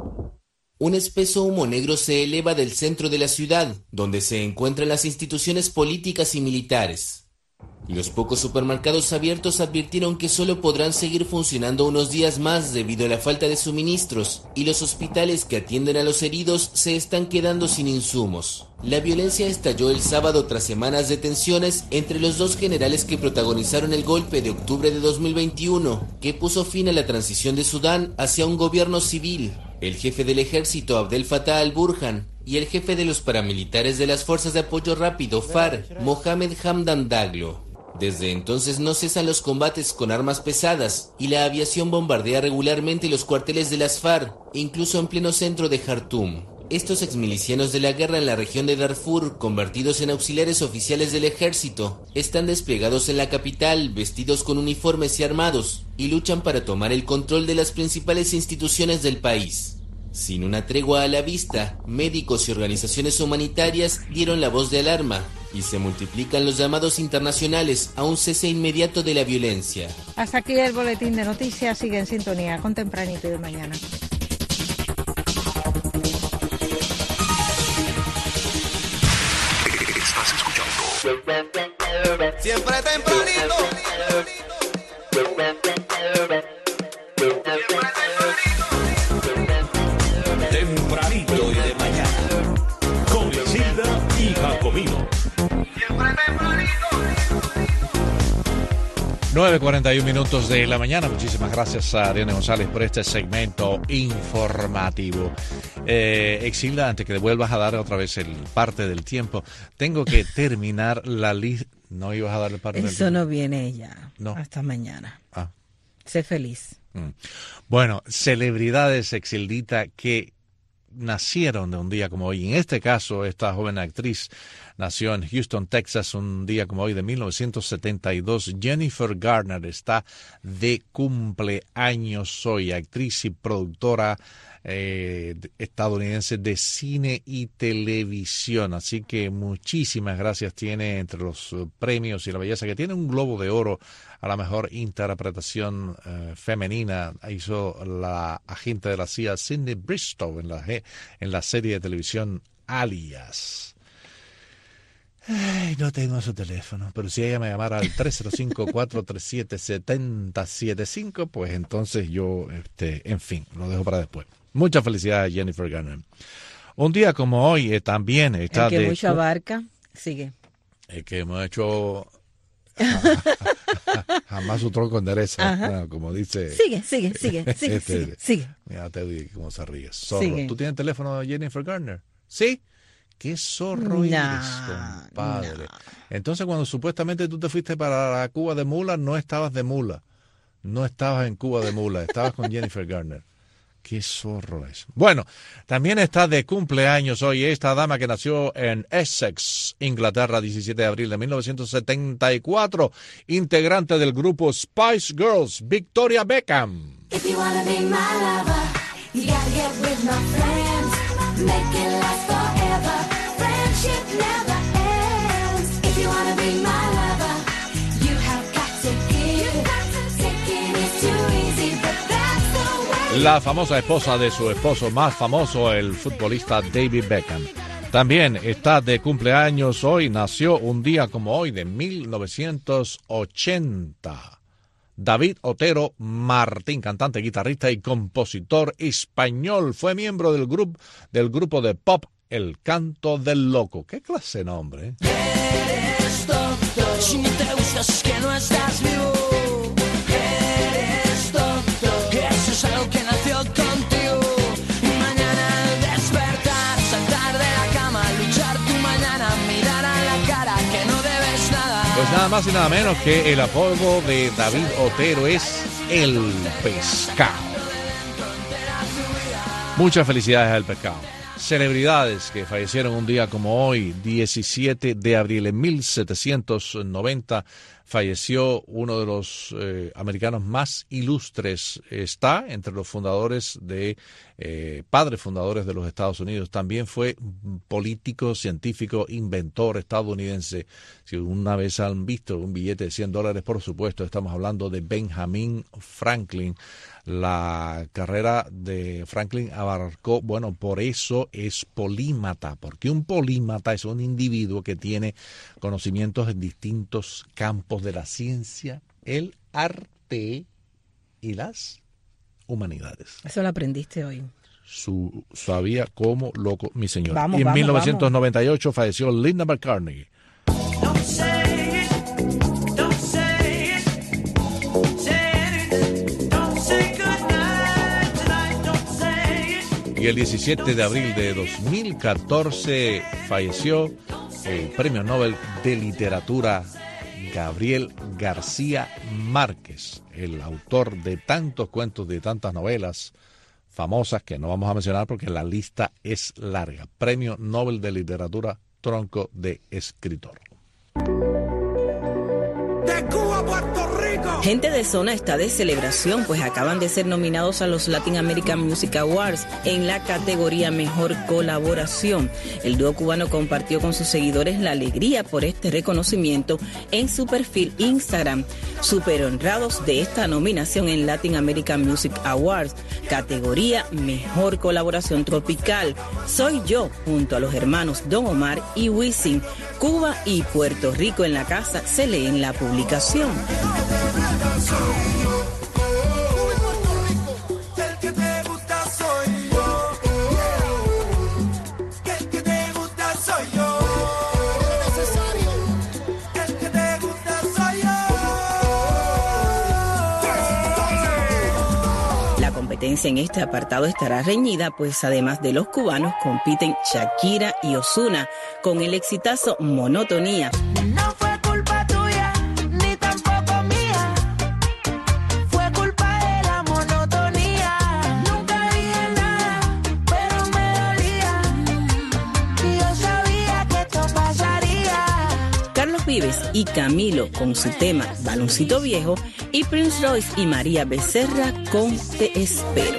Un espeso humo negro se eleva del centro de la ciudad, donde se encuentran las instituciones políticas y militares. Los pocos supermercados abiertos advirtieron que solo podrán seguir funcionando unos días más debido a la falta de suministros, y los hospitales que atienden a los heridos se están quedando sin insumos. La violencia estalló el sábado tras semanas de tensiones entre los dos generales que protagonizaron el golpe de octubre de dos mil veintiuno, que puso fin a la transición de Sudán hacia un gobierno civil. El jefe del ejército, Abdel Fattah al-Burhan, y el jefe de los paramilitares de las Fuerzas de Apoyo Rápido, F A R, Mohamed Hamdan Daglo. Desde entonces no cesan los combates con armas pesadas y la aviación bombardea regularmente los cuarteles de las F A R, incluso en pleno centro de Jartum. Estos exmilicianos de la guerra en la región de Darfur, convertidos en auxiliares oficiales del ejército, están desplegados en la capital, vestidos con uniformes y armados, y luchan para tomar el control de las principales instituciones del país. Sin una tregua a la vista, médicos y organizaciones humanitarias dieron la voz de alarma, y se multiplican los llamados internacionales a un cese inmediato de la violencia. Hasta aquí el boletín de noticias. Sigue en sintonía con Tempranito de Mañana. Estás escuchando Siempre tempranito. Tempranito y de mañana. Con Isilda y Jacomino. nueve cuarenta y uno minutos de la mañana. Muchísimas gracias a Dione González por este segmento informativo. Eh, Exilda, antes que vuelvas a dar otra vez el parte del tiempo, tengo que terminar la lista. No ibas a dar el parte del tiempo. Eso no viene ya. No. Hasta mañana. Ah. Sé feliz. Mm. Bueno, celebridades, Exildita, que nacieron de un día como hoy. En este caso, esta joven actriz nació en Houston, Texas, un día como hoy de mil novecientos setenta y dos. Jennifer Garner está de cumpleaños hoy, actriz y productora eh, estadounidense de cine y televisión. Así que muchísimas gracias. Tiene entre los uh, premios y la belleza que tiene un Globo de Oro a la mejor interpretación uh, femenina. Hizo la agente de la C I A Sidney Bristow en la, en la serie de televisión Alias. Ay, no tengo su teléfono, pero si ella me llamara al tres cero cinco, cuatro tres siete, siete cero siete cinco, pues entonces yo, este, en fin, lo dejo para después. Muchas felicidades a Jennifer Garner. Un día como hoy eh, también está el que de... mucho abarca, sigue. El que hemos hecho... Jamás su tronco endereza, bueno, como dice. Sigue, sigue, sigue, sigue, este, sigue, sigue. Mira, te digo cómo se ríe. Zorro. Sigue. ¿Tú tienes el teléfono de Jennifer Garner? ¿Sí? ¿Qué zorro No, eres, compadre? No. Entonces, cuando supuestamente tú te fuiste para la Cuba de mula, no estabas de mula. No estabas en Cuba de mula, estabas con Jennifer Garner. Qué zorro es. Bueno, también está de cumpleaños hoy esta dama que nació en Essex, Inglaterra, diecisiete de abril de mil novecientos setenta y cuatro, integrante del grupo Spice Girls, Victoria Beckham. If you wanna be my lover, you gotta get with my friends, make it last forever, friendship never ends. If you wanna be my lover, you have got to give, taking is too easy, but that's the way. La famosa esposa de su esposo más famoso, el futbolista David Beckham. También está de cumpleaños hoy, nació un día como hoy de mil novecientos ochenta. David Otero Martín, cantante, guitarrista y compositor español. Fue miembro del, grup, del grupo de pop El Canto del Loco. ¿Qué clase de nombre? ¿Eh? Eres tonto, si ni te gustas es que no estás vivo. Eres tonto, eso es algo que nació contigo. Y mañana al despertar, saltar de la cama, luchar tu mañana, mirar a la cara que no debes nada. Pues nada más y nada menos que el apodo de David Otero es El Pescado. Muchas felicidades al Pescado. Celebridades que fallecieron un día como hoy, diecisiete de abril de mil setecientos noventa, falleció uno de los eh, americanos más ilustres. Está entre los fundadores de, eh, padres fundadores de los Estados Unidos. También fue político, científico, inventor estadounidense. Si una vez han visto un billete de cien dólares, por supuesto, estamos hablando de Benjamin Franklin. La carrera de Franklin abarcó, bueno, por eso es polímata, porque un polímata es un individuo que tiene conocimientos en distintos campos de la ciencia, el arte y las humanidades. Eso lo aprendiste hoy. Su, sabía cómo loco, mi señor. Vamos, y en vamos, mil novecientos noventa y ocho vamos. falleció Linda McCartney. Y el diecisiete de abril de dos mil catorce falleció el Premio Nobel de Literatura Gabriel García Márquez, el autor de tantos cuentos, de tantas novelas famosas que no vamos a mencionar porque la lista es larga. Premio Nobel de Literatura, tronco de escritor. De Cuba a Puerto Rico. Gente de Zona está de celebración, pues acaban de ser nominados a los Latin American Music Awards en la categoría Mejor Colaboración. El dúo cubano compartió con sus seguidores la alegría por este reconocimiento en su perfil Instagram. Súper honrados de esta nominación en Latin American Music Awards, categoría Mejor Colaboración Tropical. Soy yo, junto a los hermanos Don Omar y Wisin. Cuba y Puerto Rico en la casa, se lee en la publicación. El que te gusta soy yo. El que te gusta soy yo. El que te gusta soy yo. La competencia en este apartado estará reñida, pues además de los cubanos compiten Shakira y Ozuna con el exitazo Monotonía. No fue culpa tuya, ni tampoco mía. Fue culpa de la monotonía. Nunca dije nada, pero me dolía. Y yo sabía que esto pasaría. Carlos Vives y Camilo con su tema Baloncito Viejo, y Prince Royce y María Becerra con Te Espero.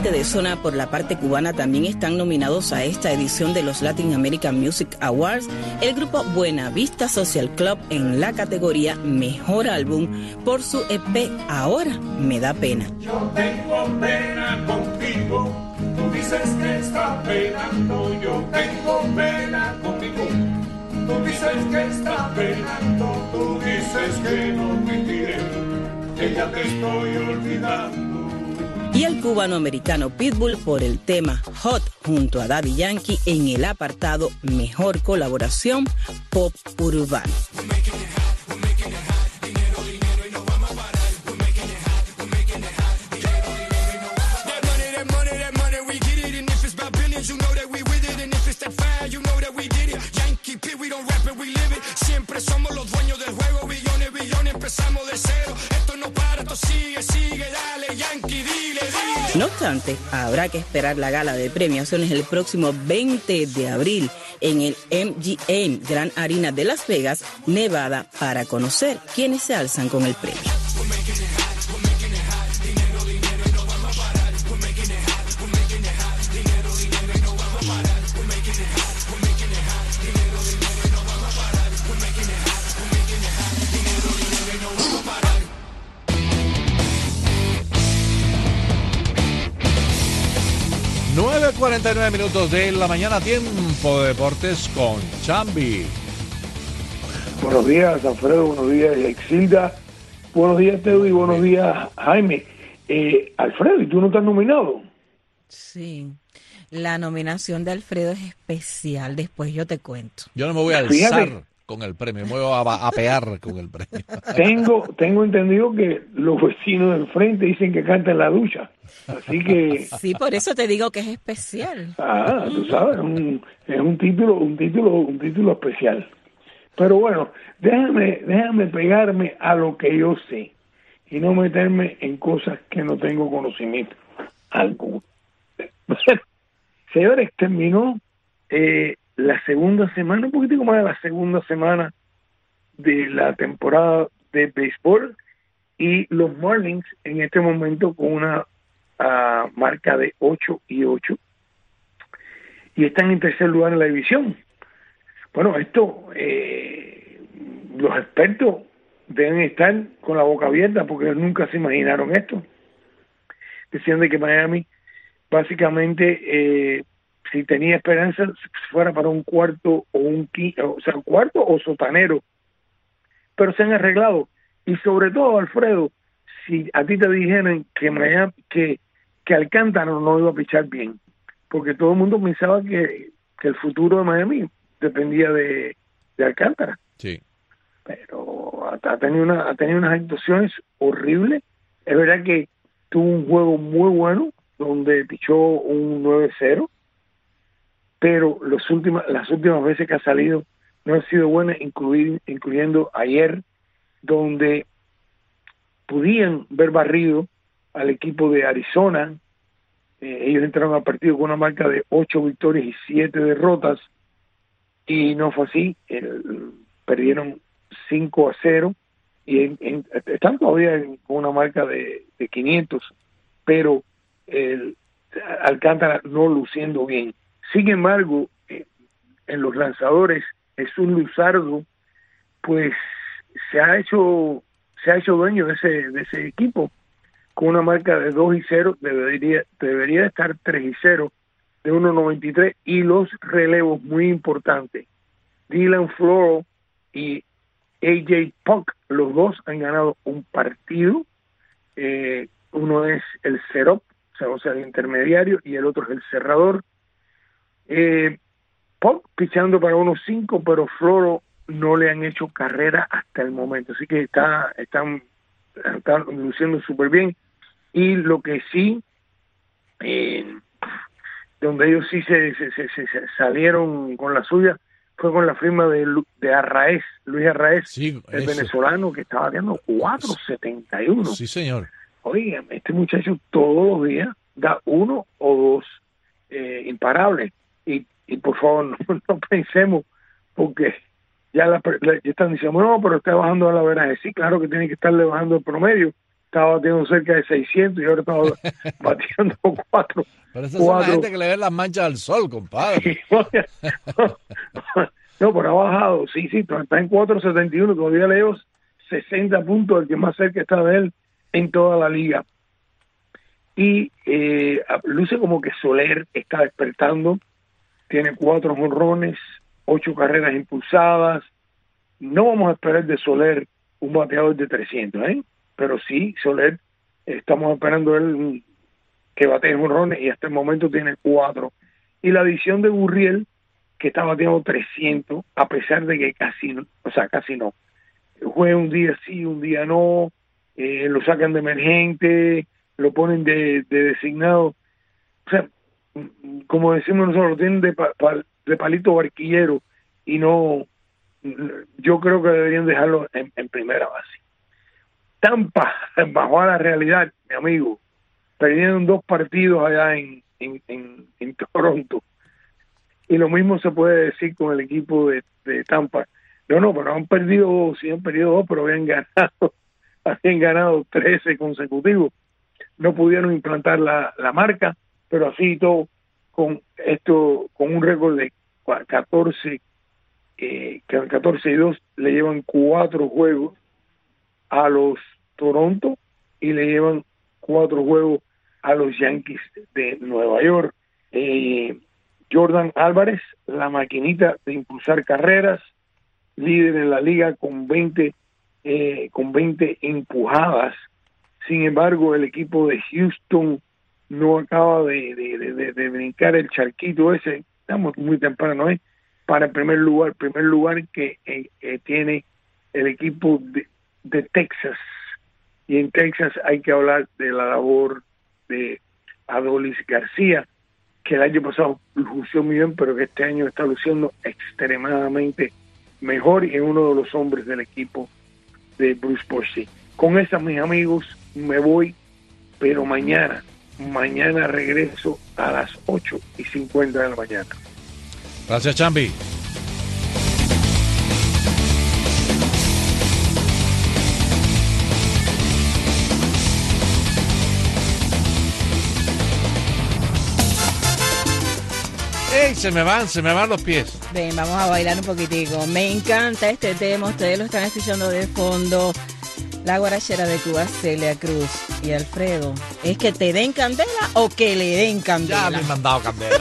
gente de zona por la parte cubana también están nominados a esta edición de los Latin American Music Awards. El grupo Buena Vista Social Club en la categoría Mejor Álbum por su E P Ahora Me Da Pena. Yo tengo pena contigo, tú dices que está penando, yo tengo pena contigo. Tú dices que está penando, tú dices que no mentiré, que ya te estoy olvidando. Y el cubano-americano Pitbull por el tema Hot junto a Daddy Yankee en el apartado Mejor Colaboración Pop Urbano. Siempre somos los dueños del juego, billones, billones, empezamos de cero. Esto no para, esto sigue, sigue, dale, Yankee, dile, dile. No obstante, habrá que esperar la gala de premiaciones el próximo veinte de abril en el M G M Grand Arena de Las Vegas, Nevada, para conocer quiénes se alzan con el premio. nueve cuarenta y nueve minutos de la mañana, tiempo de deportes con Chambi. Buenos días, Alfredo, buenos días, Exilda, buenos días, Teo, y buenos días, Jaime. Eh, Alfredo, ¿y tú no estás nominado? Sí, la nominación de Alfredo es especial, después yo te cuento. Yo no me voy a alzar Fíjate. con el premio, me voy a apear con el premio. Tengo, tengo entendido que los vecinos del frente dicen que canta en la ducha. Así que sí, por eso te digo que es especial. Ah, tú sabes, un, es un título, un título, un título especial. Pero bueno, déjame, déjame pegarme a lo que yo sé y no meterme en cosas que no tengo conocimiento alguno. Bueno, señores, terminó eh, la segunda semana, un poquitico más de la segunda semana de la temporada de béisbol, y los Marlins en este momento con una Uh, marca de ocho y ocho y están en tercer lugar en la división. Bueno, esto eh, los expertos deben estar con la boca abierta porque nunca se imaginaron esto. Decían de que Miami básicamente eh, si tenía esperanza fuera para un cuarto o un quinto, o sea, cuarto o sotanero, pero se han arreglado. Y sobre todo, Alfredo, si a ti te dijeran que Miami, que, que Alcántara no iba a pichar bien, porque todo el mundo pensaba que, que el futuro de Miami dependía de, de Alcántara. Sí. Pero ha tenido, una, ha tenido unas actuaciones horribles. Es verdad que tuvo un juego muy bueno, donde pichó un nueve cero, pero los últimas, las últimas veces que ha salido no han sido buenas, incluir, incluyendo ayer, donde podían ver barrido al equipo de Arizona. Eh, ellos entraron al partido con una marca de ocho victorias y siete derrotas, y no fue así. El, perdieron cinco a cero y en, en, están todavía en, con una marca de, de quinientos, pero el, Alcántara no luciendo bien. Sin embargo, eh, en los lanzadores, Jesús Luzardo pues se ha hecho se ha hecho dueño de ese de ese equipo con una marca de dos y cero. Debería debería estar tres y cero, de uno noventa y tres, y los relevos muy importantes, Dylan Floro y A J Punk, los dos han ganado un partido. Eh, uno es el setup, o sea, o sea, el intermediario, y el otro es el cerrador. Eh, Punk pichando para unos cinco, pero Floro no le han hecho carrera hasta el momento, así que está están, están luciendo súper bien. Y lo que sí, eh, donde ellos sí se, se, se, se salieron con la suya, fue con la firma de, de Arraez, Luis Arraez, sí, el eso. venezolano, que estaba dando cuatro setenta y uno. Sí, señor. Oigan, este muchacho todos los días da uno o dos eh, imparables. Y, y por favor, no, no pensemos, porque ya, la, la, ya están diciendo, no, pero está bajando la veraje. Sí, claro que tiene que estarle bajando el promedio, estaba batiendo cerca de seiscientos y ahora estaba batiendo cuatro. Pero esa es la gente que le ve las manchas al sol, compadre. No, pero ha bajado, sí, sí, está en cuatro setenta y uno, todavía leo sesenta puntos, el que más cerca está de él en toda la liga. Y eh, luce como que Soler está despertando, tiene cuatro jonrones, ocho carreras impulsadas. No vamos a esperar de Soler un bateador de trescientos, ¿eh? Pero sí, Soler, estamos esperando él que batee jonrones y hasta el momento tiene cuatro. Y la adición de Gurriel, que está bateando trescientos, a pesar de que casi no, o sea, casi no. Juega un día sí, un día no, eh, lo sacan de emergente, lo ponen de, de designado. O sea, como decimos nosotros, lo tienen de, pa, pa, de palito barquillero y no, yo creo que deberían dejarlo en, en primera base. Tampa bajó a la realidad, mi amigo. Perdieron dos partidos allá en, en, en, en Toronto. Y lo mismo se puede decir con el equipo de, de Tampa. No, no, pero han perdido dos, sí han perdido dos, pero habían ganado, habían ganado trece consecutivos. No pudieron implantar la, la marca, pero así todo, con esto, con un récord de catorce, eh, catorce y dos, le llevan cuatro juegos a los Toronto y le llevan cuatro juegos a los Yankees de Nueva York. Eh, Jordan Álvarez, la maquinita de impulsar carreras, líder en la liga con veinte, eh, con veinte empujadas. Sin embargo, el equipo de Houston no acaba de, de, de, de brincar el charquito ese. Estamos muy temprano, ¿eh? Para el primer lugar, primer lugar que eh, eh, tiene el equipo de, de Texas. Y en Texas hay que hablar de la labor de Adolis García, que el año pasado lució muy bien, pero que este año está luciendo extremadamente mejor y es uno de los hombres del equipo de Bruce Bochy. Con esas, mis amigos, me voy, pero mañana, mañana regreso a las ocho y cincuenta de la mañana. Gracias, Chambi. ¡Ey! Se me van, se me van los pies. Ven, vamos a bailar un poquitico. Me encanta este tema, ustedes lo están escuchando de fondo. La guarachera de Cuba, Celia Cruz y Alfredo. ¿Es que te den candela o que le den candela? Ya me han mandado candela.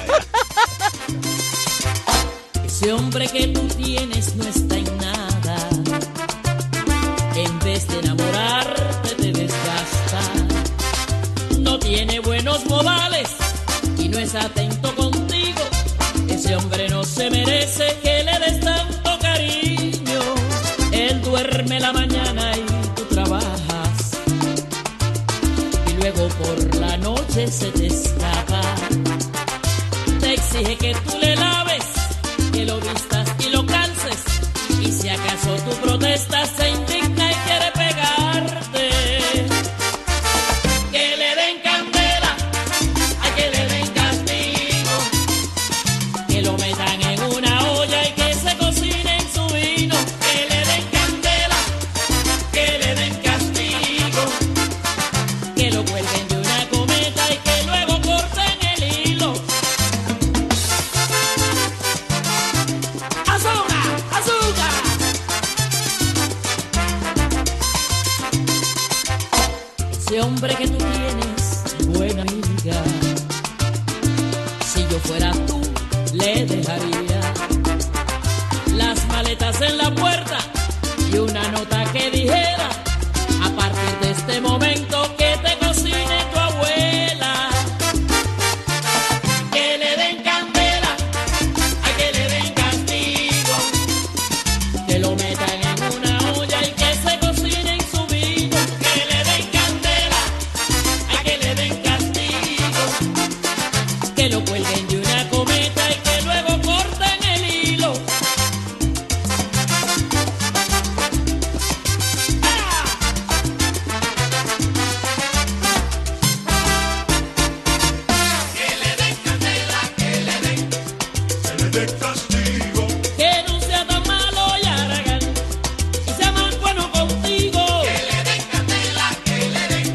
Ese hombre que tú tienes no está en nada. En vez de enamorarte te desgasta. No tiene buenos modales y no es atento contigo. Ese hombre no se merece que le des tanto cariño. Él duerme la mañana y tú trabajas. Y luego por la noche se te escapa. Te exige que tú le laves, que lo vistas y lo calces. Y si acaso tú protestas, se indigna y quiere pegarte. Que le den candela, ay que le den castigo. Que lo metan en una olla y que se cocine en su vino. Que le den candela, que le den castigo. Que lo cuelguen de una cometa y que luego corten el hilo. ¡Azúcar! ¡Azúcar! Ese hombre que tú tienes, buena amiga. Si yo fuera tú, le dejaría las maletas en la puerta y una nota que dijera: a partir de este momento que te cocine tu abuela. Que le den candela, ay que le den castigo. Que lo metan en una olla y que se cocine en su vino. Que le den candela, ay que le den castigo. Que lo cuelguen de una cometa y que luego corten el hilo. De castigo. Que no sea tan malo y haragán y sea más bueno contigo. Que le den candela, que le den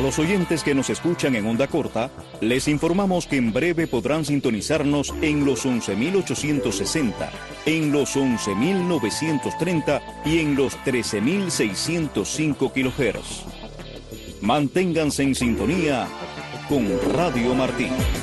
A los oyentes que nos escuchan en onda corta, les informamos que en breve podrán sintonizarnos en los once mil ochocientos sesenta, en los once mil novecientos treinta y en los trece mil seiscientos cinco kilohertz. Manténganse en sintonía con Radio Martí.